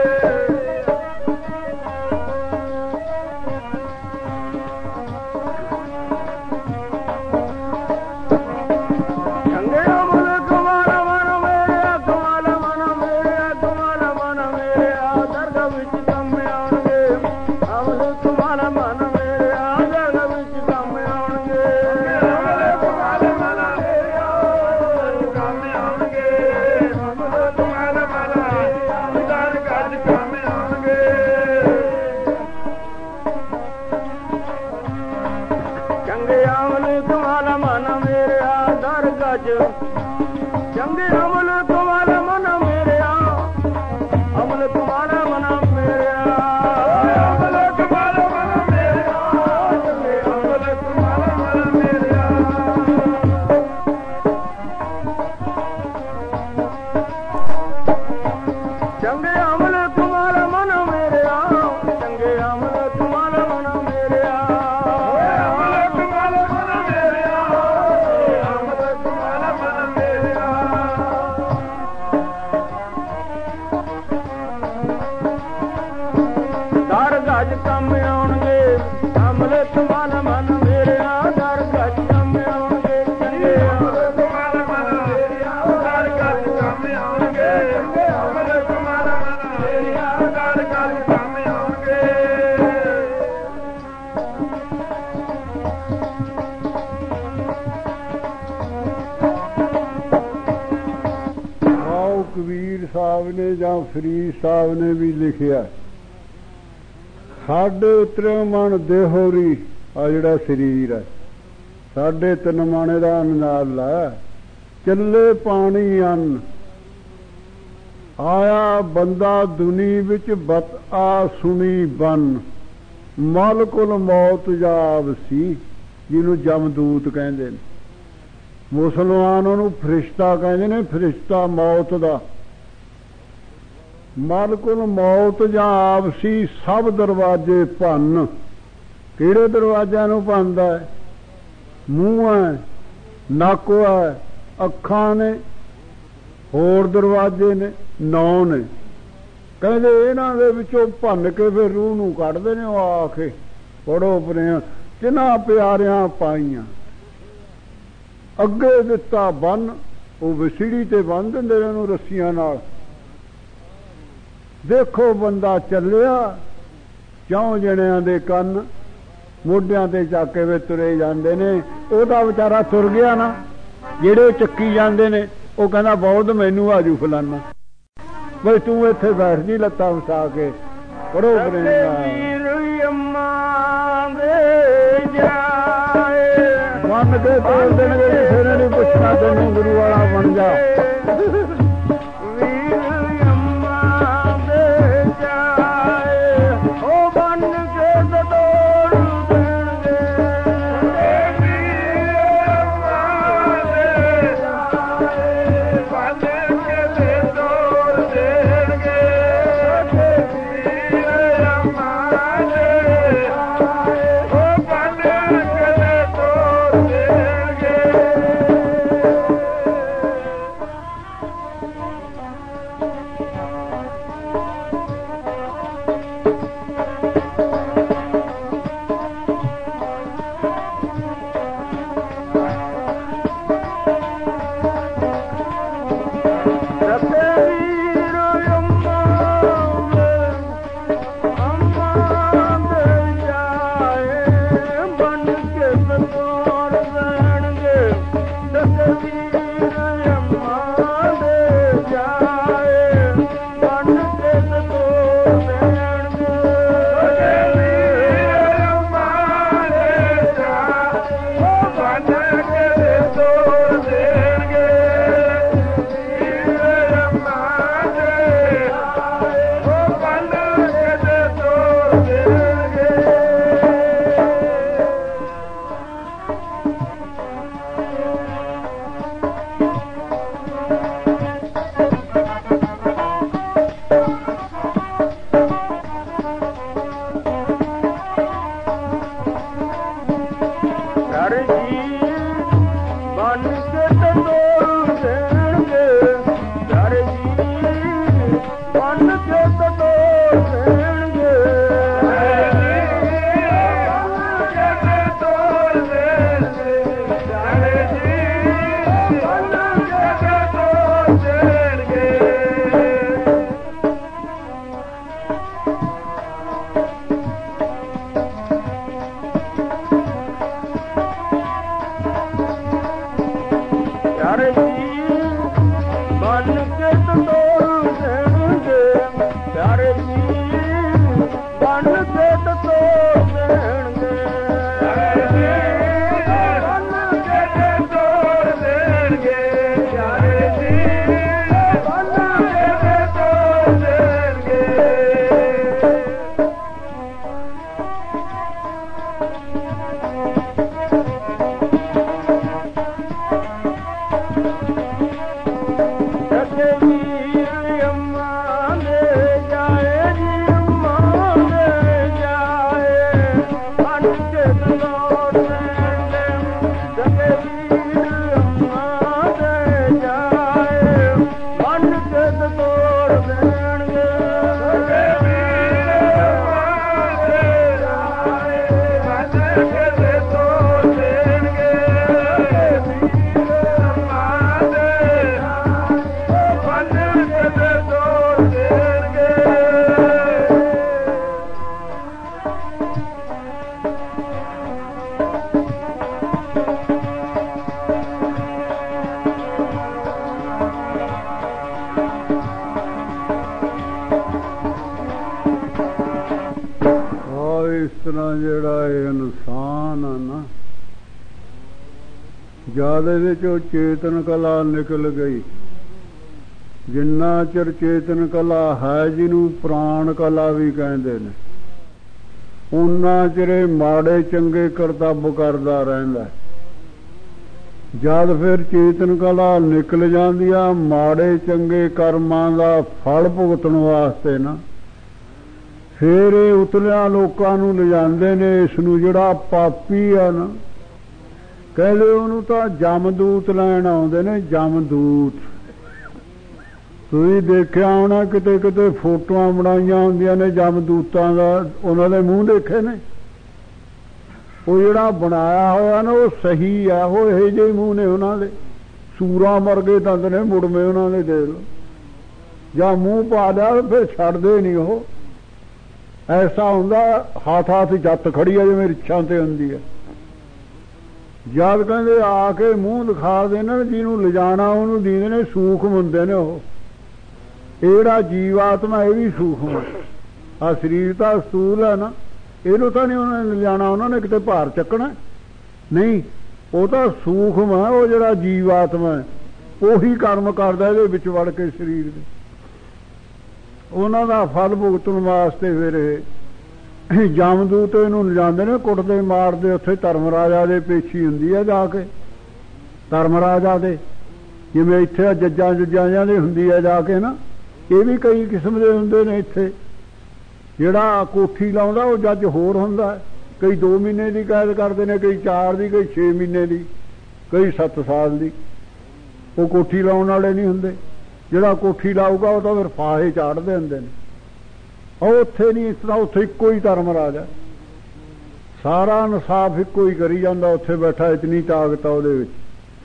ਚੰਗੇ ਅਮਲ ਕਮਾਲ ਮਨ ਮੇਰਿਆ, ਅਮਲ ਕਮਾਲ ਮਨ ਮੇਰਿਆ, ਅਮਲ ਕਮਾਲ ਮਨ ਮੇਰਿਆ, ਚੰਗੇ ਅਮਲ ਕਮਾਲ ਮਨ ਮੇਰਿਆ। ਚੰਗੇ ਅਮਲ ਕਮਾਲ ਮਨ ਮੇਰਿਆ, ਚੰਗੇ ਅਮਲ ਕਮਾਲ ਮਨ ਮੇਰਿਆ, ਅਮਲ ਕਮਾਲ ਮਨ ਮੇਰਿਆ, ਅਮਲ ਕਮਾਲ ਮਨ ਮੇਰਿਆ। ਦਰ ਗਜ ਕੰਮ ਆਉਣਗੇ, ਅਮਲ ਕਮਾਲ ਮਨ ਮੇਰਿਆ, ਦਰ ਗਜ ਕੰਮ ਆਉਣਗੇ, ਚੰਗੇ ਅਮਲ ਕਮਾਲ ਮਨ ਮੇਰਿਆ, ਦਰ ਗਜ ਕੰਮ ਆਉਣਗੇ, ਚੰਗੇ ਅਮਲ ਕਮਾਲ ਮਨ ਮੇਰਿਆ, ਦਰ ਗਜ ਕੰਮ ਆਉਣਗੇ। ਆਓ ਕਬੀਰ ਸਾਹਿਬ ਨੇ ਜਾਂ ਫਰੀਦ ਸਾਹਿਬ ਨੇ ਵੀ ਲਿਖਿਆ, ਸਾਡੇ ਉਤਰੇ ਮਨ ਦੇਹੋਰੀ, ਆ ਜਿਹੜਾ ਸਰੀਰ ਹੈ ਸਾਡੇ ਤਿੰਨ ਮਾਣੇ ਦਾ ਅੰਨਾਲ ਹੈ, ਚੱਲੇ ਪਾਣੀ ਅੰਨ, ਆਇਆ ਬੰਦਾ ਦੁਨੀ ਵਿੱਚ ਬਤ ਆ ਸੁਣੀ ਬਨ, ਮਲ ਕੁਲ ਮੌਤ ਜਾਬ ਸੀ, ਜਿਹਨੂੰ ਜਮਦੂਤ ਕਹਿੰਦੇ ਨੇ। ਮੁਸਲਮਾਨ ਉਹਨੂੰ ਫਰਿਸ਼ਤਾ ਕਹਿੰਦੇ ਨੇ, ਫਰਿਸ਼ਤਾ ਮੌਤ ਦਾ। ਮਲ ਕੁਲ ਮੌਤ ਜਾਂ ਆਪਸੀ ਸਭ ਦਰਵਾਜ਼ੇ ਭੰਨ, ਕਿਹੜੇ ਦਰਵਾਜ਼ਿਆਂ ਨੂੰ ਭੰਨਦਾ ਹੈ? ਮੂੰਹ ਹੈ, ਨੱਕ ਹੈ, ਅੱਖਾਂ ਨੇ, ਹੋਰ ਦਰਵਾਜ਼ੇ ਨੇ, ਨੌ ਨੇ। ਕਹਿੰਦੇ ਇਹਨਾਂ ਦੇ ਵਿੱਚੋਂ ਭੰਨ ਕੇ ਫਿਰ ਰੂਹ ਨੂੰ ਕੱਢਦੇ ਨੇ। ਉਹ ਆ ਕੇ ਪੜੋ ਪ੍ਰੇਮ ਕਿੰਨਾ ਪਿਆਰਿਆਂ ਪਾਈਆਂ, ਅੱਗੇ ਦਿੱਤਾ ਬੰਨ, ਉਹ ਵਿਸੜੀ ਤੇ ਬੰਨ ਦਿੰਦੇ ਨੇ ਉਹਨੂੰ ਰੱਸੀਆਂ ਨਾਲ। ਦੇਖੋ ਬੰਦਾ ਚੱਲਿਆ, ਚੌਂ ਜਣਿਆਂ ਦੇ ਕੰਨ ਮੋਢਿਆਂ ਤੇ ਚੱਕ ਕੇ ਵੇ ਤੁਰੇ ਜਾਂਦੇ ਨੇ। ਉਹਦਾ ਵਿਚਾਰਾ ਤੁਰ ਗਿਆ ਨਾ, ਜਿਹੜੇ ਚੱਕੀ ਜਾਂਦੇ ਨੇ, ਉਹ ਕਹਿੰਦਾ ਬਹੁਤ ਮੈਨੂੰ ਆਜੂ ਫਲਾਨਾ, ਬਈ ਤੂੰ ਇੱਥੇ ਬੈਠ ਜੀ ਲੱਤਾਂ ਵਸਾ ਕੇ। ਪੜੋ ਬੰਨ ਕੇ ਤੋੜ ਦੇਣਗੇ, ਕਿਸੇ ਨੇ ਨਹੀਂ ਪੁੱਛਣਾ ਤੈਨੂੰ ਗੁਰੂ ਵਾਲਾ ਬਣ ਜਾ। ਜਦ ਇਹਦੇ ਚੋਂ ਚੇਤਨ ਕਲਾ ਨਿਕਲ ਗਈ, ਜਿੰਨਾ ਚਿਰ ਚੇਤਨ ਕਲਾ ਹੈ, ਜਿਹਨੂੰ ਪ੍ਰਾਣ ਕਲਾ ਵੀ ਕਹਿੰਦੇ ਨੇ, ਉਨਾ ਚਿਰ ਮਾੜੇ ਚੰਗੇ ਕਰਤੱਵ ਕਰਦਾ ਰਹਿੰਦਾ। ਜਦ ਫਿਰ ਚੇਤਨ ਕਲਾ ਨਿਕਲ ਜਾਂਦੀ ਆ ਮਾੜੇ ਚੰਗੇ ਕਰਮਾਂ ਦਾ ਫਲ ਭੁਗਤਣ ਵਾਸਤੇ ਨਾ, ਫਿਰ ਇਹ ਉਤਲਿਆਂ ਲੋਕਾਂ ਨੂੰ ਲਿਜਾਂਦੇ ਨੇ। ਇਸ ਨੂੰ ਜਿਹੜਾ ਪਾਪੀ ਆ ਨਾ, ਕਹਿੰਦੇ ਉਹਨੂੰ ਤਾਂ ਜਮਦੂਤ ਲੈਣ ਆਉਂਦੇ ਨੇ। ਜਮਦੂਤ ਤੁਸੀਂ ਦੇਖਿਆ ਹੋਣਾ, ਕਿਤੇ ਕਿਤੇ ਫੋਟੋਆਂ ਬਣਾਈਆਂ ਹੁੰਦੀਆਂ ਨੇ ਜਮਦੂਤਾਂ ਦਾ, ਉਹਨਾਂ ਦੇ ਮੂੰਹ ਦੇਖੇ ਨੇ। ਉਹ ਜਿਹੜਾ ਬਣਾਇਆ ਹੋਇਆ ਨਾ ਉਹ ਸਹੀ ਆ, ਉਹ ਇਹੋ ਜਿਹੇ ਮੂੰਹ ਨੇ ਉਹਨਾਂ ਦੇ, ਸੂਰਾਂ ਵਰਗੇ ਦੰਦ ਨੇ ਮੁੜਵੇਂ ਉਹਨਾਂ ਦੇ। ਦੇਖ ਲਓ, ਜਾਂ ਮੂੰਹ ਪਾ ਲਿਆ ਫਿਰ ਛੱਡਦੇ ਨਹੀਂ ਉਹ। ਐਸਾ ਹੁੰਦਾ ਹੱਥ ਹੱਥ ਜੱਤ ਖੜੀ ਆ ਜਿਵੇਂ ਰਿੱਛਾਂ ਤੇ ਹੁੰਦੀ ਹੈ। ਜਦ ਕਹਿੰਦੇ ਆ ਕੇ ਮੂੰਹ ਦਿਖਾ ਦੇਣ, ਜਿਹਨੂੰ ਲਿਜਾਣਾ ਉਹਨੂੰ ਦੀਦੇ ਨੇ, ਸੂਖਮ ਹੁੰਦੇ ਨੇ ਉਹ। ਇਹ ਜਿਹੜਾ ਜੀਵਾਤਮਾ ਇਹ ਵੀ ਸੂਖਮ ਹੈ। ਆ ਸਰੀਰ ਤਾਂ ਸਥੂਲ ਹੈ ਨਾ, ਇਹਨੂੰ ਤਾਂ ਨਹੀਂ ਉਹਨਾਂ ਨੇ ਲਿਜਾਣਾ, ਉਹਨਾਂ ਨੇ ਕਿਤੇ ਭਾਰ ਚੱਕਣਾ ਨਹੀਂ, ਉਹ ਤਾਂ ਸੂਖਮ ਹੈ। ਉਹ ਜਿਹੜਾ ਜੀਵਾਤਮਾ ਉਹੀ ਕਰਮ ਕਰਦਾ ਇਹਦੇ ਵਿੱਚ ਵੜ ਕੇ ਸਰੀਰ ਦੇ। ਉਹਨਾਂ ਦਾ ਫਲ ਭੁਗਤਣ ਵਾਸਤੇ ਫਿਰ ਇਹ ਜਮਦੂਤ ਇਹਨੂੰ ਲਿਜਾਂਦੇ ਨੇ, ਕੁੱਟਦੇ ਮਾਰਦੇ। ਉੱਥੇ ਧਰਮ ਰਾਜਾ ਦੇ ਪੇਸ਼ੀ ਹੁੰਦੀ ਹੈ ਜਾ ਕੇ, ਧਰਮ ਰਾਜਾ ਦੇ, ਜਿਵੇਂ ਇੱਥੇ ਜੱਜਾਂ ਜੁੱਜਾਂ ਦੇ ਹੁੰਦੀ ਹੈ ਜਾ ਕੇ ਨਾ। ਇਹ ਵੀ ਕਈ ਕਿਸਮ ਦੇ ਹੁੰਦੇ ਨੇ ਇੱਥੇ। ਜਿਹੜਾ ਕੋਠੀ ਲਾਉਂਦਾ ਉਹ ਜੱਜ ਹੋਰ ਹੁੰਦਾ, ਕਈ ਦੋ ਮਹੀਨੇ ਦੀ ਕੈਦ ਕਰਦੇ ਨੇ, ਕਈ ਚਾਰ ਦੀ, ਕਈ ਛੇ ਮਹੀਨੇ ਦੀ, ਕਈ ਸੱਤ ਸਾਲ ਦੀ। ਉਹ ਕੋਠੀ ਲਾਉਣ ਵਾਲੇ ਨਹੀਂ ਹੁੰਦੇ। ਜਿਹੜਾ ਕੋਠੀ ਲਾਊਗਾ ਉਹ ਤਾਂ ਫਿਰ ਫਾਹੇ ਚਾੜਦੇ ਹੁੰਦੇ ਨੇ। ਉਹ ਉੱਥੇ ਨਹੀਂ ਇਸ ਤਰ੍ਹਾਂ, ਉੱਥੇ ਇੱਕੋ ਹੀ ਧਰਮ ਰਾਜਾ, ਸਾਰਾ ਇਨਸਾਫ ਇੱਕੋ ਹੀ ਕਰੀ ਜਾਂਦਾ ਉੱਥੇ ਬੈਠਾ। ਇਤਨੀ ਤਾਕਤ ਆ ਉਹਦੇ ਵਿੱਚ।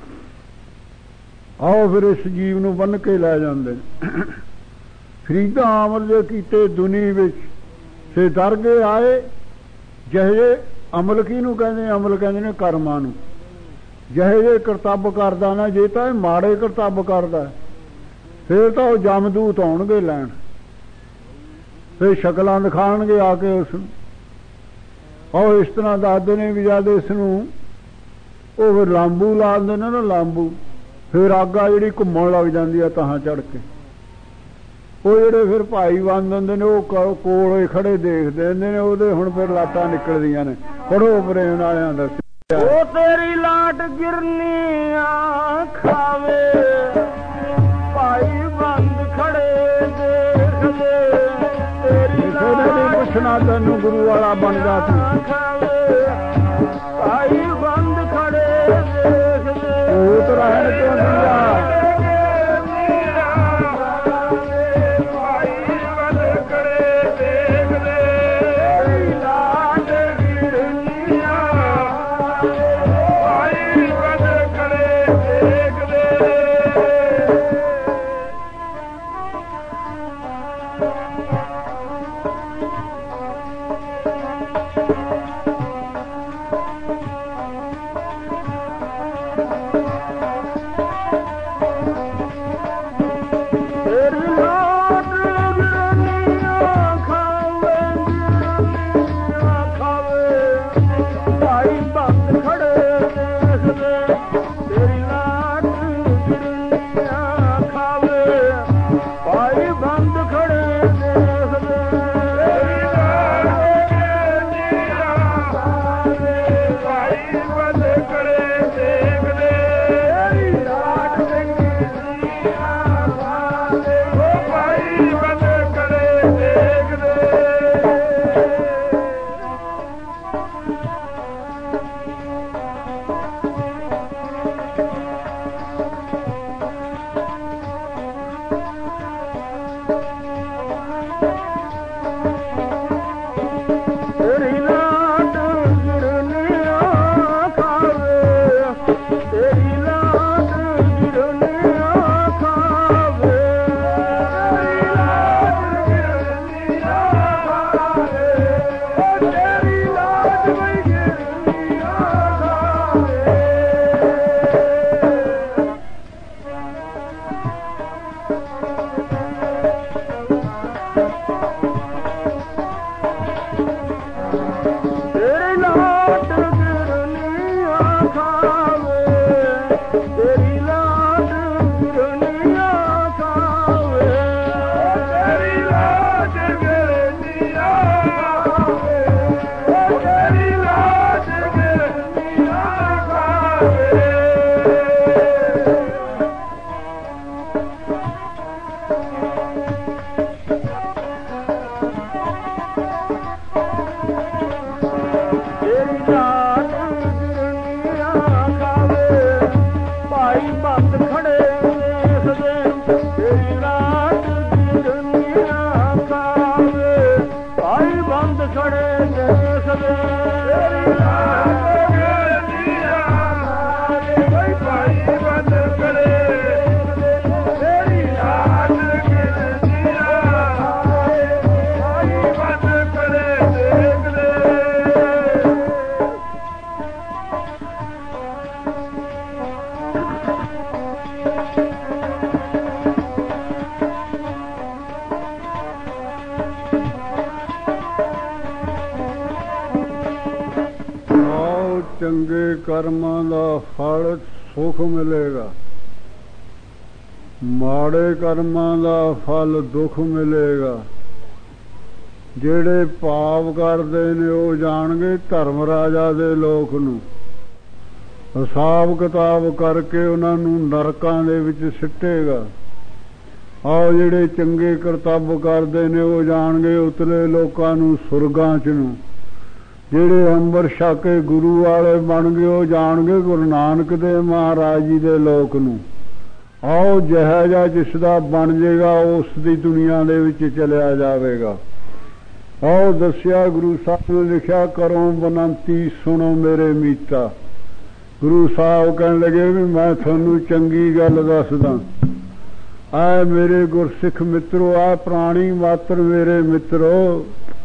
ਆਓ ਫਿਰ ਇਸ ਜੀਵ ਨੂੰ ਬੰਨ੍ਹ ਕੇ ਲੈ ਜਾਂਦੇ ਨੇ। ਫਰੀਦਾ ਅਮਲ ਜੇ ਕੀਤੇ ਦੁਨੀ ਵਿੱਚ ਸੇ ਦਰਗੇ ਆਏ। ਜਿਹੇ ਅਮਲ ਕਿਹਨੂੰ ਕਹਿੰਦੇ? ਅਮਲ ਕਹਿੰਦੇ ਨੇ ਕਰਮਾਂ ਨੂੰ। ਜਿਹੇ ਜੇ ਕਰਤੱਵ ਕਰਦਾ ਨਾ, ਜੇ ਤਾਂ ਇਹ ਮਾੜੇ ਕਰਤੱਵ ਕਰਦਾ ਫਿਰ ਤਾਂ ਉਹ ਜਮਦੂਤ ਆਉਣਗੇ ਲੈਣ, ਫਿਰ ਸ਼ਕਲਾਂ ਦਿਖਾਉਣਗੇ ਆ ਕੇ ਉਸ ਨੂੰ। ਉਹ ਇਸ ਤਰ੍ਹਾਂ ਦੱਸਦੇ ਨੇ ਵੀ ਜਦ ਇਸ ਨੂੰ ਉਹ ਫਿਰ ਲਾਂਬੂ ਲਾ ਦਿੰਦੇ ਨੇ ਨਾ, ਲਾਂਬੂ, ਫਿਰ ਅੱਗ ਆ ਜਿਹੜੀ ਘੁੰਮਣ ਲੱਗ ਜਾਂਦੀ ਆ ਤਾਹਾਂ ਚੜ੍ਹ ਕੇ। ਉਹ ਜਿਹੜੇ ਫਿਰ ਭਾਈ ਬੰਦ ਹੁੰਦੇ ਨੇ ਉਹ ਕੋਲ ਖੜੇ ਦੇਖਦੇ ਹੁੰਦੇ ਨੇ ਉਹਦੇ। ਹੁਣ ਫਿਰ ਲਾਟਾਂ ਨਿਕਲਦੀਆਂ ਨੇ। ਪੜੋ ਪ੍ਰੇਮ ਵਾਲਿਆਂ ਦਾ, ਉਹ ਤੇਰੀ ਲਾਟ ਗਿਰਨੀ ਆ ਖਾਵੇ, ਭਾਈ ਬੰਦ ਖੜੇ ਦੇਖਦੇ। ਤੇਰੀ ਲਾਟ ਪੁੱਛਣਾ ਤੈਨੂੰ ਗੁਰੂ ਵਾਲਾ ਬਣਦਾ ਤੂੰ, ਭਾਈ ਬੰਦ ਖੜੇ ਦੇਖਦੇ। ਉਹ ਤਾਂ ਰਹਿਣ ਕਿਉਂ ਦਿੰਦਾ? ਭਾਈ ਬੰਦ ਖੜੇ ਦੇਖਦੇ। ਚੰਗੇ ਕਰਮਾਂ ਦਾ ਫਲ ਸੁਖ ਮਿਲੇਗਾ, ਮਾੜੇ ਕਰਮਾਂ ਦਾ ਫਲ ਦੁੱਖ ਮਿਲੇਗਾ। ਜਿਹੜੇ ਪਾਪ ਕਰਦੇ ਨੇ ਉਹ ਜਾਣਗੇ ਧਰਮ ਰਾਜਾ ਦੇ ਲੋਕ ਨੂੰ, ਹਿਸਾਬ ਕਿਤਾਬ ਕਰਕੇ ਉਹਨਾਂ ਨੂੰ ਨਰਕਾਂ ਦੇ ਵਿੱਚ ਸਿੱਟੇਗਾ। ਆਹ ਜਿਹੜੇ ਚੰਗੇ ਕਰਤੱਵ ਕਰਦੇ ਨੇ ਉਹ ਜਾਣਗੇ ਉਤਲੇ ਲੋਕਾਂ ਨੂੰ ਸੁਰਗਾਂ ਚ ਨੂੰ। ਜਿਹੜੇ ਅੰਮ੍ਰਿਤ ਛਕ ਕੇ ਗੁਰੂ ਵਾਲੇ ਬਣ ਗਏ ਉਹ ਜਾਣਗੇ ਗੁਰੂ ਨਾਨਕ ਦੇਵ ਮਹਾਰਾਜ ਜੀ ਦੇ ਲੋਕ ਨੂੰ। ਆਓ ਜਿਹਾ ਜਿਹਾ ਜਿਸ ਦਾ ਬਣ ਜਾਏਗਾ ਉਸ ਦੀ ਦੁਨੀਆ ਦੇ ਵਿੱਚ ਚਲਿਆ ਜਾਵੇਗਾ। ਆਓ ਦੱਸਿਆ ਗੁਰੂ ਸਾਹਿਬ ਨੇ ਲਿਖਿਆ, ਕਰੋ ਬਨੰਤੀ ਸੁਣੋ ਮੇਰੇ ਮੀਤਾ। ਗੁਰੂ ਸਾਹਿਬ ਕਹਿਣ ਲੱਗੇ ਵੀ ਮੈਂ ਤੁਹਾਨੂੰ ਚੰਗੀ ਗੱਲ ਦੱਸਦਾ। ਆਏ ਮੇਰੇ ਗੁਰਸਿੱਖ ਮਿੱਤਰੋ, ਆ ਪ੍ਰਾਣੀ ਮਾਤਰ ਮੇਰੇ ਮਿੱਤਰੋ,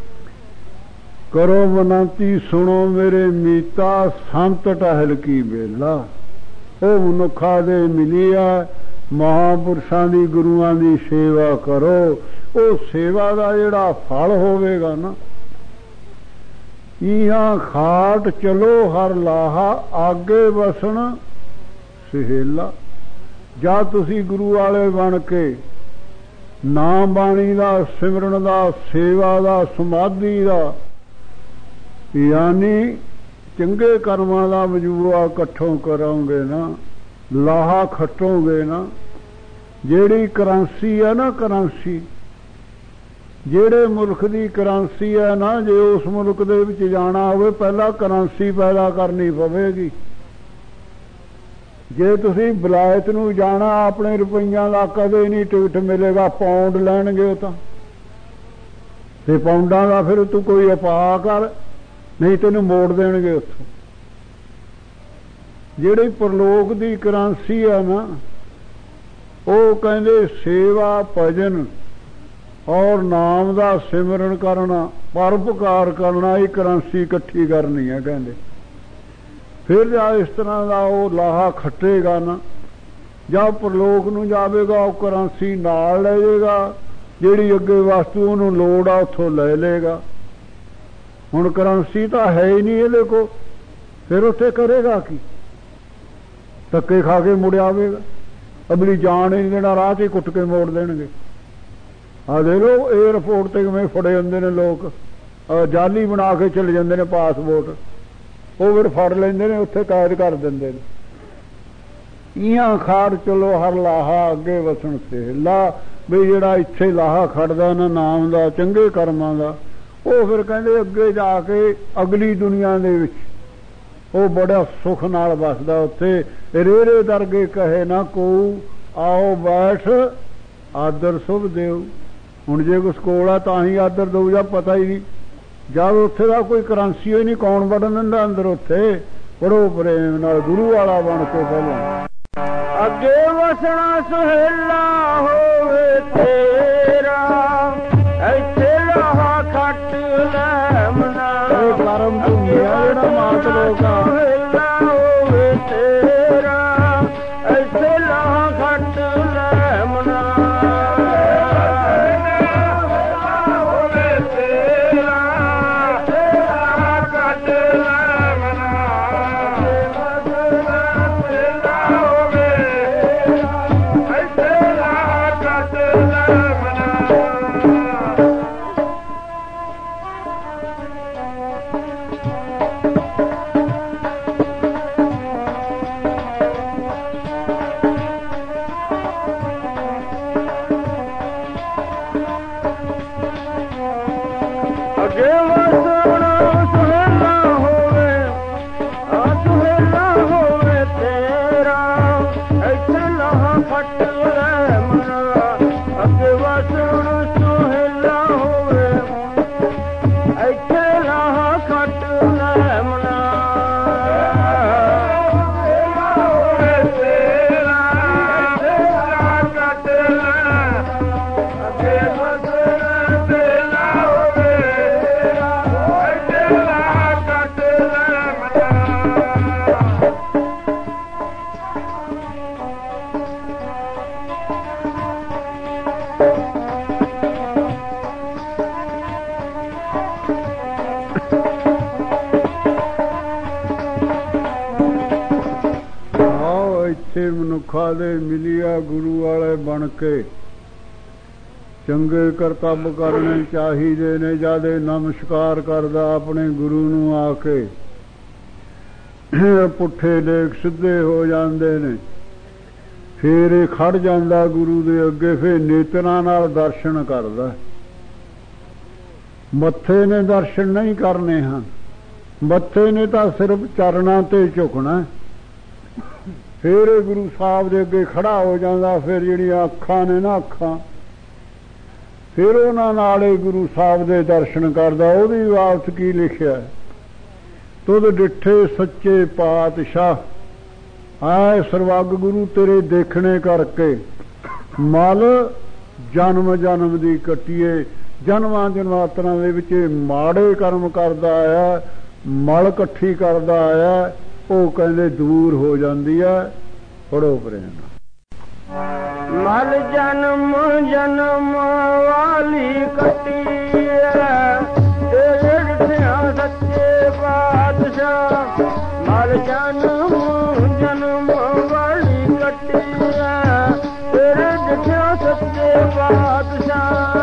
ਕਰੋ ਬਨੰਤੀ ਸੁਣੋ ਮੇਰੇ ਮੀਤਾ। ਸੰਤ ਟਹਿਲ ਕੀ ਵੇਲਾ, ਉਹ ਮਨੁੱਖਾਂ ਦੇ ਮਿਲੀ ਆ। ਮਹਾਂਪੁਰਸ਼ਾਂ ਦੀ ਗੁਰੂਆਂ ਦੀ ਸੇਵਾ ਕਰੋ। ਉਹ ਸੇਵਾ ਦਾ ਜਿਹੜਾ ਫਲ ਹੋਵੇਗਾ ਨਾ, ਇਹਾਂ ਖਾਟ ਚਲੋ ਹਰ ਲਾਹਾ, ਆਗੇ ਵਸਣ ਸਹੇਲਾ। ਜਾਂ ਤੁਸੀਂ ਗੁਰੂ ਵਾਲੇ ਬਣ ਕੇ ਨਾਮ ਬਾਣੀ ਦਾ, ਸਿਮਰਨ ਦਾ, ਸੇਵਾ ਦਾ, ਸਮਾਧੀ ਦਾ, ਯਾਨੀ ਚੰਗੇ ਕਰਮਾਂ ਦਾ ਮਜੂਆ ਇਕੱਠੋਂ ਕਰੋਗੇ ਨਾ, ਲਾਹਾ ਖੱਟੋਗੇ ਨਾ। ਜਿਹੜੀ ਕਰੰਸੀ ਹੈ ਨਾ, ਕਰੰਸੀ ਜਿਹੜੇ ਮੁਲਕ ਦੀ ਕਰੰਸੀ ਹੈ ਨਾ, ਜੇ ਉਸ ਮੁਲਕ ਦੇ ਵਿੱਚ ਜਾਣਾ ਹੋਵੇ ਪਹਿਲਾਂ ਕਰੰਸੀ ਪੈਦਾ ਕਰਨੀ ਪਵੇਗੀ। ਜੇ ਤੁਸੀਂ ਵਿਲਾਇਤ ਨੂੰ ਜਾਣਾ, ਆਪਣੇ ਰੁਪਈਆਂ ਦਾ ਕਦੇ ਨਹੀਂ ਟਿਕਟ ਮਿਲੇਗਾ, ਪਾਉਂਡ ਲੈਣਗੇ ਉਹ ਤਾਂ, ਤੇ ਪਾਉਂਡਾਂ ਦਾ ਫਿਰ ਤੂੰ ਕੋਈ ਉਪਾਅ ਕਰ, ਨਹੀਂ ਤੈਨੂੰ ਮੋੜ ਦੇਣਗੇ ਉੱਥੋਂ। ਜਿਹੜੀ ਪਰਲੋਕ ਦੀ ਕਰੰਸੀ ਆ ਨਾ, ਉਹ ਕਹਿੰਦੇ ਸੇਵਾ ਭਜਨ ਔਰ ਨਾਮ ਦਾ ਸਿਮਰਨ ਕਰਨਾ, ਪਰਉਪਕਾਰ ਕਰਨਾ, ਇਹ ਕਰੰਸੀ ਇਕੱਠੀ ਕਰਨੀ ਹੈ ਕਹਿੰਦੇ। ਫਿਰ ਜਾਂ ਇਸ ਤਰ੍ਹਾਂ ਦਾ ਉਹ ਲਾਹਾ ਖੱਟੇਗਾ ਨਾ, ਜਾਂ ਪਰਲੋਕ ਨੂੰ ਜਾਵੇਗਾ ਉਹ ਕਰੰਸੀ ਨਾਲ ਲੈ ਜਾਏਗਾ, ਜਿਹੜੀ ਅੱਗੇ ਵਸਤੂ ਉਹਨੂੰ ਲੋੜ ਆ ਉੱਥੋਂ ਲੈ ਲਏਗਾ। ਹੁਣ ਕਰੰਸੀ ਤਾਂ ਹੈ ਹੀ ਨਹੀਂ ਇਹਦੇ ਕੋਲ, ਫਿਰ ਉੱਥੇ ਕਰੇਗਾ ਕੀ? ਧੱਕੇ ਖਾ ਕੇ ਮੁੜ ਆਵੇਗਾ, ਅਗਲੀ ਜਾਣ ਹੀ ਨਹੀਂ ਦੇਣਾ, ਰਾਹ 'ਚ ਹੀ ਕੁੱਟ ਕੇ ਮੋੜ ਦੇਣਗੇ। ਆਹ ਦੇਖ ਲਓ ਏਅਰਪੋਰਟ ਤੇ ਕਿਵੇਂ ਫੜੇ ਹੁੰਦੇ ਨੇ ਲੋਕ, ਜਾਲੀ ਬਣਾ ਕੇ ਚਲੇ ਜਾਂਦੇ ਨੇ ਪਾਸਪੋਰਟ, ਉਹ ਫਿਰ ਫੜ ਲੈਂਦੇ ਨੇ, ਉੱਥੇ ਕੈਦ ਕਰ ਦਿੰਦੇ ਨੇ। ਇਹਾਂ ਖਾੜ ਚਲੋ ਹਰ ਲਾਹਾ, ਅੱਗੇ ਵਸਣ ਸਹੇਲਾ। ਵੀ ਜਿਹੜਾ ਇੱਥੇ ਲਾਹਾ ਖੜਦਾ ਨਾ ਨਾਮ ਦਾ, ਚੰਗੇ ਕਰਮਾਂ ਦਾ, ਉਹ ਫਿਰ ਕਹਿੰਦੇ ਅੱਗੇ ਜਾ ਕੇ ਅਗਲੀ ਦੁਨੀਆ ਦੇ ਵਿੱਚ ਉਹ ਬੜਾ ਸੁੱਖ ਨਾਲ ਵਸਦਾ। ਉੱਥੇ ਰੇਰੇ ਦਰਗੇ ਕਹੇ ਨਾ ਕੋ, ਆਓ ਬੈਠ ਆਦਰ ਸੁਭ ਦਿਓ। ਹੁਣ ਜੇ ਕੁਛ ਕੋਲ ਆ ਤਾਂ ਹੀ ਆਦਰ ਦਊ, ਜਾਂ ਪਤਾ ਹੀ ਨਹੀਂ, ਜਦ ਉੱਥੇ ਦਾ ਕੋਈ ਕਰੰਸੀ ਹੋਈ ਨਹੀਂ, ਕੌਣ ਵੜਨ ਦਿੰਦਾ ਅੰਦਰ? ਉੱਥੇ ਬੜੋ ਪ੍ਰੇਮ ਨਾਲ ਗੁਰੂ ਵਾਲਾ ਬਣ ਕੇ ਪਹਿਲਾਂ ਅੱਗੇ ਵਸਣਾ ਸੁਹੇਲਾ ਹੋਵੇ ਤੇਰਾ, ਇੱਥੇ ਲਾਹਾ ਖੱਟ ਲੈ ਮਨਾ। ਇਹ ਕਰਮ ਭੂਮੀ ਆ ਜਿਹੜਾ ਮਾਤ ਲੋਕ ਆ, ਸੁਹੇਲਾ ਹੋਵੇ ਤੇਰਾ, ਇੱਥੇ ਲਾਹਾ ਖੱਟ ਲੈ ਮਨਾ। Hey! ਪਾਸੇ ਮਨੁੱਖਾਂ ਦੇ ਮਿਲਿਆ ਗੁਰੂ ਵਾਲੇ ਬਣ ਕੇ ਚੰਗੇ ਕਰਤੱਵ ਕਰਨੇ ਚਾਹੀਦੇ ਨੇ। ਜਦ ਨਮਸਕਾਰ ਕਰਦਾ ਆਪਣੇ ਗੁਰੂ ਨੂੰ ਆ ਕੇ ਪੁੱਠੇ ਲੇਖ ਸਿੱਧੇ ਹੋ ਜਾਂਦੇ ਨੇ। ਫਿਰ ਇਹ ਖੜ ਜਾਂਦਾ ਗੁਰੂ ਦੇ ਅੱਗੇ, ਫਿਰ ਨੇਤਰਾਂ ਨਾਲ ਦਰਸ਼ਨ ਕਰਦਾ। ਮੱਥੇ ਨੇ ਦਰਸ਼ਨ ਨਹੀਂ ਕਰਨੇ ਹਨ, ਮੱਥੇ ਨੇ ਤਾਂ ਸਿਰਫ ਚਰਨਾਂ ਤੇ ਝੁਕਣਾ। ਫਿਰ ਇਹ ਗੁਰੂ ਸਾਹਿਬ ਦੇ ਅੱਗੇ ਖੜਾ ਹੋ ਜਾਂਦਾ। ਫਿਰ ਜਿਹੜੀਆਂ ਅੱਖਾਂ ਨੇ ਨਾ ਅੱਖਾਂ, ਫਿਰ ਉਹਨਾਂ ਨਾਲ ਇਹ ਗੁਰੂ ਸਾਹਿਬ ਦੇ ਦਰਸ਼ਨ ਕਰਦਾ। ਉਹਦੀ ਵਾਪਸ ਕੀ ਲਿਖਿਆ, ਤੁਧ ਡਿੱਠੇ ਸੱਚੇ ਪਾਤਸ਼ਾਹ ਆਏ ਸਰਵੱਗ ਗੁਰੂ ਤੇਰੇ ਦੇਖਣੇ ਕਰਕੇ ਮਲ ਜਨਮ ਜਨਮ ਦੀ ਕੱਟੀਏ। ਜਨਮਾਂ ਜਨਮਾਤਰਾਂ ਦੇ ਵਿੱਚ ਮਾੜੇ ਕਰਮ ਕਰਦਾ ਆਇਆ, ਮਲ ਇਕੱਠੀ ਕਰਦਾ ਆਇਆ, ਉਹ ਕਹਿੰਦੇ ਦੂਰ ਹੋ ਜਾਂਦੀ ਹੈ। ਪੜੋ ਪ੍ਰੇਮ ਮਲ ਜਨਮ ਜਨਮ ਵਾਲੀ ਕੱਟੀ ਤੇਰੇ ਡਿਠਿਆ ਸੱਚੇ ਪਾਤਸ਼ਾਹ। ਮਲ ਜਨਮ ਜਨਮ ਵਾਲੀ ਕੱਟੀ ਤੇਰੇ ਡਿਠਿਆ ਸੱਚੇ ਪਾਤਸ਼ਾਹ।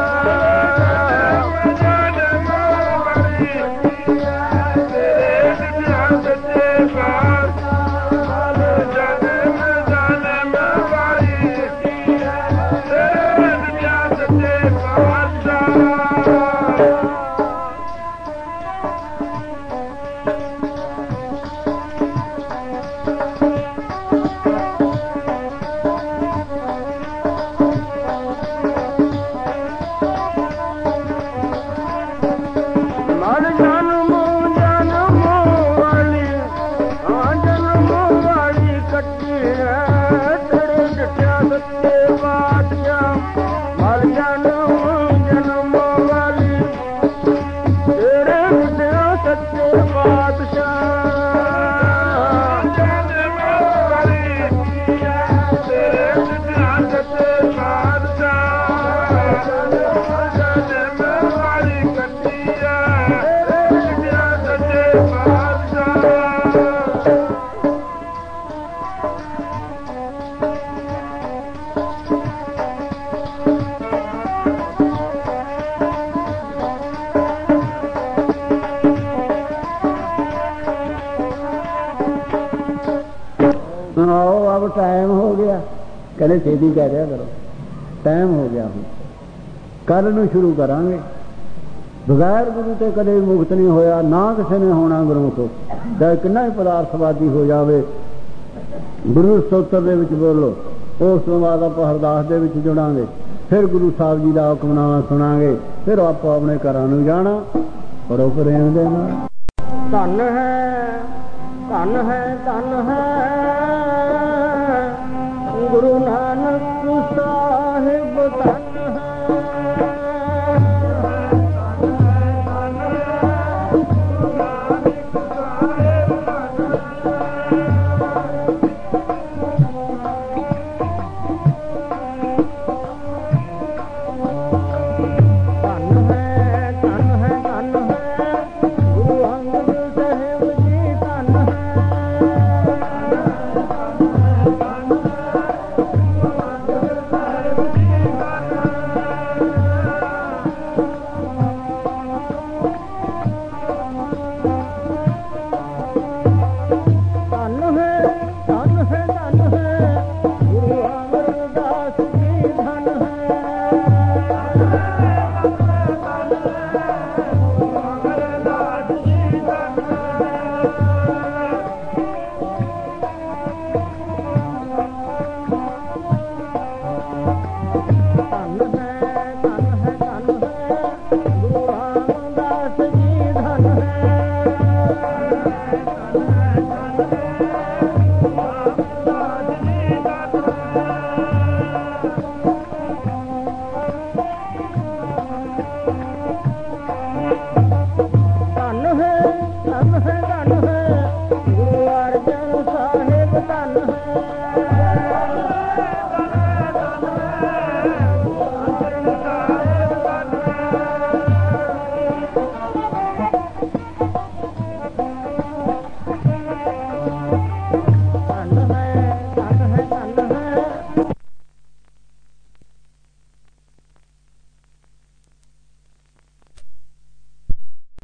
टाइम हो गया, कहने छेती कह दिया करो, टाइम हो गया। हम कल नूं शुरू करांगे। बगैर गुरु ते कदे मुक्त नहीं होया, ना किसी ने होना गुरमुख। चाहे किन्ना ही पदार्थवादी हो जावे, गुरु स्तोत्र दे विच बोलो, उस तो बाद आप अरदास दे विच जुड़ांगे, फिर गुरु साहब जी दा हुक्मनामा सुनांगे, फिर आप अपने घरां नूं जाना। बड़ो प्रेम दे नाल धन है धन है धन है गुरु नानक